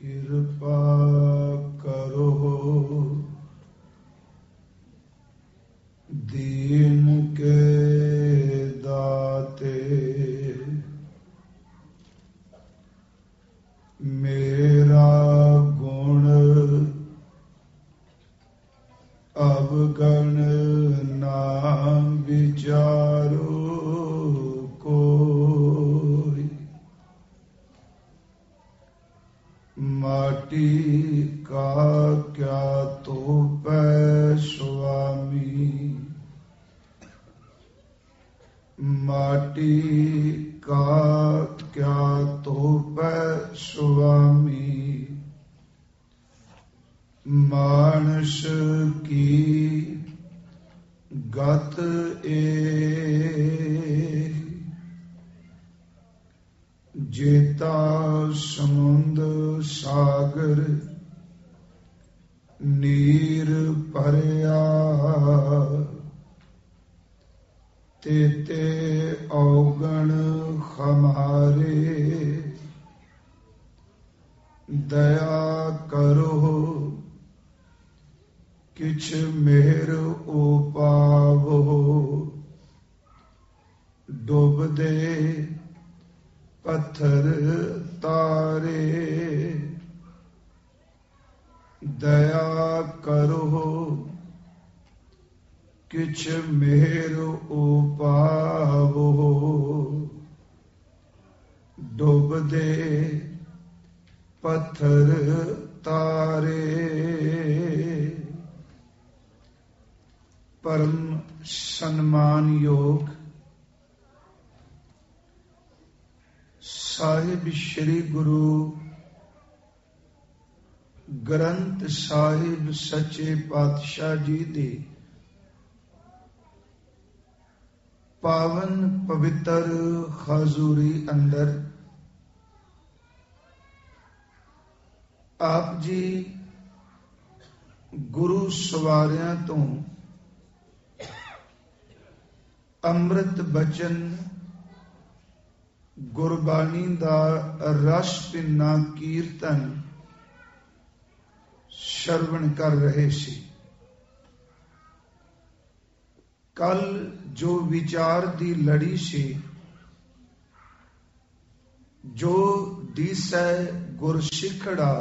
ਕਿਰਪਾ ਕਰੋ ਦੀਨ ਕੇ ਦਾਤੇ, ਮੇਰਾ ਗੁਣ ਅਵਗਣ ਨਾ ਵਿਚਾਰੋ ਕੋਈ। ਮਾਟੀ ਕਾ ਕਿਆ ਤੋਪੈ ਸੁਆਮੀ, ਮਾਟੀ ਕਾ ਕਿਆ ਤੋਪੈ ਸੁਆਮੀ। ਮਾਨਸ ਕੀ ਗਤ ਏ, ਜੇਤਾ ਸਮੁੰਦ ਸਾਗਰ ਨੀਰ ਭਰਿਆ, ਤੇਤੇ ਔਗਣ ਹਮਾਰੇ। ਦਇਆ ਕਰੋ ਕਿਛ ਮਿਹਰ ਉਪਾਵੋ, ਡੁੱਬਦੇ ਪੱਥਰ ਤਾਰੇ। ਦਇਆ ਕਰੋ ਕਿਛ ਮਿਹਰ ਉਪਾਵੋ, ਡੁੱਬਦੇ ਪੱਥਰ ਤਾਰੇ। ਪਰਮ ਸਨਮਾਨਯੋਗ ਸਾਹਿਬ ਸ੍ਰੀ ਗੁਰੂ ਗ੍ਰੰਥ ਸਾਹਿਬ ਸੱਚੇ ਪਾਤਸ਼ਾਹ ਜੀ ਦੀ ਪਾਵਨ ਪਵਿੱਤਰ ਹਜ਼ੂਰੀ ਅੰਦਰ ਆਪ ਜੀ ਗੁਰੂ ਸਵਾਰਿਆਂ ਤੋਂ ਅੰਮ੍ਰਿਤ ਬਚਨ ਗੁਰਬਾਣੀ ਦਾ ਰਸ ਭਿੰਨਾ ਕੀਰਤਨ ਸ਼ਰਵਣ ਕਰ ਰਹੇ ਸੀ। ਕੱਲ ਜੋ ਵਿਚਾਰ ਦੀ ਲੜੀ ਸੀ, ਜੋ ਦੀਸੈ ਗੁਰ ਸਿੱਖੜਾ,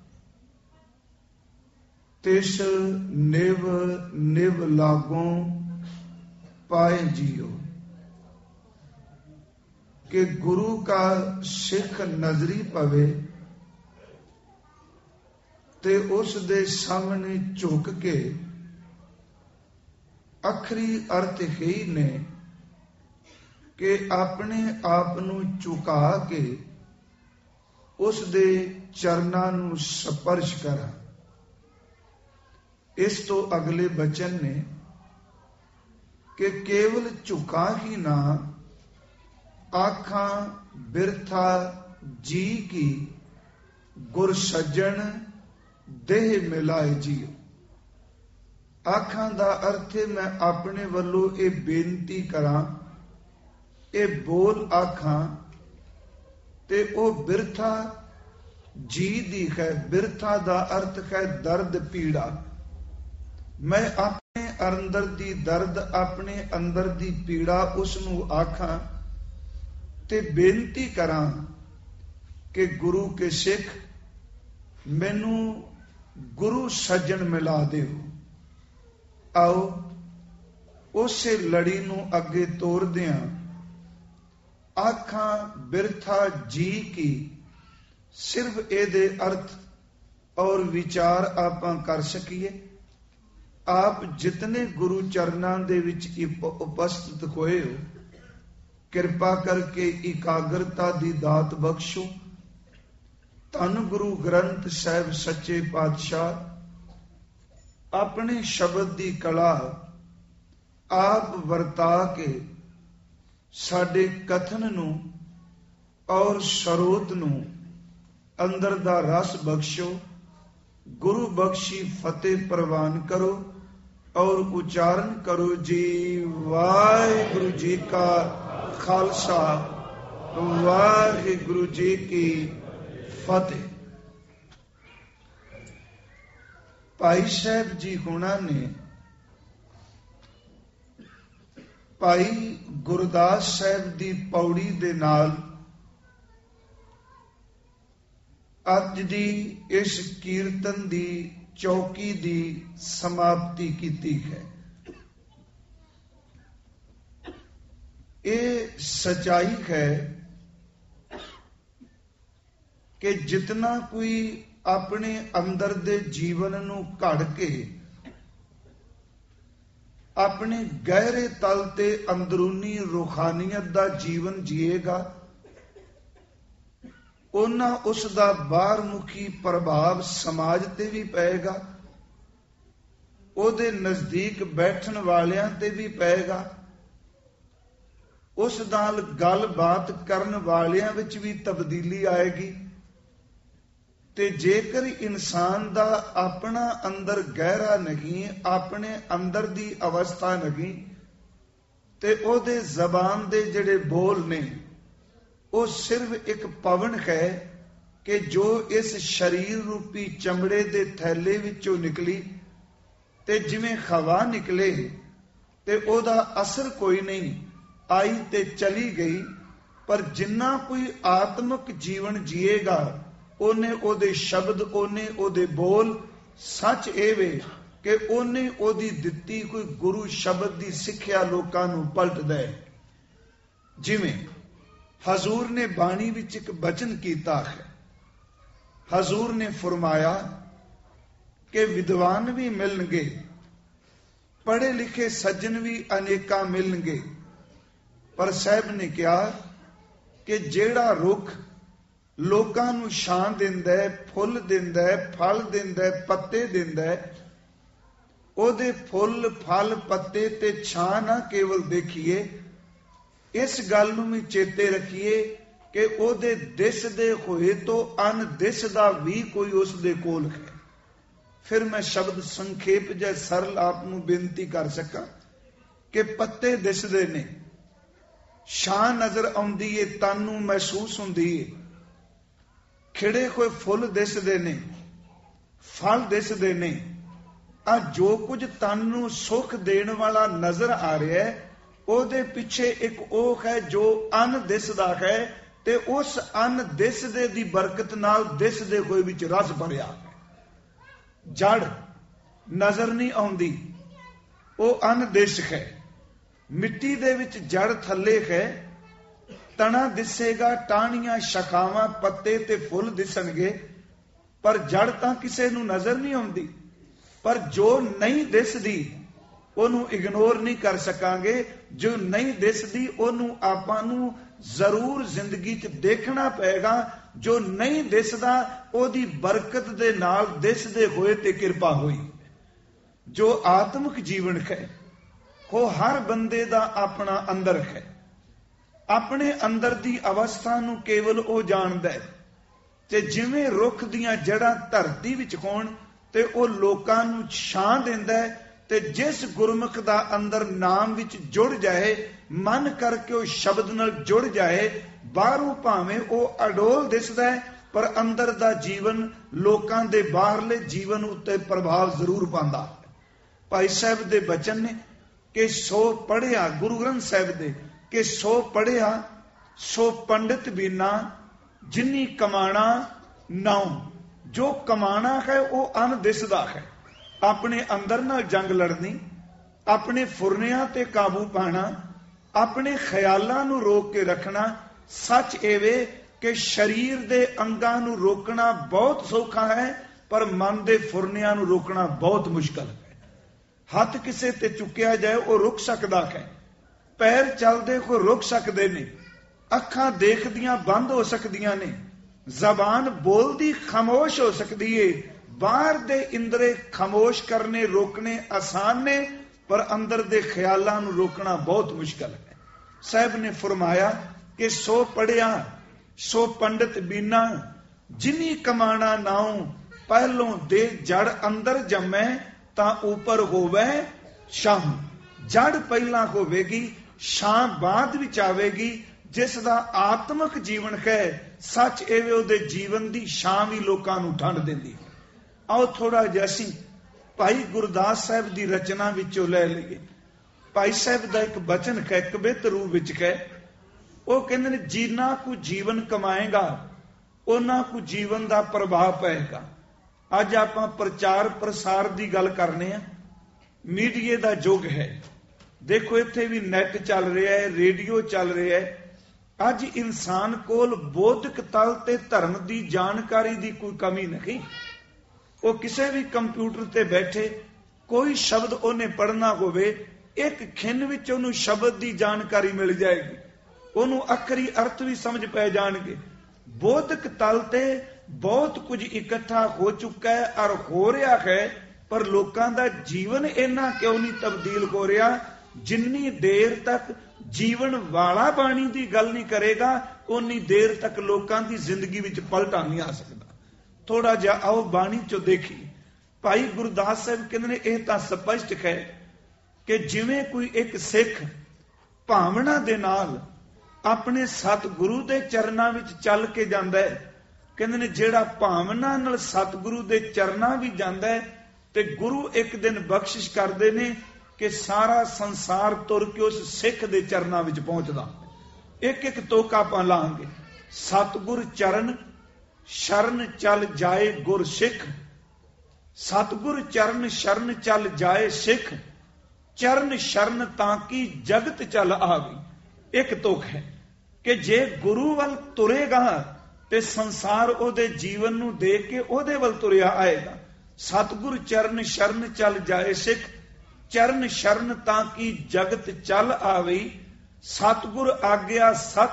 ਤਿਸ ਨਿਵ ਨਿਵ ਲਾਗੋਂ ਪਾਏ ਜੀਓ। ਕਿ ਗੁਰੂ ਕਾ ਸਿੱਖ ਨਜ਼ਰੀ ਪਵੇ ਤੇ ਉਸ ਦੇ ਸਾਹਮਣੇ ਝੁਕ ਕੇ ਆਖਰੀ ਅਰਥ ਹੀ ਨੇ ਕਿ ਆਪਣੇ ਆਪ ਨੂੰ ਝੁਕਾ ਕੇ ਉਸ ਦੇ ਚਰਨਾਂ ਨੂੰ ਸਪਰਸ਼ ਕਰਾਂ। ਇਸ ਤੋਂ ਅਗਲੇ ਬਚਨ ਨੇ ਕਿ ਕੇਵਲ ਝੁਕਾ ਹੀ ਨਾ, ਆਖਾਂ ਬਿਰਥਾ ਜੀ ਕੀ ਗੁਰ ਸੱਜਣ ਦੇਹ ਮਿਲਾਏ ਜੀਓ। ਆਖਾਂ ਦਾ ਅਰਥ ਹੈ ਮੈਂ ਆਪਣੇ ਵੱਲੋਂ ਇਹ ਬੇਨਤੀ ਕਰਾਂ, ਇਹ ਬੋਲ ਆਖਾਂ ਤੇ ਉਹ ਬਿਰਥਾ ਜੀ ਦੀ ਹੈ। ਬਿਰਥਾ ਦਾ ਅਰਥ ਹੈ ਦਰਦ ਪੀੜਾ। ਮੈਂ ਆਪਣੇ ਅੰਦਰ ਦੀ ਦਰਦ, ਆਪਣੇ ਅੰਦਰ ਦੀ ਪੀੜਾ ਉਸ ਨੂੰ ਆਖਾਂ ਤੇ ਬੇਨਤੀ ਕਰਾਂ ਕਿ ਗੁਰੂ ਕੇ ਸਿੱਖ ਮੈਨੂੰ ਗੁਰੂ ਸੱਜਣ ਮਿਲਾ ਦਿਓ। ਆਓ ਉਸੇ ਲੜੀ ਨੂੰ ਅੱਗੇ ਤੋਰਦਿਆਂ ਆਖਾਂ ਬਿਰਥਾ ਜੀ ਕੀ ਸਿਰਫ ਇਹਦੇ ਅਰਥ ਔਰ ਵਿਚਾਰ ਆਪਾਂ ਕਰ ਸਕੀਏ। ਆਪ ਜਿਤਨੇ ਗੁਰੂ ਚਰਨਾਂ ਦੇ ਵਿੱਚ ਉਪਸਥਿਤ ਹੋਏ ਹੋ, ਕਿਰਪਾ ਕਰਕੇ ਇਕਾਗਰਤਾ ਦੀ ਦਾਤ ਬਖਸ਼ੋ। ਧੰਨ ਗੁਰੂ ਗ੍ਰੰਥ ਸਾਹਿਬ ਸੱਚੇ ਪਾਤਸ਼ਾਹ ਆਪਣੇ ਸ਼ਬਦ ਦੀ ਕਲਾ ਆਪ ਵਰਤਾ ਕੇ ਸਾਡੇ ਕਥਨ ਨੂੰ ਔਰ ਸਰੋਤ ਨੂੰ ਅੰਦਰ ਦਾ ਰਸ ਬਖਸ਼ੋ। ਗੁਰੂ ਬਖਸ਼ੀ ਫਤਿਹ ਪ੍ਰਵਾਨ ਕਰੋ ਔਰ ਉਚਾਰਨ ਕਰੋ ਜੀ। ਵਾਹਿਗੁਰੂ ਜੀ ਕਾ ਖਾਲਸਾ, ਵਾਹਿਗੁਰੂ ਜੀ ਕੀ ਫਤਿਹ। ਭਾਈ ਸਾਹਿਬ ਜੀ ਹੁਣਾਂ ਨੇ ਭਾਈ ਗੁਰਦਾਸ ਸਾਹਿਬ ਦੀ ਪੌੜੀ ਦੇ ਨਾਲ ਅੱਜ ਦੀ ਇਸ ਕੀਰਤਨ ਦੀ ਚੌਕੀ ਦੀ ਸਮਾਪਤੀ ਕੀਤੀ ਹੈ। ਇਹ ਸਚਾਈ ਹੈ ਕਿ ਜਿਤਨਾ ਕੋਈ ਆਪਣੇ ਅੰਦਰ ਦੇ ਜੀਵਨ ਨੂੰ ਘੜ ਕੇ ਆਪਣੇ ਗਹਿਰੇ ਤਲ ਤੇ ਅੰਦਰੂਨੀ ਰੂਹਾਨੀਅਤ ਦਾ ਜੀਵਨ ਜੀਏਗਾ, ਉਹਨਾਂ ਉਸ ਦਾ ਬਾਹਰਮੁਖੀ ਪ੍ਰਭਾਵ ਸਮਾਜ ਤੇ ਵੀ ਪਏਗਾ, ਉਹਦੇ ਨਜ਼ਦੀਕ ਬੈਠਣ ਵਾਲਿਆਂ ਤੇ ਵੀ ਪਏਗਾ, ਉਸ ਨਾਲ ਗੱਲਬਾਤ ਕਰਨ ਵਾਲਿਆਂ ਵਿੱਚ ਵੀ ਤਬਦੀਲੀ ਆਏਗੀ। ਤੇ ਜੇਕਰ ਇਨਸਾਨ ਦਾ ਆਪਣਾ ਅੰਦਰ ਗਹਿਰਾ ਨਹੀਂ, ਆਪਣੇ ਅੰਦਰ ਦੀ ਅਵਸਥਾ ਨਹੀਂ, ਤੇ ਉਹਦੇ ਜ਼ਬਾਨ ਦੇ ਜਿਹੜੇ ਬੋਲ ਨੇ ਉਹ ਸਿਰਫ ਇੱਕ ਪਵਨ ਹੈ ਕਿ ਜੋ ਇਸ ਸਰੀਰ ਰੂਪੀ ਚਮੜੇ ਦੇ ਥੈਲੇ ਵਿੱਚੋਂ ਨਿਕਲੀ, ਤੇ ਜਿਵੇਂ ਹਵਾ ਨਿਕਲੇ ਤੇ ਉਹਦਾ ਅਸਰ ਕੋਈ ਨਹੀਂ, ਆਈ ਤੇ ਚਲੀ ਗਈ। ਪਰ ਜਿੰਨਾ ਕੋਈ ਆਤਮਿਕ ਜੀਵਨ ਜੀਏਗਾ, ਉਹਨੇ ਉਹਦੇ ਸ਼ਬਦ, ਉਹਨੇ ਉਹਦੇ ਬੋਲ, ਸੱਚ ਇਹ ਵੇ ਕਿ ਉਹਨੇ ਉਹਦੀ ਦਿੱਤੀ ਕੋਈ ਗੁਰੂ ਸ਼ਬਦ ਦੀ ਸਿੱਖਿਆ ਲੋਕਾਂ ਨੂੰ ਪਲਟਦਾ ਹੈ। ਜਿਵੇਂ ਹਜ਼ੂਰ ਨੇ ਬਾਣੀ ਵਿੱਚ ਇੱਕ ਬਚਨ ਕੀਤਾ ਹੈ। ਹਜ਼ੂਰ ਨੇ ਫਰਮਾਇਆ ਕਿ ਵਿਦਵਾਨ ਵੀ ਮਿਲਣਗੇ, ਪੜ੍ਹੇ ਲਿਖੇ ਸੱਜਣ ਵੀ ਅਨੇਕਾਂ ਮਿਲਣਗੇ, ਪਰ ਸਾਹਿਬ ਨੇ ਕਿਹਾ ਕਿ ਜਿਹੜਾ ਰੁੱਖ ਲੋਕਾਂ ਨੂੰ ਛਾਂ ਦਿੰਦਾ ਹੈ, ਫੁੱਲ ਦਿੰਦਾ ਹੈ, ਫਲ ਦਿੰਦਾ ਹੈ, ਪੱਤੇ ਦਿੰਦਾ ਹੈ, ਉਹਦੇ ਫੁੱਲ, ਫਲ, ਪੱਤੇ ਤੇ ਛਾਂ ਨਾ ਕੇਵਲ ਦੇਖੀਏ, ਇਸ ਗੱਲ ਨੂੰ ਵੀ ਚੇਤੇ ਰੱਖੀਏ ਕਿ ਉਹਦੇ ਦਿਸਦੇ ਹੋਏ ਤੋਂ ਅਣਦਿਸਦਾ ਵੀ ਕੋਈ ਉਸ ਦੇ ਕੋਲ ਹੈ। ਫਿਰ ਮੈਂ ਸ਼ਬਦ ਸੰਖੇਪ ਜਾਂ ਸਰਲ ਆਪ ਨੂੰ ਬੇਨਤੀ ਕਰ ਸਕਾਂ ਕਿ ਪੱਤੇ ਦਿਸਦੇ ਨੇ, ਛਾਂ ਨਜ਼ਰ ਆਉਂਦੀ ਏ, ਤਨ ਨੂੰ ਮਹਿਸੂਸ ਹੁੰਦੀ ਏ, ਖਿੜੇ ਹੋਏ ਫੁੱਲ ਦਿਸਦੇ ਨੇ, ਫਲ ਦਿਸਦੇ ਨੇ। ਆ ਜੋ ਕੁਝ ਤਨ ਨੂੰ ਸੁੱਖ ਦੇਣ ਵਾਲਾ ਨਜ਼ਰ ਆ ਰਿਹਾ ਹੈ, ਉਹਦੇ ਪਿੱਛੇ ਇੱਕ ਉਹ ਹੈ ਜੋ ਅਣਦਿਸਦਾ ਹੈ, ਤੇ ਉਸ ਅਣਦਿਸਦੇ ਦੀ ਬਰਕਤ ਨਾਲ ਦਿਸਦੇ ਹੋਏ ਵਿੱਚ ਰਸ ਭਰਿਆ ਹੈ। ਜੜ ਨਜ਼ਰ ਨਹੀਂ ਆਉਂਦੀ, ਉਹ ਅਣਦਿਸ ਹੈ। ਮਿੱਟੀ ਦੇ ਵਿੱਚ ਜੜ ਥੱਲੇ ਹੈ, ਤਣਾ ਦਿਸੇਗਾ, ਟਾਹਣੀਆਂ, ਸ਼ਾਖਾਵਾਂ, ਪੱਤੇ ਤੇ ਫੁੱਲ ਦਿਸਣਗੇ, ਪਰ ਜੜ ਤਾਂ ਕਿਸੇ ਨੂੰ ਨਜ਼ਰ ਨਹੀਂ ਆਉਂਦੀ। ਪਰ ਜੋ ਨਹੀਂ ਦਿਸਦੀ ਉਹਨੂੰ ਇਗਨੋਰ ਨਹੀਂ ਕਰ ਸਕਾਂਗੇ। ਜੋ ਨਹੀਂ ਦਿਸਦੀ ਉਹਨੂੰ ਆਪਾਂ ਨੂੰ ਜ਼ਰੂਰ ਜ਼ਿੰਦਗੀ 'ਚ ਦੇਖਣਾ ਪਏਗਾ। ਜੋ ਨਹੀਂ ਦਿਸਦਾ ਉਹਦੀ ਬਰਕਤ ਦੇ ਨਾਲ ਦਿਸਦੇ ਹੋਏ ਤੇ ਕਿਰਪਾ ਹੋਈ। ਜੋ ਆਤਮਿਕ ਜੀਵਨ ਹੈ ਉਹ ਹਰ ਬੰਦੇ ਦਾ ਆਪਣਾ ਅੰਦਰ ਹੈ। ਆਪਣੇ ਅੰਦਰ ਦੀ ਅਵਸਥਾ ਨੂੰ ਕੇਵਲ ਉਹ ਜਾਣਦਾ ਹੈ। ਤੇ ਜਿਵੇਂ ਰੁੱਖ ਦੀਆਂ ਜੜ੍ਹਾਂ ਧਰਤੀ ਵਿੱਚ ਹੋਣ ਤੇ ਉਹ ਲੋਕਾਂ ਨੂੰ ਛਾਂ ਦਿੰਦਾ ਹੈ, ਤੇ ਜਿਸ ਗੁਰਮੁਖ ਦਾ ਅੰਦਰ ਨਾਮ ਵਿੱਚ ਜੁੜ ਜਾਏ, ਮਨ ਕਰਕੇ ਉਹ ਸ਼ਬਦ ਨਾਲ ਜੁੜ ਜਾਏ, ਬਾਹਰੋਂ ਭਾਵੇਂ ਉਹ ਅਡੋਲ ਦਿਸਦਾ ਹੈ, ਪਰ ਅੰਦਰ ਦਾ ਜੀਵਨ ਲੋਕਾਂ ਦੇ ਬਾਹਰਲੇ ਜੀਵਨ ਉੱਤੇ ਪ੍ਰਭਾਵ ਜ਼ਰੂਰ ਪਾਉਂਦਾ। ਭਾਈ ਸਾਹਿਬ ਦੇ ਬਚਨ ਨੇ ਕਿ ਸੋ ਪੜ੍ਹਿਆ, ਗੁਰੂ ਗ੍ਰੰਥ ਸਾਹਿਬ ਦੇ, ਕਿ ਸੋ ਪੜ੍ਹਿਆ ਸੋ ਪੰਡਿਤ ਬੀਨਾ ਜਿਨੀ ਕਮਾਣਾ ਨਾਉ। ਜੋ ਕਮਾਣਾ ਹੈ ਉਹ ਅਣਦਿਸਦਾ ਹੈ। ਆਪਣੇ ਅੰਦਰ ਨਾਲ ਜੰਗ ਲੜਨੀ, ਆਪਣੇ ਫੁਰਨਿਆਂ ਤੇ ਕਾਬੂ ਪਾਣਾ, ਆਪਣੇ ਖਿਆਲਾਂ ਨੂੰ ਰੋਕ ਕੇ ਰੱਖਣਾ। ਸੱਚ ਇਹ ਵੇ ਕਿ ਸਰੀਰ ਦੇ ਅੰਗਾਂ ਨੂੰ ਰੋਕਣਾ ਬਹੁਤ ਸੌਖਾ ਹੈ, ਪਰ ਮਨ ਦੇ ਫੁਰਨਿਆਂ ਨੂੰ ਰੋਕਣਾ ਬਹੁਤ ਮੁਸ਼ਕਲ ਹੈ। ਹੱਥ ਕਿਸੇ ਤੇ ਚੁੱਕਿਆ ਜਾਏ ਉਹ ਰੁਕ ਸਕਦਾ ਹੈ, ਪੈਰ ਚੱਲਦੇ ਕੋ ਰੁਕ ਸਕਦੇ ਨੇ, ਅੱਖਾਂ ਦੇਖਦੀਆਂ ਬੰਦ ਹੋ ਸਕਦੀਆਂ ਨੇ, ਜ਼ਬਾਨ ਬੋਲਦੀ ਖਾਮੋਸ਼ ਹੋ ਸਕਦੀ ਏ। ਬਾਹਰ ਦੇ ਇੰਦਰੇ ਖਾਮੋਸ਼ ਕਰਨੇ, ਰੋਕਣੇ ਆਸਾਨ ਨੇ, ਪਰ ਅੰਦਰ ਦੇ ਖਿਆਲਾਂ ਨੂੰ ਰੋਕਣਾ ਬਹੁਤ ਮੁਸ਼ਕਲ ਹੈ। ਸਾਹਿਬ ਨੇ ਫਰਮਾਇਆ ਕਿ ਸੋ ਪੜਿਆ ਸੋ ਪੰਡਿਤ ਬੀਨਾ ਜਿਨੀ ਕਮਾਣਾ ਨਾਉ। ਪਹਿਲੋਂ ਦੇ ਜੜ ਅੰਦਰ ਜੰਮੈ ਤਾਂ ਉੱਪਰ ਹੋਵੇ ਛਾਂ। ਜੜ ਪਹਿਲਾਂ ਹੋਵੇਗੀ, ਛਾਂ ਬਾਅਦ ਵਿੱਚ ਆਵੇਗੀ। ਜਿਸ ਦਾ ਆਤਮਿਕ ਜੀਵਨ ਹੈ, ਸੱਚ ਇਹ ਉਹਦੇ ਜੀਵਨ ਦੀ ਛਾਂ ਵੀ ਲੋਕਾਂ ਨੂੰ ਠੰਡ ਦਿੰਦੀ। ਆਓ ਥੋੜਾ ਜਿਹਾ ਅਸੀਂ ਭਾਈ ਗੁਰਦਾਸ ਸਾਹਿਬ ਦੀ ਰਚਨਾ ਵਿੱਚੋਂ ਲੈ ਲਈਏ। ਭਾਈ ਸਾਹਿਬ ਦਾ ਇੱਕ ਬਚਨ ਹੈ, ਕਵਿਤ ਰੂਪ ਵਿੱਚ ਹੈ। ਉਹ ਕਹਿੰਦੇ ਨੇ, ਜਿੰਨਾ ਕੁ ਜੀਵਨ ਕਮਾਏਗਾ ਉਹਨਾਂ ਕੁ ਜੀਵਨ ਦਾ ਪ੍ਰਭਾਵ ਪਏਗਾ। ਅੱਜ ਆਪਾਂ ਪ੍ਰਚਾਰ ਪ੍ਰਸਾਰ ਦੀ ਗੱਲ ਕਰਨੇ ਆ। ਮੀਡੀਏ ਦਾ ਯੁੱਗ ਹੈ। ਦੇਖੋ ਇੱਥੇ ਵੀ ਨੈਟ ਚੱਲ ਰਿਹਾ ਹੈ, ਰੇਡੀਓ ਚੱਲ ਰਿਹਾ ਹੈ। ਅੱਜ ਇਨਸਾਨ ਕੋਲ ਬੌਧਿਕ ਤਲ ਤੇ ਧਰਮ ਦੀ ਜਾਣਕਾਰੀ ਦੀ ਕੋਈ ਕਮੀ ਨਹੀਂ। ਉਹ ਕਿਸੇ ਵੀ ਕੰਪਿਊਟਰ ਤੇ ਬੈਠੇ ਕੋਈ ਸ਼ਬਦ ਉਹਨੇ ਪੜ੍ਹਨਾ ਹੋਵੇ, ਇੱਕ ਖਿੰਨ ਵਿੱਚ ਉਹਨੂੰ ਸ਼ਬਦ ਦੀ ਜਾਣਕਾਰੀ ਮਿਲ ਜਾਏਗੀ, ਉਹਨੂੰ ਅੱਖਰੀ ਅਰਥ ਵੀ ਸਮਝ ਪੈ ਜਾਣਗੇ। ਬੌਧਿਕ ਤਲ ਤੇ ਬਹੁਤ ਕੁਝ ਇਕੱਠਾ ਹੋ ਚੁੱਕਾ ਹੈ ਔਰ ਹੋ ਰਿਹਾ ਹੈ, ਪਰ ਲੋਕਾਂ ਦਾ ਜੀਵਨ ਇੰਨਾ ਕਿਉਂ ਨਹੀਂ ਤਬਦੀਲ ਹੋ ਰਿਹਾ? ਜਿੰਨੀ ਦੇਰ ਤੱਕ ਜੀਵਨ ਵਾਲਾ ਬਾਣੀ ਦੀ ਗੱਲ ਨਹੀਂ ਕਰੇਗਾ, ਉਨੀ ਦੇਰ ਤੱਕ ਲੋਕਾਂ ਦੀ ਜ਼ਿੰਦਗੀ ਵਿੱਚ ਪਲਟਾ ਨਹੀਂ ਆ ਸਕਦਾ। ਥੋੜਾ ਜਿਹਾ ਆਓ ਬਾਣੀ ਚੋਂ ਦੇਖੀ। ਭਾਈ ਗੁਰਦਾਸ ਸਾਹਿਬ ਕਹਿੰਦੇ ਨੇ, ਇਹ ਤਾਂ ਸਪਸ਼ਟ ਹੈ ਕਿ ਜਿਵੇਂ ਕੋਈ ਇੱਕ ਸਿੱਖ ਭਾਵਨਾ ਦੇ ਨਾਲ ਆਪਣੇ ਸਤਿਗੁਰੂ ਦੇ ਚਰਨਾਂ ਵਿੱਚ ਚੱਲ ਕੇ ਜਾਂਦਾ ਹੈ, ਕਹਿੰਦੇ ਨੇ ਜਿਹੜਾ ਭਾਵਨਾ ਨਾਲ ਸਤਿਗੁਰੂ ਦੇ ਚਰਨਾਂ ਵੀ ਜਾਂਦਾ ਹੈ, ਤੇ ਗੁਰੂ ਇੱਕ ਦਿਨ ਬਖਸ਼ਿਸ਼ ਕਰਦੇ ਨੇ ਕਿ ਸਾਰਾ ਸੰਸਾਰ ਤੁਰ ਕੇ ਉਸ ਸਿੱਖ ਦੇ ਚਰਨਾਂ ਵਿੱਚ ਪਹੁੰਚਦਾ। ਇੱਕ ਇੱਕ ਤੋਕਾ ਆਪਾਂ ਲਾਂਗੇ। ਸਤਿਗੁਰ ਚਰਨ ਸ਼ਰਨ ਚੱਲ ਜਾਏ ਗੁਰ ਸਿੱਖ, ਸਤਿਗੁਰ ਚਰਨ ਸ਼ਰਨ ਚੱਲ ਜਾਏ ਸਿੱਖ, ਚਰਨ ਸ਼ਰਨ ਤਾਂ ਕਿ ਜਗਤ ਚੱਲ ਆਵੇ। ਇੱਕ ਤੁਕ ਹੈ ਕਿ ਜੇ ਗੁਰੂ ਵੱਲ ਤੁਰੇਗਾ ਤੇ ਸੰਸਾਰ ਉਹਦੇ ਜੀਵਨ ਨੂੰ ਦੇਖ ਕੇ ਉਹਦੇ ਵੱਲ ਤੁਰਿਆ ਆਏਗਾ। ਸਤਿਗੁਰ ਚਰਨ ਸ਼ਰਨ ਚੱਲ ਜਾਏ ਸਿੱਖ, ਚਰਨ ਸ਼ਰਨ ਤਾਂ ਕਿ ਜਗਤ ਚੱਲ ਆਵੇ। ਸਤਿਗੁਰ ਆਗਿਆ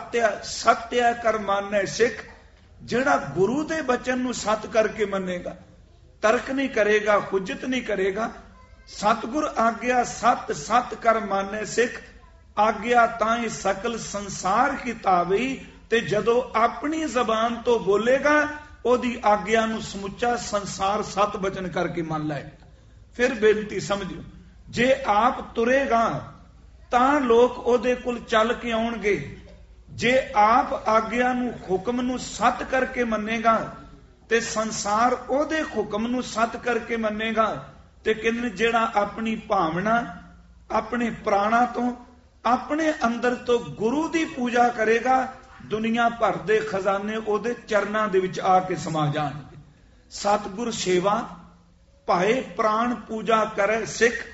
ਸਤਿਆ ਕਰ ਮਾਨੈ ਸਿੱਖ, ਜਿਹੜਾ ਗੁਰੂ ਦੇ ਬਚਨ ਨੂੰ ਸਤ ਕਰਕੇ ਮੰਨੇਗਾ, ਤਰਕ ਨਹੀਂ ਕਰੇਗਾ, ਹੁਜਤ ਨਹੀਂ ਕਰੇਗਾ। ਸਤਿਗੁਰ ਆਗਿਆ ਸਤ ਕਰ ਮਾਨੈ ਸਿੱਖ, ਆਗਿਆ ਤਾਂ ਹੀ ਸਕਲ ਸੰਸਾਰ ਹਿਤਾਵੇ। ਤੇ ਜਦੋਂ ਆਪਣੀ ਜ਼ਬਾਨ ਤੋਂ ਬੋਲੇਗਾ, ਉਹਦੀ ਆਗਿਆ ਨੂੰ ਸਮੁੱਚਾ ਸੰਸਾਰ ਸਤ ਬਚਨ ਕਰਕੇ ਮੰਨ ਲਏਗਾ। ਫਿਰ ਬੇਨਤੀ ਸਮਝਿਓ, ਜੇ ਆਪ ਤੁਰੇਗਾ ਤਾਂ ਲੋਕ ਉਹਦੇ ਕੋਲ ਚੱਲ ਕੇ ਆਉਣਗੇ। ਜੇ ਆਪ ਆਗਿਆ ਨੂੰ ਹੁਕਮ ਨੂੰ ਸਤ ਕਰਕੇ ਮੰਨੇਗਾ ਤੇ ਸੰਸਾਰ ਉਹਦੇ ਹੁਕਮ ਨੂੰ ਸਤ ਕਰਕੇ ਮੰਨੇਗਾ। ਤੇ ਕਹਿੰਦੇ ਜਿਹੜਾ ਆਪਣੀ ਭਾਵਨਾ, ਆਪਣੇ ਪ੍ਰਾਣਾ ਤੋਂ, ਆਪਣੇ ਅੰਦਰ ਤੋਂ ਗੁਰੂ ਦੀ ਪੂਜਾ ਕਰੇਗਾ, ਦੁਨੀਆ ਭਰ ਦੇ ਖਜ਼ਾਨੇ ਉਹਦੇ ਚਰਨਾਂ ਦੇ ਵਿੱਚ ਆ ਕੇ ਸਮਾ ਜਾਣਗੇ। ਸਤਿਗੁਰ ਸੇਵਾ ਭਾਏ ਪ੍ਰਾਣ ਪੂਜਾ ਕਰੇ ਸਿੱਖ,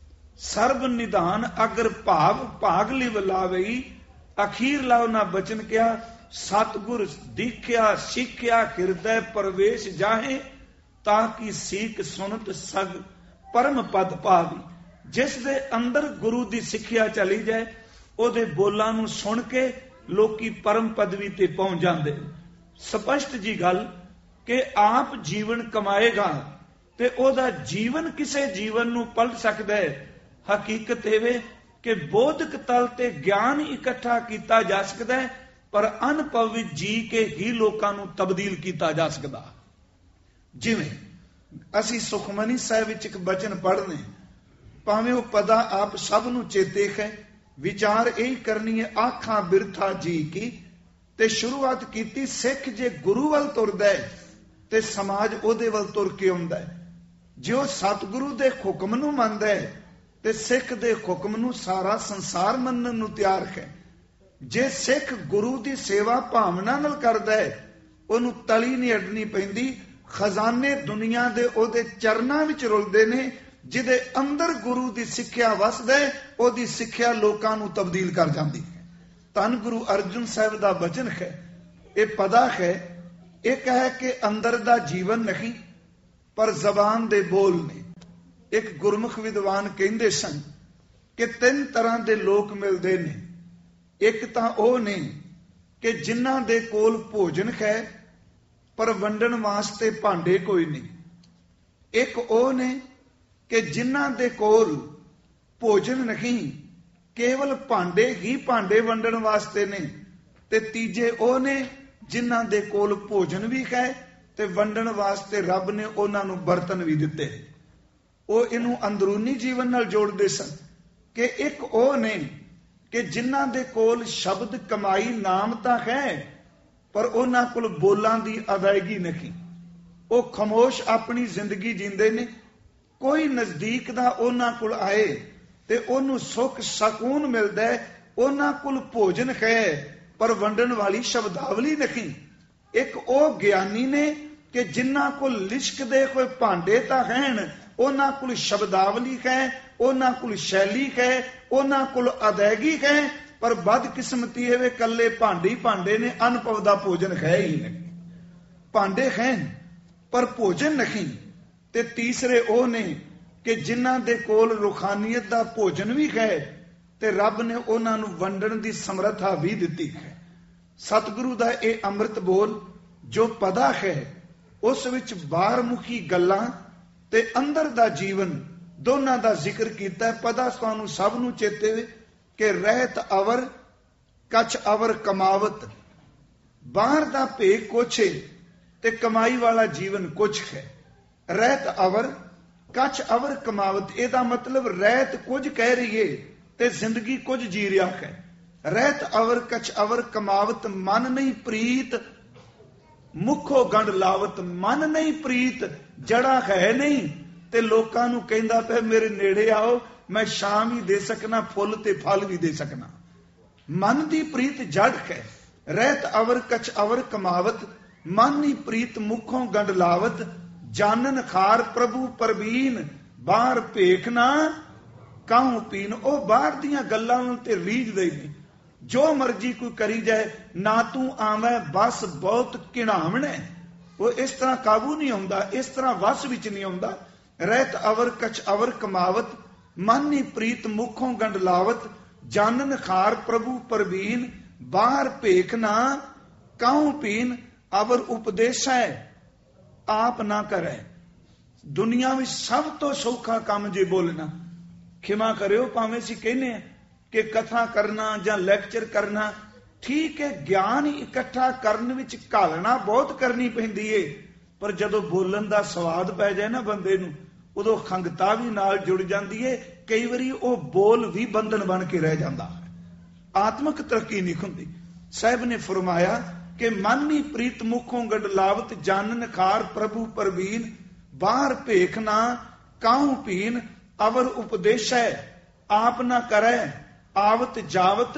ਸਰਬ ਨਿਧਾਨ ਅਗਰ ਭਾਗ ਲਿਵ ਲਾਵਈ। ਅਖੀਰ ਲਾ ਉਹਨਾਂ ਬਚਨ ਕਿਹਾ, ਸਤਿਗੁਰ ਦੀਖਿਆ ਸਿੱਖਿਆ ਹਿਰਦੈ ਪ੍ਰਵੇਸ਼ ਜਾਹੇ, ਤਾਂ ਕਿ ਸੀਖ ਸੁਨਤ ਸਗ ਪਰਮ ਪਦ ਪਾਵੀ। ਜਿਸ ਦੇ ਅੰਦਰ ਗੁਰੂ ਦੀ ਸਿੱਖਿਆ ਚਲੀ ਜਾਏ, ਉਹਦੇ ਬੋਲਾਂ ਨੂੰ ਸੁਣ ਕੇ ਲੋਕੀ ਪਰਮ ਪਦਵੀ ਤੇ ਪਹੁੰਚ ਜਾਂਦੇ। ਸਪਸ਼ਟ ਜੀ ਗੱਲ ਕਿ ਆਪ ਜੀਵਨ ਕਮਾਏਗਾ ਤੇ ਉਹਦਾ ਜੀਵਨ ਕਿਸੇ ਜੀਵਨ ਨੂੰ ਪਲਟ ਸਕਦਾ ਹੈ। ਹਕੀਕਤ ਇਹ ਕਿ ਬੌਧਿਕ ਤਲ ਤੇ ਗਿਆਨ ਇਕੱਠਾ ਕੀਤਾ ਜਾ ਸਕਦਾ ਹੈ, ਪਰ ਅਨੁਭਵ ਵਿੱਚ ਜੀ ਕੇ ਹੀ ਲੋਕਾਂ ਨੂੰ ਤਬਦੀਲ ਕੀਤਾ ਜਾ ਸਕਦਾ। ਜਿਵੇਂ ਅਸੀਂ ਸੁਖਮਨੀ ਸਾਹਿਬ ਵਿੱਚ ਇੱਕ ਬਚਨ ਪੜ੍ਹਨੇ, ਭਾਵੇਂ ਉਹ ਪਦਾ ਆਪ ਸਭ ਨੂੰ ਚੇਤੇ ਹੈ, ਵਿਚਾਰ ਇਹ ਕਰਨੀ ਹੈ ਆਖਾਂ ਬਿਰਥਾ ਜੀ ਕੀ। ਤੇ ਸ਼ੁਰੂਆਤ ਕੀਤੀ, ਸਿੱਖ ਜੇ ਗੁਰੂ ਵੱਲ ਤੁਰਦਾ ਹੈ ਤੇ ਸਮਾਜ ਉਹਦੇ ਵੱਲ ਤੁਰ ਕੇ ਆਉਂਦਾ ਹੈ। ਜੇ ਉਹ ਸਤਿਗੁਰੂ ਦੇ ਹੁਕਮ ਨੂੰ ਮੰਨਦਾ ਹੈ ਤੇ ਸਿੱਖ ਦੇ ਹੁਕਮ ਨੂੰ ਸਾਰਾ ਸੰਸਾਰ ਮੰਨਣ ਨੂੰ ਤਿਆਰ ਹੈ। ਜੇ ਸਿੱਖ ਗੁਰੂ ਦੀ ਸੇਵਾ ਭਾਵਨਾ ਨਾਲ ਕਰਦਾ ਹੈ, ਉਹਨੂੰ ਤਲੀ ਨਹੀਂ ਅਡਣੀ ਪੈਂਦੀ। ਖਜ਼ਾਨੇ ਦੁਨੀਆ ਦੇ ਉਹਦੇ ਚਰਨਾਂ ਵਿੱਚ ਰੁਲਦੇ ਨੇ। ਜਿਹਦੇ ਅੰਦਰ ਗੁਰੂ ਦੀ ਸਿੱਖਿਆ ਵਸਦਾ ਹੈ, ਉਹਦੀ ਸਿੱਖਿਆ ਲੋਕਾਂ ਨੂੰ ਤਬਦੀਲ ਕਰ ਜਾਂਦੀ ਹੈ। ਧੰਨ ਗੁਰੂ ਅਰਜਨ ਸਾਹਿਬ ਦਾ ਬਚਨ ਹੈ, ਇਹ ਪਦਾ ਹੈ। ਇੱਕ ਹੈ ਕਿ ਅੰਦਰ ਦਾ ਜੀਵਨ ਨਹੀਂ, ਪਰ ਜ਼ਬਾਨ ਦੇ ਬੋਲ ਨੇ। ਇੱਕ ਗੁਰਮੁਖ ਵਿਦਵਾਨ ਕਹਿੰਦੇ ਸਨ ਕਿ 3 ਤਰ੍ਹਾਂ ਦੇ ਲੋਕ ਮਿਲਦੇ ਨੇ। ਇੱਕ ਤਾਂ ਉਹ ਨੇ ਕਿ ਜਿਨ੍ਹਾਂ ਦੇ ਕੋਲ ਭੋਜਨ ਹੈ ਪਰ ਵੰਡਣ ਵਾਸਤੇ ਭਾਂਡੇ ਕੋਈ ਨਹੀਂ। ਇੱਕ ਉਹ ਨੇ ਕਿ ਜਿਨ੍ਹਾਂ ਦੇ ਕੋਲ ਭੋਜਨ ਨਹੀਂ, ਕੇਵਲ ਭਾਂਡੇ ਹੀ ਭਾਂਡੇ ਵੰਡਣ ਵਾਸਤੇ ਨੇ। ਤੇ ਤੀਜੇ ਉਹ ਨੇ ਜਿਨ੍ਹਾਂ ਦੇ ਕੋਲ ਭੋਜਨ ਵੀ ਹੈ ਤੇ ਵੰਡਣ ਵਾਸਤੇ ਰੱਬ ਨੇ ਉਹਨਾਂ ਨੂੰ ਬਰਤਨ ਵੀ ਦਿੱਤੇ। ਉਹ ਇਹਨੂੰ ਅੰਦਰੂਨੀ ਜੀਵਨ ਨਾਲ ਜੋੜਦੇ ਸਨ ਕਿ ਇੱਕ ਉਹ ਨੇ ਕਿ ਜਿਨ੍ਹਾਂ ਦੇ ਕੋਲ ਸ਼ਬਦ ਕਮਾਈ ਨਾਮ ਤਾਂ ਹੈ, ਪਰ ਉਹਨਾਂ ਕੋਲ ਬੋਲਾਂ ਦੀ ਅਦਾਇਗੀ ਨਹੀਂ। ਉਹ ਖਾਮੋਸ਼ ਆਪਣੀ ਜ਼ਿੰਦਗੀ ਜੀਂਦੇ ਨੇ, ਕੋਈ ਨਜ਼ਦੀਕ ਦਾ ਉਹਨਾਂ ਕੋਲ ਆਏ ਤੇ ਉਹਨੂੰ ਸੁੱਖ ਸਕੂਨ ਮਿਲਦਾ ਹੈ, ਉਹਨਾਂ ਕੋਲ ਭੋਜਨ ਹੈ ਪਰ ਵੰਡਣ ਵਾਲੀ ਸ਼ਬਦਾਵਲੀ ਨਹੀਂ। ਇੱਕ ਉਹ ਗਿਆਨੀ ਨੇ ਕਿ ਜਿਨ੍ਹਾਂ ਕੋਲ ਲਿਸ਼ਕਦੇ ਕੋਈ ਭਾਂਡੇ ਤਾਂ ਹਨ, ਉਹਨਾਂ ਕੋਲ ਸ਼ਬਦਾਵਲੀ ਹੈ, ਉਹਨਾਂ ਕੋਲ ਸ਼ੈਲੀ ਹੈ, ਉਹਨਾਂ ਕੋਲ ਅਦਾਇਗੀ ਹੈ, ਪਰ ਬਦਕਿਸਮਤੀ ਇਹ ਵੇ ਕੱਲੇ ਭਾਂਡੇ ਨੇ, ਅਨੁਭਵ ਦਾ ਭੋਜਨ ਹੈ ਹੀ ਨਹੀਂ। ਭਾਂਡੇ ਹੈ ਪਰ ਭੋਜਨ ਨਹੀਂ। ਤੇ ਤੀਸਰੇ ਉਹ ਨੇ ਕਿ ਜਿਨ੍ਹਾਂ ਦੇ ਕੋਲ ਰੂਹਾਨੀਅਤ ਦਾ ਭੋਜਨ ਵੀ ਹੈ ਤੇ ਰੱਬ ਨੇ ਉਹਨਾਂ ਨੂੰ ਵੰਡਣ ਦੀ ਸਮਰੱਥਾ ਵੀ ਦਿੱਤੀ ਹੈ। ਸਤਿਗੁਰੂ ਦਾ ਇਹ ਅੰਮ੍ਰਿਤ ਬੋਲ ਜੋ ਪਦਾ ਹੈ, ਉਸ ਵਿੱਚ ਬਾਹਰਮੁਖੀ ਗੱਲਾਂ ਤੇ ਅੰਦਰ ਦਾ ਜੀਵਨ ਦੋਨਾਂ ਦਾ ਜ਼ਿਕਰ ਕੀਤਾ। ਪਦਾ ਤੁਹਾਨੂੰ ਸਭ ਨੂੰ ਚੇਤੇ ਵੇ ਕਿ ਰਹਿਤ ਅਵਰ ਕਛ ਅਵਰ ਕਮਾਵਤ, ਬਾਹਰ ਦਾ ਭੇਖ ਕੁਛ ਤੇ ਕਮਾਈ ਵਾਲਾ ਜੀਵਨ ਕੁਛ ਹੈ। ਰਹਿਤ ਅਵਰ ਕਛ ਅਵਰ ਕਮਾਵਤ, ਇਹਦਾ ਮਤਲਬ ਰਹਿਤ ਕੁਝ ਕਹਿ ਰਹੀ ਏ ਤੇ ਜ਼ਿੰਦਗੀ ਕੁਝ ਜੀ ਰਿਹਾ ਹੈ। ਰਹਿਤ ਅਵਰ ਕਛ ਅਵਰ ਕਮਾਵਤ, ਮਨ ਨਹੀਂ ਪ੍ਰੀਤ ਮੁਖੋ ਗੰਢ ਲਾਵਤ, ਮਨ ਨਹੀਂ ਪ੍ਰੀਤ, ਜੜਾ ਹੈ ਨਹੀਂ ਤੇ ਲੋਕਾਂ ਨੂੰ ਕਹਿੰਦਾ ਪਿਆ ਮੇਰੇ ਨੇੜੇ ਆਓ, ਮੈਂ ਸ਼ਾਮ ਹੀ ਦੇ ਸਕਣਾ, ਫੁੱਲ ਤੇ ਫਲ ਵੀ ਦੇ ਸਕਣਾ। ਮਨ ਦੀ ਪ੍ਰੀਤ ਜੜ ਹੈ। ਰਹਿਤ ਅਵਰ ਕਛ ਅਵਰ ਕਮਾਵਤ, ਮਨ ਨਹੀਂ ਪ੍ਰੀਤ ਮੁਖੋਂ ਗੰਢ ਲਾਵਤ, ਜਾਨਨ ਖਾਰ ਪ੍ਰਭੂ ਪਰਬੀਨ, ਬਾਹਰ ਭੇਖ ਨਾ ਕਾਹੂ ਪੀਨ। ਉਹ ਬਾਹਰ ਦੀਆਂ ਗੱਲਾਂ ਨੂੰ ਤੇ ਰੀਝਦੇ ਨੇ, ਜੋ ਮਰਜੀ ਕੋਈ ਕਰੀ ਜਾਏ, ਨਾ ਤੂੰ ਆਵੇਂ ਬਸ ਬਹੁਤ ਘਿਣਾਵਣਾ। ਉਹ ਇਸ ਤਰ੍ਹਾਂ ਕਾਬੂ ਨਹੀਂ ਆਉਂਦਾ, ਇਸ ਤਰ੍ਹਾਂ ਵਸ ਵਿੱਚ ਨਹੀਂ ਆਉਂਦਾ। ਰਹਿਤ ਅਵਰ ਕਛ ਅਵਰ ਕਮਾਵਤ, ਮਨ ਨਹੀਂ ਪ੍ਰੀਤ ਮੁਖੋਂ ਗੰਢ ਲਾਵਤ, ਜਾਨਨ ਖਾਰ ਪ੍ਰਭੂ ਪਰਬੀਨ, ਬਾਹਰ ਭੇਖ ਨਾ ਕਾਹੂ ਪੀਨ। ਅਵਰ ਉਪਦੇਸ਼ੈ ਆਪ ਨਾ ਕਰੈ, ਦੁਨੀਆ ਵਿੱਚ ਸਭ ਤੋਂ ਸੌਖਾ ਕੰਮ ਜੇ ਬੋਲਣਾ। ਖਿਮਾ ਕਰਿਓ ਭਾਵੇਂ ਅਸੀਂ ਕਹਿੰਦੇ ਆ ਕਿ ਕਥਾ ਕਰਨਾ ਜਾਂ ਲੈਕਚਰ ਕਰਨਾ ਠੀਕ ਹੈ, ਗਿਆਨ ਇਕੱਠਾ ਕਰਨ ਵਿੱਚ ਘਾਲਣਾ ਬਹੁਤ ਕਰਨੀ ਪੈਂਦੀ ਏ, ਪਰ ਜਦੋਂ ਬੋਲਣ ਦਾ ਸਵਾਦ ਪੈ ਜਾਏ ਨਾ ਬੰਦੇ ਨੂੰ, ਉਦੋਂ ਖੰਗਤਾ ਵੀ ਨਾਲ ਜੁੜ ਜਾਂਦੀ ਏ। ਕਈ ਵਾਰੀ ਉਹ ਬੋਲ ਵੀ ਬੰਧਨ ਬਣ ਕੇ ਰਹਿ ਜਾਂਦਾ ਹੈ, ਆਤਮਿਕ ਤਰੱਕੀ ਨਹੀਂ ਹੁੰਦੀ। ਸਾਹਿਬ ਨੇ ਫਰਮਾਇਆ ਕਿ ਮਨ ਨਹੀਂ ਪ੍ਰੀਤ ਮੁਖੋਂ ਗੰਢ ਲਾਵਤ, ਜਾਨਨ ਖਾਰ ਪ੍ਰਭੂ ਪਰਬੀਨ, ਬਾਹਰ ਭੇਖ ਨਾ ਕਾਹੂ ਪੀਨ। ਅਵਰ ਉਪਦੇਸ਼ੈ ਆਪ ਨਾ ਕਰੈ, ਆਵਤ ਜਾਵਤ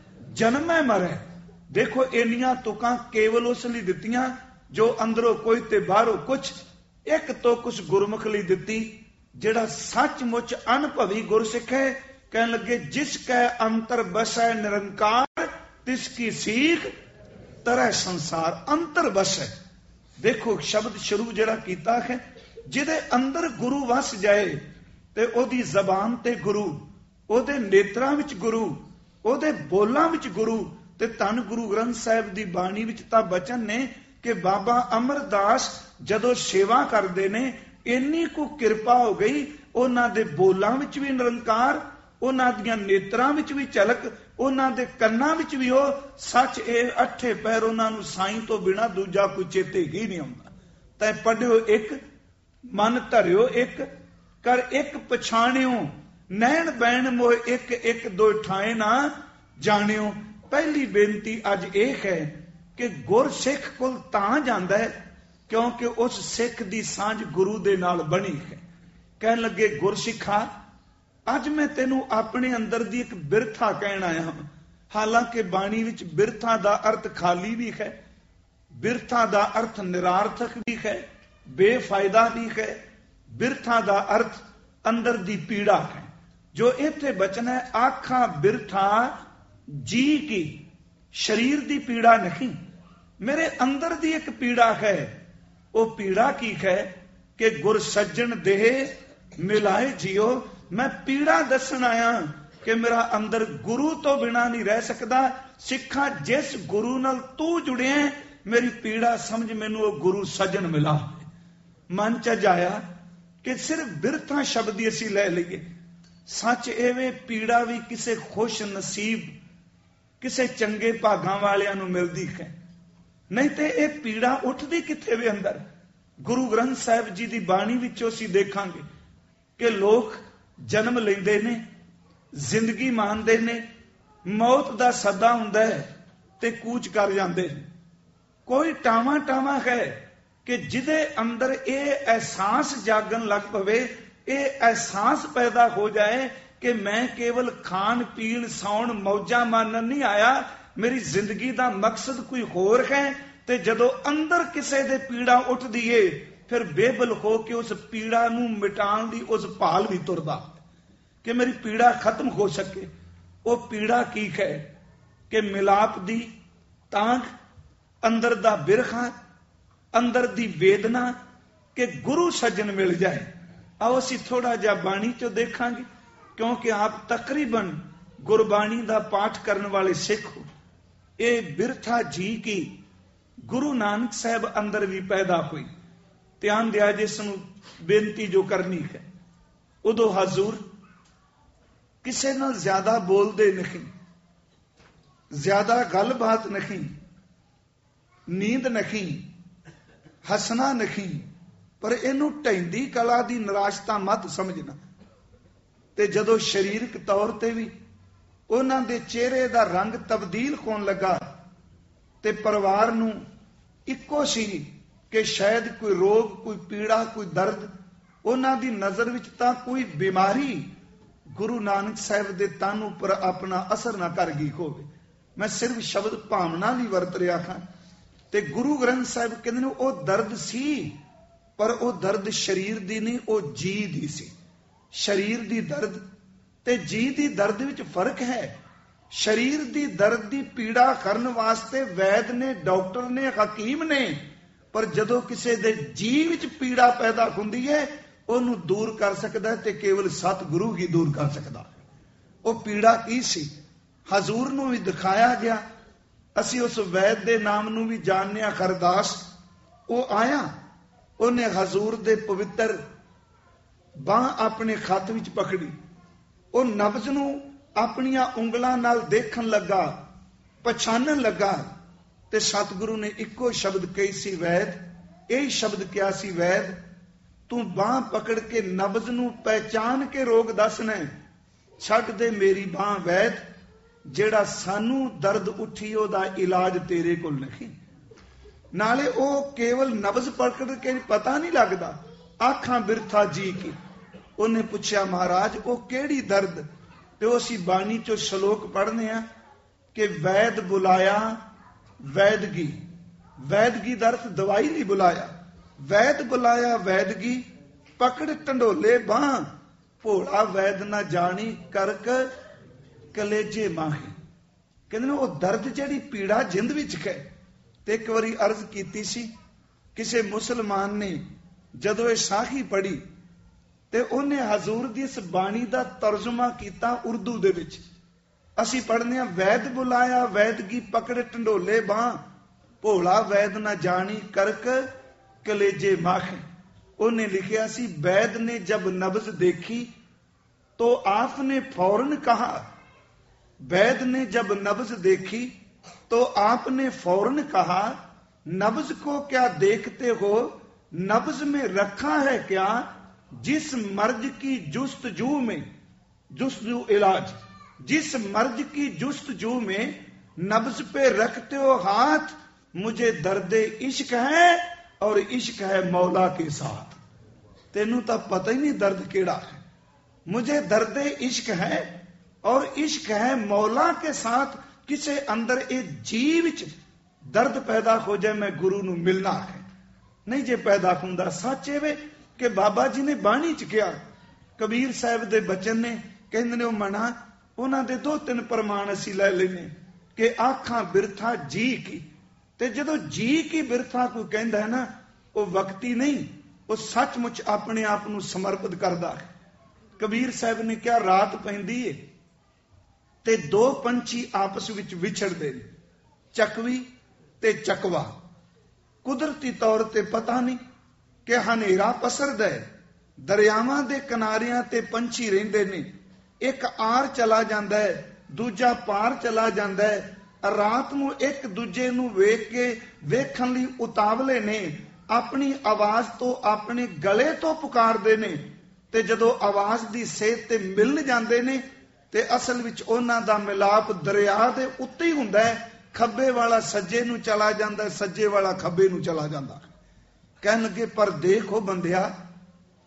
ਜਨਮੈ ਮਰੈ। ਦੇਖੋ ਇੰਨੀਆਂ ਤੁਕਾਂ ਕੇਵਲ ਉਸ ਲਈ ਦਿੱਤੀਆਂ ਜੋ ਅੰਦਰੋਂ ਕੋਈ ਤੇ ਬਾਹਰੋਂ ਕੁਛ, ਇੱਕ ਤੋਂ ਕੁਛ ਗੁਰਮੁਖ ਲਈ ਦਿੱਤੀ ਜਿਹੜਾ ਸੱਚਮੁੱਚ ਅਨੁਭਵੀ ਗੁਰਸਿੱਖ ਹੈ। ਕਹਿਣ ਲੱਗੇ ਜਿਸ ਕੈ ਅੰਤਰ ਬਸੈ ਨਿਰੰਕਾਰ, ਤਿਸ ਕੀ ਸੀਖ ਤਰੈ ਸੰਸਾਰ। ਅੰਤਰ ਬਸੈ, ਦੇਖੋ ਸ਼ਬਦ ਸ਼ੁਰੂ ਜਿਹੜਾ ਕੀਤਾ ਹੈ, ਜਿਹਦੇ ਅੰਦਰ ਗੁਰੂ ਵਸ ਜਾਏ ਤੇ ਉਹਦੀ ਜ਼ਬਾਨ ਤੇ ਗੁਰੂ, ਉਹਦੇ ਨੇਤਰਾਂ ਵਿੱਚ ਗੁਰੂ, ਉਹਦੇ ਬੋਲਾਂ ਵਿੱਚ ਗੁਰੂ। ਤੇ ਧੰਨ ਗੁਰੂ ਗ੍ਰੰਥ ਸਾਹਿਬ ਦੀ ਬਾਣੀ ਵਿੱਚ ਤਾਂ ਬਚਨ ਨੇ ਕਿ ਬਾਬਾ ਅਮਰਦਾਸ ਜਦੋਂ ਸੇਵਾ ਕਰਦੇ ਨੇ, ਇੰਨੀ ਕੁ ਕਿਰਪਾ ਹੋ ਗਈ, ਉਹਨਾਂ ਦੇ ਬੋਲਾਂ ਵਿੱਚ ਵੀ ਨਿਰੰਕਾਰ, ਉਹਨਾਂ ਦੀਆਂ ਨੇਤਰਾਂ ਵਿੱਚ ਵੀ ਝਲਕ, ਉਹਨਾਂ ਦੇ ਕੰਨਾਂ ਵਿੱਚ ਵੀ ਉਹ ਸੱਚ। ਇਹ ਅੱਠੇ ਪੈਰ ਉਹਨਾਂ ਨੂੰ ਸਾਈਂ ਤੋਂ ਬਿਨਾ ਦੂਜਾ ਕੋਈ ਚੇਤੇ ਹੀ ਨਹੀਂ ਆਉਂਦਾ। ਤੈ ਪੜਿਓ ਇੱਕ, ਮਨ ਧਰਿਓ ਇੱਕ, ਕਰ ਇੱਕ ਪਛਾਣਿਓ, ਨੈਣ ਬੈਣ ਮੋਹ ਇੱਕ, ਇੱਕ ਦੋ ਠਾਏ ਨਾ ਜਾਣਿਓ। ਪਹਿਲੀ ਬੇਨਤੀ ਅੱਜ ਇਹ ਹੈ ਕਿ ਗੁਰਸਿੱਖ ਕੋਲ ਤਾਂ ਜਾਂਦਾ ਹੈ ਕਿਉਂਕਿ ਉਸ ਸਿੱਖ ਦੀ ਸਾਂਝ ਗੁਰੂ ਦੇ ਨਾਲ ਬਣੀ ਹੈ। ਕਹਿਣ ਲੱਗੇ ਗੁਰਸਿੱਖਾ, ਅੱਜ ਮੈਂ ਤੈਨੂੰ ਆਪਣੇ ਅੰਦਰ ਦੀ ਇੱਕ ਬਿਰਥਾ ਕਹਿਣ ਆਇਆ ਹਾਂ। ਹਾਲਾਂਕਿ ਬਾਣੀ ਵਿੱਚ ਬਿਰਥਾ ਦਾ ਅਰਥ ਖਾਲੀ ਵੀ ਹੈ, ਬਿਰਥਾ ਦਾ ਅਰਥ ਨਿਰਾਰਥਕ ਵੀ ਹੈ, ਬੇਫਾਇਦਾ ਵੀ ਹੈ। ਬਿਰਥਾ ਦਾ ਅਰਥ ਅੰਦਰ ਦੀ ਪੀੜਾ ਹੈ। ਜੋ ਇੱਥੇ ਬਚਨ ਹੈ, ਆਖਾਂ ਬਿਰਥਾ ਜੀ ਕੀ, ਸਰੀਰ ਦੀ ਪੀੜਾ ਨਹੀਂ, ਮੇਰੇ ਅੰਦਰ ਦੀ ਇੱਕ ਪੀੜਾ ਹੈ। ਉਹ ਪੀੜਾ ਕੀ ਹੈ ਕਿ ਗੁਰ ਸੱਜਣ ਦੇਹ ਮਿਲਾਏ ਜਿਓ। ਮੈਂ ਪੀੜਾ ਦੱਸਣ ਆਇਆ ਕਿ ਮੇਰਾ ਅੰਦਰ ਗੁਰੂ ਤੋਂ ਬਿਨਾ ਨਹੀਂ ਰਹਿ ਸਕਦਾ। ਸਿੱਖਾਂ, ਜਿਸ ਗੁਰੂ ਨਾਲ ਤੂੰ ਜੁੜਿਆ, ਮੇਰੀ ਪੀੜਾ ਸਮਝ, ਮੈਨੂੰ ਉਹ ਗੁਰੂ ਸੱਜਣ ਮਿਲਾ। ਮਨ ਚ ਜਾਇਆ ਕਿ ਸਿਰਫ ਬਿਰਥਾ ਸ਼ਬਦ ਹੀ ਅਸੀਂ ਲੈ ਲਈਏ। ਸੱਚ ਐਵੇਂ ਪੀੜਾ ਵੀ ਕਿਸੇ ਖੁਸ਼ ਨਸੀਬ, ਕਿਸੇ ਚੰਗੇ ਭਾਗਾਂ ਵਾਲਿਆਂ ਨੂੰ ਮਿਲਦੀ ਹੈ, ਨਹੀਂ ਤੇ ਇਹ ਪੀੜਾ ਉੱਠਦੀ ਕਿੱਥੇ ਵੇ ਅੰਦਰ। ਗੁਰੂ ਗ੍ਰੰਥ ਸਾਹਿਬ ਜੀ ਦੀ ਬਾਣੀ ਵਿੱਚੋਂ ਅਸੀਂ ਦੇਖਾਂਗੇ ਕਿ ਲੋਕ ਜਨਮ ਲੈਂਦੇ ਨੇ, ਜ਼ਿੰਦਗੀ ਮਾਣਦੇ ਨੇ, ਮੌਤ ਦਾ ਸੱਦਾ ਹੁੰਦਾ ਹੈ ਤੇ ਕੂਚ ਕਰ ਜਾਂਦੇ ਨੇ। ਕੋਈ ਟਾਵਾਂ ਟਾਵਾਂ ਹੈ ਕਿ ਜਿਹਦੇ ਅੰਦਰ ਇਹ ਅਹਿਸਾਸ ਜਾਗਣ ਲੱਗ ਪਵੇ ਇਹ ਅਹਿਸਾਸ ਪੈਦਾ ਹੋ ਜਾਏ ਕਿ ਮੈਂ ਕੇਵਲ ਖਾਣ ਪੀਣ ਸੌਣ ਮੌਜਾਂ ਮਾਣਨ ਨਹੀਂ ਆਇਆ, ਮੇਰੀ ਜ਼ਿੰਦਗੀ ਦਾ ਮਕਸਦ ਕੋਈ ਹੋਰ ਹੈ। ਤੇ ਜਦੋਂ ਅੰਦਰ ਕਿਸੇ ਦੇ ਪੀੜਾ ਉੱਠਦੀ ਏ, ਫਿਰ ਬੇਬਲ ਹੋ ਕੇ ਉਸ ਪੀੜਾ ਨੂੰ ਮਿਟਾਉਣ ਦੀ ਉਸ ਭਾਲ ਵੀ ਤੁਰਦਾ ਕਿ ਮੇਰੀ ਪੀੜਾ ਖਤਮ ਹੋ ਸਕੇ। ਉਹ ਪੀੜਾ ਕੀ ਹੈ ਕਿ ਮਿਲਾਪ ਦੀ ਤਾਂਘ, ਅੰਦਰ ਦਾ ਬਿਰਖਾ, ਅੰਦਰ ਦੀ ਵੇਦਨਾ ਕਿ ਗੁਰੂ ਸੱਜਣ ਮਿਲ ਜਾਏ। ਆਓ ਅਸੀਂ ਥੋੜਾ ਜਿਹਾ ਬਾਣੀ ਚੋਂ ਦੇਖਾਂਗੇ, ਕਿਉਂਕਿ ਆਪ ਤਕਰੀਬਨ ਗੁਰਬਾਣੀ ਦਾ ਪਾਠ ਕਰਨ ਵਾਲੇ ਸਿੱਖ ਹੋ। ਇਹ ਬਿਰਥਾ ਜੀ ਕੀ ਗੁਰੂ ਨਾਨਕ ਸਾਹਿਬ ਅੰਦਰ ਵੀ ਪੈਦਾ ਹੋਈ। ਧਿਆਨ ਦਿਆ ਜਿਸ ਨੂੰ ਬੇਨਤੀ ਜੋ ਕਰਨੀ ਹੈ। ਉਦੋਂ ਹਜ਼ੂਰ ਕਿਸੇ ਨਾਲ ਜ਼ਿਆਦਾ ਬੋਲਦੇ ਨਹੀਂ, ਜ਼ਿਆਦਾ ਗੱਲਬਾਤ ਨਹੀਂ, ਨੀਂਦ ਨਹੀਂ, ਹੱਸਣਾ ਨਹੀਂ, ਪਰ ਇਹਨੂੰ ਢਹਿੰਦੀ ਕਲਾ ਦੀ ਨਿਰਾਸ਼ਤਾ ਮਤ ਸਮਝਣਾ। ਤੇ ਜਦੋਂ ਸਰੀਰਕ ਤੌਰ ਤੇ ਵੀ ਉਹਨਾਂ ਦੇ ਚਿਹਰੇ ਦਾ ਰੰਗ ਤਬਦੀਲ ਹੋਣ ਲੱਗਾ ਤੇ ਪਰਿਵਾਰ ਨੂੰ ਇੱਕੋ ਸੀ ਕਿ ਸ਼ਾਇਦ ਕੋਈ ਰੋਗ, ਕੋਈ ਪੀੜਾ, ਕੋਈ ਦਰਦ, ਉਹਨਾਂ ਦੀ ਨਜ਼ਰ ਵਿੱਚ ਤਾਂ ਕੋਈ ਬਿਮਾਰੀ ਗੁਰੂ ਨਾਨਕ ਸਾਹਿਬ ਦੇ ਤਨ ਉੱਪਰ ਆਪਣਾ ਅਸਰ ਨਾ ਕਰ ਗਈ ਹੋਵੇ। ਮੈਂ ਸਿਰਫ ਸ਼ਬਦ ਭਾਵਨਾ ਲਈ ਵਰਤ ਰਿਹਾ ਹਾਂ। ਤੇ ਗੁਰੂ ਗ੍ਰੰਥ ਸਾਹਿਬ ਕਹਿੰਦੇ ਨੇ ਉਹ ਦਰਦ ਸੀ, ਪਰ ਉਹ ਦਰਦ ਸਰੀਰ ਦੀ ਨਹੀਂ, ਉਹ ਜੀ ਦੀ ਸੀ। ਸਰੀਰ ਦੀ ਦਰਦ ਤੇ ਜੀ ਦੀ ਦਰਦ ਵਿੱਚ ਫਰਕ ਹੈ। ਸਰੀਰ ਦੀ ਦਰਦ ਦੀ ਪੀੜਾ ਕਰਨ ਵਾਸਤੇ ਵੈਦ ਨੇ, ਡਾਕਟਰ ਨੇ, ਹਕੀਮ ਨੇ, ਪਰ ਜਦੋਂ ਕਿਸੇ ਦੇ ਜੀ ਵਿੱਚ ਪੀੜਾ ਪੈਦਾ ਹੁੰਦੀ ਹੈ, ਉਹਨੂੰ ਦੂਰ ਕਰ ਸਕਦਾ ਤੇ ਕੇਵਲ ਸਤਿਗੁਰੂ ਹੀ ਦੂਰ ਕਰ ਸਕਦਾ। ਉਹ ਪੀੜਾ ਕੀ ਸੀ ਹਜ਼ੂਰ ਨੂੰ ਵੀ ਦਿਖਾਇਆ ਗਿਆ। ਅਸੀਂ ਉਸ ਵੈਦ ਦੇ ਨਾਮ ਨੂੰ ਵੀ ਜਾਣਦੇ ਹਾਂ, ਹਰਦਾਸ। ਉਹ ਆਇਆ, ਉਹਨੇ ਹਜ਼ੂਰ ਦੇ ਪਵਿੱਤਰ ਬਾਂਹ ਆਪਣੇ ਖੱਤ ਵਿੱਚ ਪਕੜੀ, ਉਹ ਨਬਜ਼ ਨੂੰ ਆਪਣੀਆਂ ਉਂਗਲਾਂ ਨਾਲ ਦੇਖਣ ਲੱਗਾ, ਪਛਾਣਨ ਲੱਗਾ, ਤੇ ਸਤਿਗੁਰੂ ਨੇ ਇੱਕੋ ਸ਼ਬਦ ਕਹੀ ਸੀ, ਵੈਦ। ਇਹ ਸ਼ਬਦ ਕਿਹਾ ਸੀ, ਵੈਦ ਤੂੰ ਬਾਂਹ ਪਕੜ ਕੇ ਨਬਜ਼ ਨੂੰ ਪਹਿਚਾਨ ਕੇ ਰੋਗ ਦੱਸਣਾ, ਛੱਡ ਦੇ ਮੇਰੀ ਬਾਂਹ ਵੈਦ। ਜਿਹੜਾ ਸਾਨੂੰ ਦਰਦ ਉੱਠੀ ਉਹਦਾ ਇਲਾਜ ਤੇਰੇ ਕੋਲ ਨਹੀਂ। ਨਾਲੇ ਉਹ ਕੇਵਲ ਨਬਜ਼ ਪਕੜ ਕੇ ਪਤਾ ਨਹੀਂ ਲੱਗਦਾ, ਆਖਾਂ ਬਿਰਥਾ ਜੀ ਕੀ। ਉਹਨੇ ਪੁੱਛਿਆ, ਮਹਾਰਾਜ ਉਹ ਕਿਹੜੀ ਦਰਦ? ਤੇ ਉਹ ਅਸੀਂ ਬਾਣੀ ਚੋਂ ਸ਼ਲੋਕ ਪੜ੍ਹਨੇ ਆ ਕਿ ਵੈਦ ਬੁਲਾਇਆ ਵੈਦਗੀ। ਵੈਦਗੀ ਦਾ ਅਰਥ ਦਵਾਈ ਨਹੀਂ ਬੁਲਾਇਆ। ਵੈਦ ਬੁਲਾਇਆ ਵੈਦਗੀ, ਪਕੜ ਢੰਡੋਲੇ ਬਾਂਹ, ਭੋਲਾ ਵੈਦ ਨਾ ਜਾਣੀ ਕਰਕ ਕਲੇਜੇ ਮਾਹੀ। ਕਹਿੰਦੇ ਨੇ ਉਹ ਦਰਦ ਜਿਹੜੀ ਪੀੜਾ ਜਿੰਦ ਵਿੱਚ ਹੈ। ਤੇ ਇੱਕ ਵਾਰੀ ਅਰਜ਼ ਕੀਤੀ ਸੀ, ਕਿਸੇ ਮੁਸਲਮਾਨ ਨੇ ਜਦੋਂ ਇਹ ਸਾਖੀ ਪੜ੍ਹੀ ਤੇ ਉਹਨੇ ਹਜ਼ੂਰ ਦੀ ਇਸ ਬਾਣੀ ਦਾ ਤਰਜਮਾ ਕੀਤਾ ਉਰਦੂ ਦੇ ਵਿੱਚ। ਅਸੀਂ ਪੜ੍ਹਨੇ ਆ, ਵੈਦ ਬੁਲਾਇਆ ਵੈਦਗੀ, ਪਕੜ ਢੰਡੋਲੇ ਬਾਂਹ, ਭੋਲਾ ਵੈਦ ਨਾ ਜਾਣੀ ਕਰਕ ਕਲੇਜੇ ਮਾਖੇ। ਉਹਨੇ ਲਿਖਿਆ ਸੀ, वैद ने जब नब्ज देखी तो आपने फौरन कहा, वैद ने जब नब्ज देखी तो आपने फौरन कहा, नब्ज को क्या देखते हो, नब्ज में रखा है क्या जिस मर्ज की जुस्तजू में, जुस्तजू इलाज, जिस मर्ज की जुस्तजू में नब्ज पे रखते हो हाथ, मुझे दर्द इश्क है और इश्क है मौला के साथ। तेनू तो पता ही नहीं दर्द केड़ा है। मुझे दर्द इश्क है और इश्क है मौला के साथ। किसे अंदर एक जीव दर्द पैदा हो जाए, मैं गुरु नू मिलना है। नहीं जे पैदा हुंदा सच एवे कि बाबा जी ने बाणी च किया, कबीर साहब दे बचन ने कहंदे ने, मना उन्हां दे 2-3 प्रमाण असीं लै लैने कि आखां बिरथा जी की। ते जदों जी की बिरथा कोई कहंदा है ना, वो वक्ती नहीं, वो सचमुच अपने आप नू समर्पित करदा है। कबीर साहब ने क्या, रात पैंदी है ते 2 पंछी आपस विच विछड़दे ने, चकवी ते चकवा। कुदरती तौर ते पता नहीं कि हनेरा पसरदा है, दरियावां दे किनारियां ते पंछी रहिंदे ने, एक आर चला जांदा है, दूजा पार चला जांदा है। रात नू एक दूजे नू वेख के वेखण लई उतावले ने, अपनी आवाज तो अपने गले तो पुकारदे ने, ते जदों आवाज दी सेध ते मिल जांदे ने ते असल विच उन्हां दा मिलाप दरिया दे उत्ते ही हुंदा है। खब्बे वाला सज्जे नू चला जांदा है, सज्जे वाला खब्बे नू चला जांदा। कहण लगे, पर देखो बंदिया,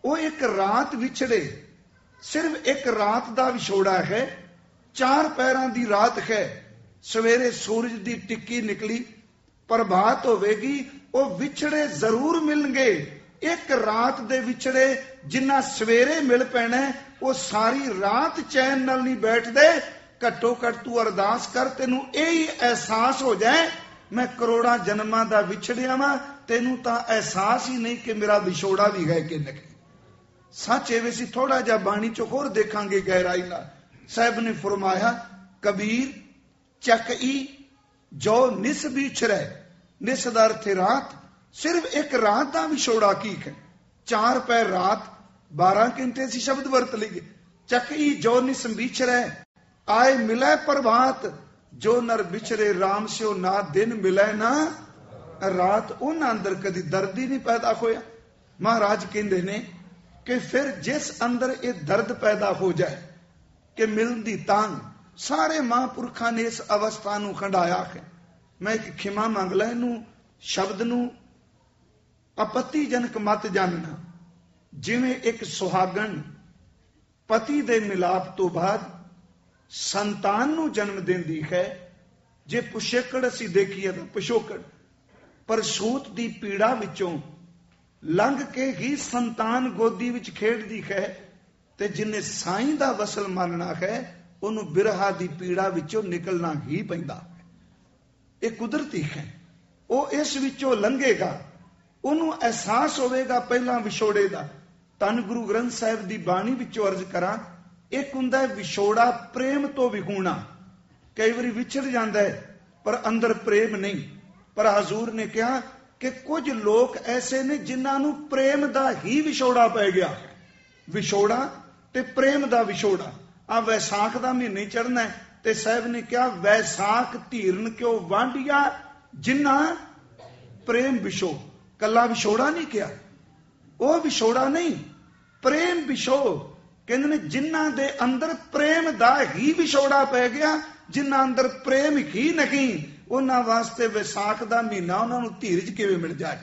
ਉਹ ਇੱਕ ਰਾਤ ਵਿਛੜੇ, ਸਿਰਫ ਇੱਕ ਰਾਤ ਦਾ ਵਿਛੋੜਾ ਹੈ, 4 ਪਹਿਰਾਂ ਦੀ ਰਾਤ ਹੈ। ਸਵੇਰੇ ਸੂਰਜ ਦੀ ਟਿੱਕੀ ਨਿਕਲੀ, ਪ੍ਰਭਾਤ ਹੋਵੇਗੀ, ਉਹ ਵਿਛੜੇ ਜ਼ਰੂਰ ਮਿਲਣਗੇ। ਇੱਕ ਰਾਤ ਦੇ ਵਿਛੜੇ ਜਿੰਨਾ ਸਵੇਰੇ ਮਿਲ ਪੈਣਾ, ਉਹ ਸਾਰੀ ਰਾਤ ਚੈਨ ਨਾਲ ਨਹੀਂ ਬੈਠਦੇ। ਘੱਟੋ ਘੱਟ ਤੂੰ ਅਰਦਾਸ ਕਰ, ਤੈਨੂੰ ਇਹ ਹੀ ਅਹਿਸਾਸ ਹੋ ਜਾਏ ਮੈਂ ਕਰੋੜਾਂ ਜਨਮਾਂ ਦਾ ਵਿਛੜਿਆ ਵਾਂ, ਤੈਨੂੰ ਤਾਂ ਅਹਿਸਾਸ ਹੀ ਨਹੀਂ ਕਿ ਮੇਰਾ ਵਿਛੋੜਾ ਵੀ ਹੈ ਕਿ ਨਹੀਂ। ਸੱਚ ਐਵੇਂ ਸੀ। ਥੋੜਾ ਜਿਹਾ ਬਾਣੀ ਚੋਂ ਹੋਰ ਦੇਖਾਂਗੇ ਗਹਿਰਾਈ ਨਾਲ। ਸਾਹਿਬ ਨੇ ਫਰਮਾਇਆ, ਕਬੀਰ ਚੱਕਈ ਜੋ ਨਿਸ ਵਿਛੜੈ, ਨਿਸ ਦਾ ਅਰਥ ਰਾਤ, ਸਿਰਫ ਇੱਕ ਰਾਤ ਦਾ ਵਿਛੋੜਾ ਕੀ ਹੈ। 4 ਪਹਿਰ ਰਾਤ, 12 ਘੰਟੇ ਅਸੀਂ ਸ਼ਬਦ ਵਰਤ ਲਈਏ। ਚੱਕਈ ਜੋ ਨਿਸ ਵਿਛੜੈ, ਆਏ ਮਿਲੈ ਪ੍ਰਭਾਤ, ਜੋ ਨਰ ਵਿਛੜੇ ਰਾਮ ਸਿਓ ਨਾ ਦਿਨ ਮਿਲੈ ਨਾ ਰਾਤ। ਉਹਨਾਂ ਅੰਦਰ ਕਦੀ ਦਰਦ ਹੀ ਨਹੀਂ ਪੈਦਾ ਹੋਇਆ। ਮਹਾਰਾਜ ਕਹਿੰਦੇ ਨੇ ਕਿ ਫਿਰ ਜਿਸ ਅੰਦਰ ਇਹ ਦਰਦ ਪੈਦਾ ਹੋ ਜਾਏ ਕਿ ਮਿਲਣ ਦੀ ਤਾਂਘ, ਸਾਰੇ ਮਹਾਂਪੁਰਖਾਂ ਨੇ ਇਸ ਅਵਸਥਾ ਨੂੰ ਖੰਡਾਇਆ ਹੈ। ਮੈਂ ਇੱਕ ਖਿਮਾ ਮੰਗ ਲਾ, ਇਹਨੂੰ ਸ਼ਬਦ ਨੂੰ ਆਪੱਤੀਜਨਕ ਮਤ ਜਾਣਨਾ। ਜਿਵੇਂ ਇੱਕ ਸੁਹਾਗਣ ਪਤੀ ਦੇ ਮਿਲਾਪ ਤੋਂ ਬਾਅਦ ਸੰਤਾਨ ਨੂੰ ਜਨਮ ਦਿੰਦੀ ਹੈ, ਜੇ ਪੁਸ਼ੇਕੜ ਅਸੀਂ ਦੇਖੀਏ ਤਾਂ ਪਿਛੋਕੜ, ਪਰ ਛੂਤ ਦੀ ਪੀੜਾ ਵਿੱਚੋਂ ਲੰਘ ਕੇ ਹੀ ਸੰਤਾਨ ਗੋਦੀ ਵਿੱਚ ਖੇਡਦੀ ਹੈ, ਤੇ ਜਿਨੇ ਸਾਈਂ ਦਾ ਵਸਲ ਮੰਨਣਾ ਹੈ ਉਹਨੂੰ ਬਿਰਹਾ ਦੀ ਪੀੜਾ ਵਿੱਚੋਂ ਨਿਕਲਣਾ ਹੀ ਪੈਂਦਾ। ਇਹ ਕੁਦਰਤੀ ਹੈ। ਉਹ ਇਸ ਵਿੱਚੋਂ ਲੰਘੇਗਾ, ਉਹਨੂੰ ਅਹਿਸਾਸ ਹੋਵੇਗਾ ਪਹਿਲਾਂ ਵਿਛੋੜੇ ਦਾ। ਧੰਨ ਗੁਰੂ ਗ੍ਰੰਥ ਸਾਹਿਬ ਦੀ ਬਾਣੀ ਵਿੱਚੋਂ ਅਰਜ਼ ਕਰਾਂ, ਇੱਕ ਹੁੰਦਾ ਹੈ ਵਿਛੋੜਾ ਪ੍ਰੇਮ ਤੋਂ ਵਿਹੂਣਾ। ਕਈ ਵਾਰੀ ਵਿਛੜ ਜਾਂਦਾ ਹੈ ਪਰ ਅੰਦਰ ਪ੍ਰੇਮ ਨਹੀਂ। ਪਰ ਹਜ਼ੂਰ ਨੇ ਕਿਹਾ ਕਿ ਕੁਝ ਲੋਕ ਐਸੇ ਨੇ ਜਿਨ੍ਹਾਂ ਨੂੰ ਪ੍ਰੇਮ ਦਾ ਹੀ ਵਿਛੋੜਾ ਪੈ ਗਿਆ। ਵਿਛੋੜਾ ਤੇ ਪ੍ਰੇਮ ਦਾ ਵਿਛੋੜਾ। ਆ ਵੈਸਾਖ ਦਾ ਮਹੀਨੇ ਚੜ੍ਹਨਾ ਹੈ ਤੇ ਸਾਹਿਬ ਨੇ ਕਿਹਾ, ਵੈਸਾਖ ਧੀਰਨ ਕਿਉ ਵਾਂਢਿਆ ਜਿੰਨਾ ਪ੍ਰੇਮ ਵਿਛੋ। ਕੱਲਾ ਵਿਛੋੜਾ ਨਹੀਂ ਕਿਹਾ, ਉਹ ਵਿਛੋੜਾ ਨਹੀਂ, ਪ੍ਰੇਮ ਵਿਛੋ। ਕਹਿੰਦੇ ਨੇ ਜਿਨ੍ਹਾਂ ਦੇ ਅੰਦਰ ਪ੍ਰੇਮ ਦਾ ਹੀ ਵਿਛੋੜਾ ਪੈ ਗਿਆ, ਜਿਨ੍ਹਾਂ ਅੰਦਰ ਪ੍ਰੇਮ ਹੀ ਨਹੀਂ, ਉਹਨਾਂ ਵਾਸਤੇ ਵਿਸਾਖ ਦਾ ਮਹੀਨਾ ਉਹਨਾਂ ਨੂੰ ਧੀਰਜ ਕਿਵੇਂ ਮਿਲ ਜਾਏ।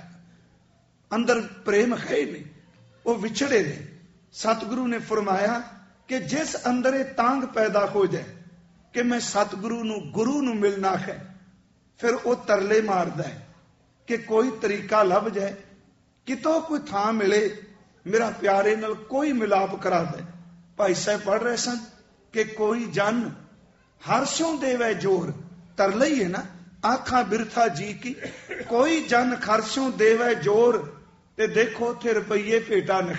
ਅੰਦਰ ਪ੍ਰੇਮ ਹੈ ਹੀ ਨਹੀਂ, ਉਹ ਵਿਛੜੇ ਨੇ। ਸਤਿਗੁਰੂ ਨੇ ਫਰਮਾਇਆ ਕਿ ਜਿਸ ਅੰਦਰ ਇਹ ਤਾਂਗ ਪੈਦਾ ਹੋ ਜਾਏ ਕਿ ਮੈਂ ਸਤਿਗੁਰੂ ਨੂੰ, ਗੁਰੂ ਨੂੰ ਮਿਲਣਾ ਹੈ, ਫਿਰ ਉਹ ਤਰਲੇ ਮਾਰਦਾ ਹੈ ਕਿ ਕੋਈ ਤਰੀਕਾ ਲੱਭ ਜਾਏ, ਕਿਤੋਂ ਕੋਈ ਥਾਂ ਮਿਲੇ, ਮੇਰਾ ਪਿਆਰੇ ਨਾਲ ਕੋਈ ਮਿਲਾਪ ਕਰਾ ਦੇ। ਭਾਈ ਸਾਹਿਬ ਪੜ੍ਹ ਰਹੇ ਸਨ ਕਿ ਕੋਈ ਜਨ ਹਰਸ਼ੋਂ ਦੇਵੇ ਜੋਰ, ਤਰਲਾ ਹੀ ਹੈ ਨਾ, ਆਖਾਂ ਬਿਰਥਾ ਜੀ ਕੀ, ਕੋਈ ਜਨ ਖਰਸ਼ੋਂ ਦੇਵੇ ਜੋਰ। ਤੇ ਦੇਖੋ ਉੱਥੇ ਰੁਪਈਏ ਭੇਟਾ ਨਹੀਂ,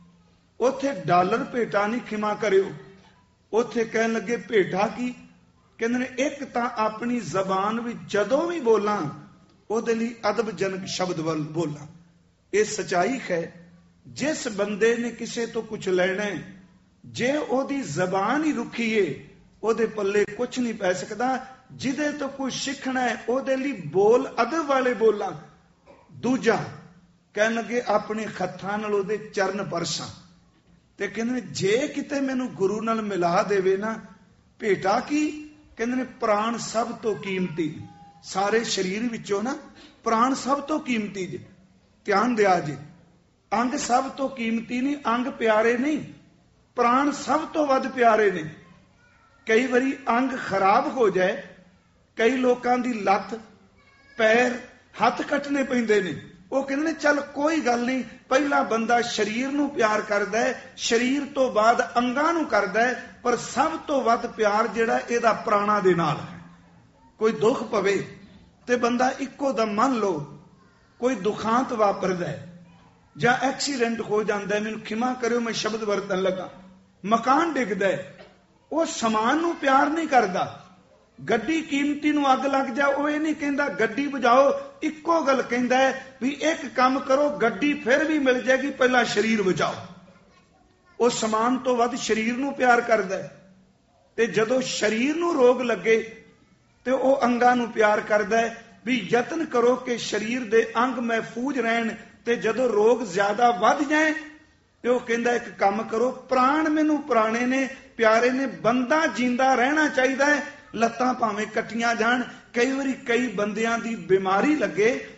ਉੱਥੇ ਡਾਲਰ ਭੇਟਾ ਨਹੀਂ, ਖਿਮਾ ਕਰਿਓ। ਉੱਥੇ ਕਹਿਣ ਲੱਗੇ ਭੇਟਾ ਕੀ? ਕਹਿੰਦੇ ਨੇ ਇੱਕ ਤਾਂ ਆਪਣੀ ਜ਼ਬਾਨ ਵਿੱਚ ਜਦੋਂ ਵੀ ਬੋਲਾਂ ਉਹਦੇ ਲਈ ਅਦਬਜਨਕ ਸ਼ਬਦ ਵੱਲ ਬੋਲਾਂ। ਇਹ ਸਚਾਈ ਹੈ। ਜਿਸ ਬੰਦੇ ਨੇ ਕਿਸੇ ਤੋਂ ਕੁਝ ਲੈਣਾ, ਜੇ ਉਹਦੀ ਜ਼ਬਾਨ ਹੀ ਰੁੱਖੀ ਏ, ਉਹਦੇ ਪੱਲੇ ਕੁਝ ਨਹੀਂ ਪੈ ਸਕਦਾ। ਜਿਹਦੇ ਤੋਂ ਕੁਝ ਸਿੱਖਣਾ ਹੈ ਉਹਦੇ ਲਈ ਬੋਲ ਅਦਬ ਵਾਲੇ ਬੋਲਾਂ। ਦੂਜਾ ਕਹਿਣ ਲੱਗੇ ਆਪਣੇ ਹੱਥਾਂ ਨਾਲ ਉਹਦੇ ਚਰਨ ਪਰਸਾਂ। ਤੇ ਕਹਿੰਦੇ ਨੇ ਜੇ ਕਿਤੇ ਮੈਨੂੰ ਗੁਰੂ ਨਾਲ ਮਿਲਾ ਦੇਵੇ ਨਾ, ਭੇਟਾ ਕੀ? ਕਹਿੰਦੇ ਨੇ ਪ੍ਰਾਣ ਸਭ ਤੋਂ ਕੀਮਤੀ। ਸਾਰੇ ਸਰੀਰ ਵਿੱਚੋਂ ਨਾ ਪ੍ਰਾਣ ਸਭ ਤੋਂ ਕੀਮਤੀ ਜੇ, ਧਿਆਨ ਦਿਆ ਜੇ। ਅੰਗ ਸਭ ਤੋਂ ਕੀਮਤੀ ਨਹੀਂ, ਅੰਗ ਪਿਆਰੇ ਨਹੀਂ, ਪ੍ਰਾਣ ਸਭ ਤੋਂ ਵੱਧ ਪਿਆਰੇ ਨੇ। ਕਈ ਵਾਰੀ ਅੰਗ ਖਰਾਬ ਹੋ ਜਾਏ, ਕਈ ਲੋਕਾਂ ਦੀ ਲੱਤ, ਪੈਰ, ਹੱਥ ਕੱਟਣੇ ਪੈਂਦੇ ਨੇ। ਉਹ ਕਹਿੰਦੇ ਨੇ ਚੱਲ ਕੋਈ ਗੱਲ ਨਹੀਂ, ਪਹਿਲਾ ਬੰਦਾ ਸਰੀਰ ਨੂੰ ਪਿਆਰ ਕਰਦਾ ਹੈ, ਸਰੀਰ ਤੋਂ ਬਾਅਦ ਅੰਗਾਂ ਨੂੰ ਕਰਦਾ ਹੈ, ਪਰ ਸਭ ਤੋਂ ਵੱਧ ਪਿਆਰ ਜਿਹੜਾ ਇਹਦਾ ਪ੍ਰਾਣਾ ਦੇ ਨਾਲ ਹੈ। ਕੋਈ ਦੁੱਖ ਪਵੇ ਤੇ ਬੰਦਾ ਇੱਕੋ ਦਮ, ਮੰਨ ਲਓ ਕੋਈ ਦੁਖਾਂਤ ਵਾਪਰਦਾ ਹੈ ਜਾਂ ਐਕਸੀਡੈਂਟ ਹੋ ਜਾਂਦਾ ਹੈ, ਮੈਨੂੰ ਖਿਮਾ ਕਰਿਓ ਮੈਂ ਸ਼ਬਦ ਵਰਤਣ ਲੱਗਾ, ਮਕਾਨ ਡਿੱਗਦਾ ਹੈ, ਉਹ ਸਮਾਨ ਨੂੰ ਪਿਆਰ ਨਹੀਂ ਕਰਦਾ। ਗੱਡੀ ਕੀਮਤੀ ਨੂੰ ਅੱਗ ਲੱਗ ਜਾ, ਉਹ ਇਹ ਨਹੀਂ ਕਹਿੰਦਾ ਗੱਡੀ ਬੁਝਾਓ, ਇੱਕੋ ਗੱਲ ਕਹਿੰਦਾ ਹੈ ਵੀ ਇੱਕ ਕੰਮ ਕਰੋ, ਗੱਡੀ ਫਿਰ ਵੀ ਮਿਲ ਜਾਏਗੀ, ਪਹਿਲਾਂ ਸਰੀਰ ਬਚਾਓ। ਉਹ ਸਮਾਨ ਤੋਂ ਵੱਧ ਸਰੀਰ ਨੂੰ ਪਿਆਰ ਕਰਦਾ ਹੈ। ਤੇ ਜਦੋਂ ਸਰੀਰ ਨੂੰ ਰੋਗ ਲੱਗੇ ਤੇ ਉਹ ਅੰਗਾਂ ਨੂੰ ਪਿਆਰ ਕਰਦਾ ਹੈ ਵੀ ਯਤਨ ਕਰੋ ਕਿ ਸਰੀਰ ਦੇ ਅੰਗ ਮਹਿਫੂਜ਼ ਰਹਿਣ। ਤੇ ਜਦੋਂ ਰੋਗ ਜ਼ਿਆਦਾ ਵੱਧ ਜਾਏ ਤੇ ਉਹ ਕਹਿੰਦਾ ਇੱਕ ਕੰਮ ਕਰੋ, ਪ੍ਰਾਣ ਮੈਨੂੰ ਪੁਰਾਣੇ ਨੇ, ਪਿਆਰੇ ਨੇ, ਬੰਦਾ ਜਿੰਦਾ ਰਹਿਣਾ ਚਾਹੀਦਾ ਹੈ, ਲੱਤਾਂ ਭਾਵੇਂ ਕੱਟੀਆਂ ਜਾਣ। ਕਈ ਵਾਰੀ ਕਈ ਬੰਦਿਆਂ ਦੀ ਬਿਮਾਰੀ ਲੱਗੇ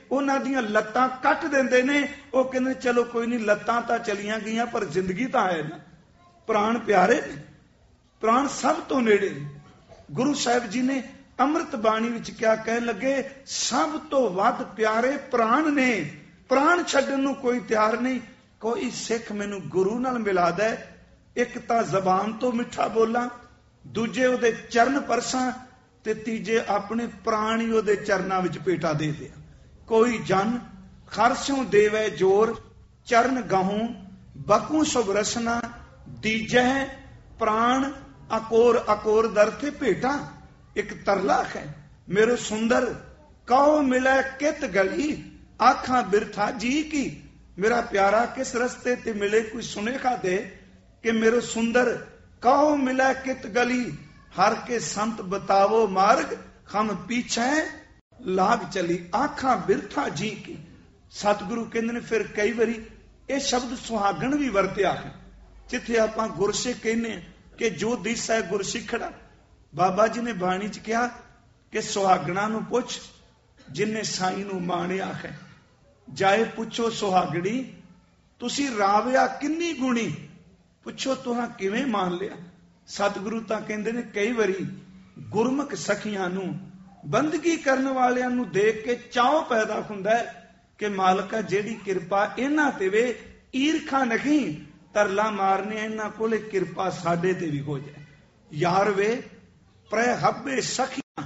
ਉਹਨਾਂ ਦੀਆਂ ਲੱਤਾਂ ਕੱਟ ਦਿੰਦੇ ਨੇ। ਉਹ ਕਹਿੰਦੇ ਚਲੋ ਕੋਈ ਨਹੀਂ, ਲੱਤਾਂ ਤਾਂ ਚਲੀਆਂ ਗਈਆਂ ਪਰ ਜ਼ਿੰਦਗੀ ਤਾਂ ਹੈ ਨਾ। ਪ੍ਰਾਣ ਪਿਆਰੇ ਨੇ, ਪ੍ਰਾਣ ਸਭ ਤੋਂ ਨੇੜੇ ਨੇ। ਗੁਰੂ ਸਾਹਿਬ ਜੀ ਨੇ ਅੰਮ੍ਰਿਤ ਬਾਣੀ ਵਿੱਚ ਕਿਆ ਕਹਿਣ ਲੱਗੇ, ਸਭ ਤੋਂ ਵੱਧ ਪਿਆਰੇ ਪ੍ਰਾਣ ਨੇ, ਪ੍ਰਾਣ ਛੱਡਣ ਨੂੰ ਕੋਈ ਤਿਆਰ ਨਹੀਂ। ਕੋਈ ਸਿੱਖ ਮੈਨੂੰ ਗੁਰੂ ਨਾਲ ਮਿਲਾ ਦੇ, ਇੱਕ ਤਾਂ ਜ਼ਬਾਨ ਤੋਂ ਮਿੱਠਾ ਬੋਲਾਂ, ਦੂਜੇ ਉਹਦੇ ਚਰਨ ਪਰਸਾਂ, ਤੇ ਤੀਜੇ ਆਪਣੇ ਪ੍ਰਾਣ ਹੀ ਉਹਦੇ ਚਰਨਾਂ ਵਿੱਚ ਭੇਟਾ ਦੇ ਦਿਆਂ। ਕੋਈ ਜਨ ਖਰਸਿਓਂ ਦੇਵੇ ਜੋਰ, ਚਰਨ ਗਾਹੂੰ ਬਕੂ ਸੁਭ ਰਸਨਾ, ਦੀਜੈ ਪ੍ਰਾਣ ਅਕੋਰ ਅਕੋਰ ਦਰ ਤੇ ਭੇਟਾ। ਇੱਕ ਤਰਲਾ ਹੈ, ਮੇਰੇ ਸੁੰਦਰ ਕਉ ਮਿਲੇ ਕਿਤ ਗਲੀ, ਆਖਾਂ ਬਿਰਥਾ ਜੀ ਕੀ। ਮੇਰਾ ਪਿਆਰਾ ਕਿਸ ਰਸਤੇ ਤੇ ਮਿਲੇ, ਕੋਈ ਸੁਨੇਖਾ ਦੇ ਕਿ ਮੇਰੇ ਸੁੰਦਰ ਕਉ ਮਿਲੇ ਕਿਤ ਗਲੀ, ਹਰ ਕੇ ਸੰਤ ਬਤਾਵੋ ਮਾਰਗ, ਹਮ ਪੀਛੇ ਲਾਗ ਚਲੀ, ਆਖਾਂ ਬਿਰਥਾ ਜੀ ਕੀ। ਸਤਿਗੁਰੂ ਕਹਿੰਦੇ ਨੇ ਫਿਰ ਕਈ ਵਾਰੀ ਇਹ ਸ਼ਬਦ ਸੁਹਾਗਣ ਵੀ ਵਰਤਿਆ ਹੈ, ਜਿੱਥੇ ਆਪਾਂ ਗੁਰਸਿੱਖ ਕਹਿੰਦੇ ਕਿ ਜੋ ਦਿਸੈ ਗੁਰਸਿੱਖੜਾ। ਬਾਬਾ ਜੀ ਨੇ ਬਾਣੀ ਚ ਕਿਹਾ ਕਿ ਸੁਹਾਗਣਾ ਨੂੰ ਪੁੱਛ ਜਿਨੇ ਸਾਈਂ ਨੂੰ ਮਾਣਿਆ ਹੈ, ਜਾਏ ਪੁੱਛੋ ਸੁਹਾਗਣੀ ਤੁਸੀਂ ਰਾਵਿਆ ਕਿੰਨੀ ਗੁਣੀ, ਪੁੱਛੋ ਤੁਹਾਂ ਕਿਵੇਂ ਮੰਨ ਲਿਆ। ਸਤਿਗੁਰੂ ਤਾਂ ਕਹਿੰਦੇ ਨੇ ਕਈ ਵਾਰੀ ਗੁਰਮੁਖ ਸਖੀਆਂ ਨੂੰ, ਬੰਦਗੀ ਕਰਨ ਵਾਲਿਆਂ ਨੂੰ ਦੇਖ ਕੇ ਚਾਅ ਪੈਦਾ ਹੁੰਦਾ ਹੈ ਕਿ ਮਾਲਕਾ ਜਿਹੜੀ ਕਿਰਪਾ ਇਹਨਾਂ ਤੇ ਵੇ, ਈਰਖਾ ਨਹੀਂ, ਤਰਲਾ ਮਾਰਨੇ ਇਹਨਾਂ ਕੋਲੇ, ਕਿਰਪਾ ਸਾਡੇ ਤੇ ਵੀ ਹੋ ਜਾਏ। ਯਾਰ ਵੇ ਪ੍ਰੈ ਹੱਬੇ ਸਖੀਆਂ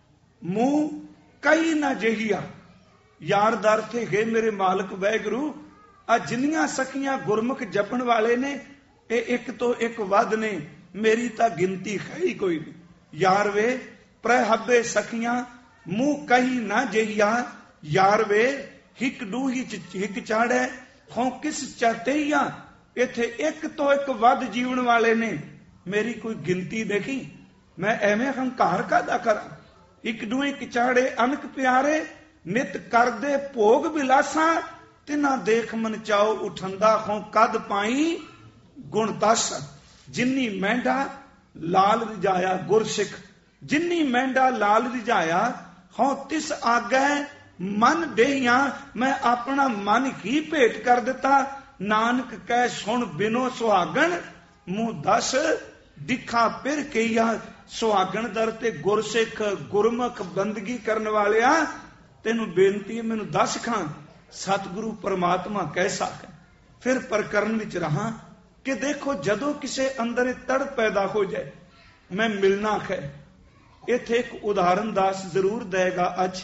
ਮੂੰਹ ਕਈ ਨਾ ਜਹੀਆ, ਯਾਰ ਦਰ ਥੇ ਹੈ ਮੇਰੇ ਮਾਲਕ ਵਾਹਿਗੁਰੂ। ਆ ਜਿੰਨੀਆਂ ਸਖੀਆਂ ਗੁਰਮੁਖ ਜਪਣ ਵਾਲੇ ਨੇ ਇਹ ਇੱਕ ਤੋਂ ਇੱਕ ਵੱਧ ਨੇ, ਮੇਰੀ ਤਾਂ ਗਿਣਤੀ ਹੈ ਹੀ ਕੋਈ ਨਹੀਂ। ਯਾਰ ਵੇ ਪ੍ਰੈ ਹੱਬੇ ਸਖੀਆਂ ਮੂੰਹ ਕਹੀ ਨਾ ਜਹੀਆ, ਯਾਰ ਵੇ ਹਿੱਕ ਡੂਹੀ ਹਿੱਕ ਚਾੜੈ ਹੋਂ ਕਿਸ ਚਰਤਈਆ। ਇੱਥੇ ਇੱਕ ਤੋਂ ਇੱਕ ਵੱਧ ਜੀਵਨ ਵਾਲੇ ਨੇ, ਮੇਰੀ ਕੋਈ ਗਿਣਤੀ ਦੇਖੀ, ਮੈਂ ਐਵੇਂ ਹੰਕਾਰ ਕਾਹਦਾ ਕਰਾਂ। ਇੱਕ ਡੂਹੀ ਚਾੜੇ ਅਨਕ ਪਿਆਰੇ, ਨਿਤ ਕਰਦੇ ਭੋਗ ਬਿਲਾਸਾਂ, ਤਿਨਾ ਦੇਖ ਮਨ ਚਾਓ ਉਠੰਦਾ ਹੋਂ ਕਦ ਪਾਈ ਗੁਣ ਦਸ। ਜਿੰਨੀ ਮਹਿੰਡਾ ਲਾਲ ਰਿਜਾਇਆ ਗੁਰਸਿੱਖ, ਜਿੰਨੀ ਮਹਿੰਡਾ ਲਾਲ ਰਿਜਾਇਆ ਹੋਂ ਤਿਸ ਆਗੈ ਮਨ ਦੇਹੀਆਂ। ਮੈਂ ਆਪਣਾ ਮਨ ਹੀ ਭੇਟ ਕਰ ਦਿੱਤਾ, ਨਾਨਕ ਕਹਿ ਸੁਣ ਬਿਨੋ ਸੁਹਾਗਣ, ਮੂੰਹ ਦਸ ਦਿਖਾ ਫਿਰ ਕਈਆ। ਸੁਹਾਗਣ ਦਰ ਤੇ ਗੁਰਸਿੱਖ ਗੁਰਮੁਖ ਬੰਦਗੀ ਕਰਨ ਵਾਲਿਆ, ਤੈਨੂੰ ਬੇਨਤੀ ਹੈ ਮੈਨੂੰ ਦੱਸ ਖਾਂ ਸਤਿਗੁਰੂ ਪਰਮਾਤਮਾ ਕੈਸਾ ਹੈ। ਫਿਰ ਪ੍ਰਕਰਨ ਵਿੱਚ ਰਹਾ ਕਿ ਦੇਖੋ ਜਦੋਂ ਕਿਸੇ ਅੰਦਰ ਇਹ ਤੜ ਪੈਦਾ ਹੋ ਜਾਏ ਮੈਂ ਮਿਲਣਾ ਹੈ। ਇੱਥੇ ਇੱਕ ਉਦਾਹਰਨ ਦਾਸ ਜ਼ਰੂਰ ਦੇਗਾ। ਅੱਜ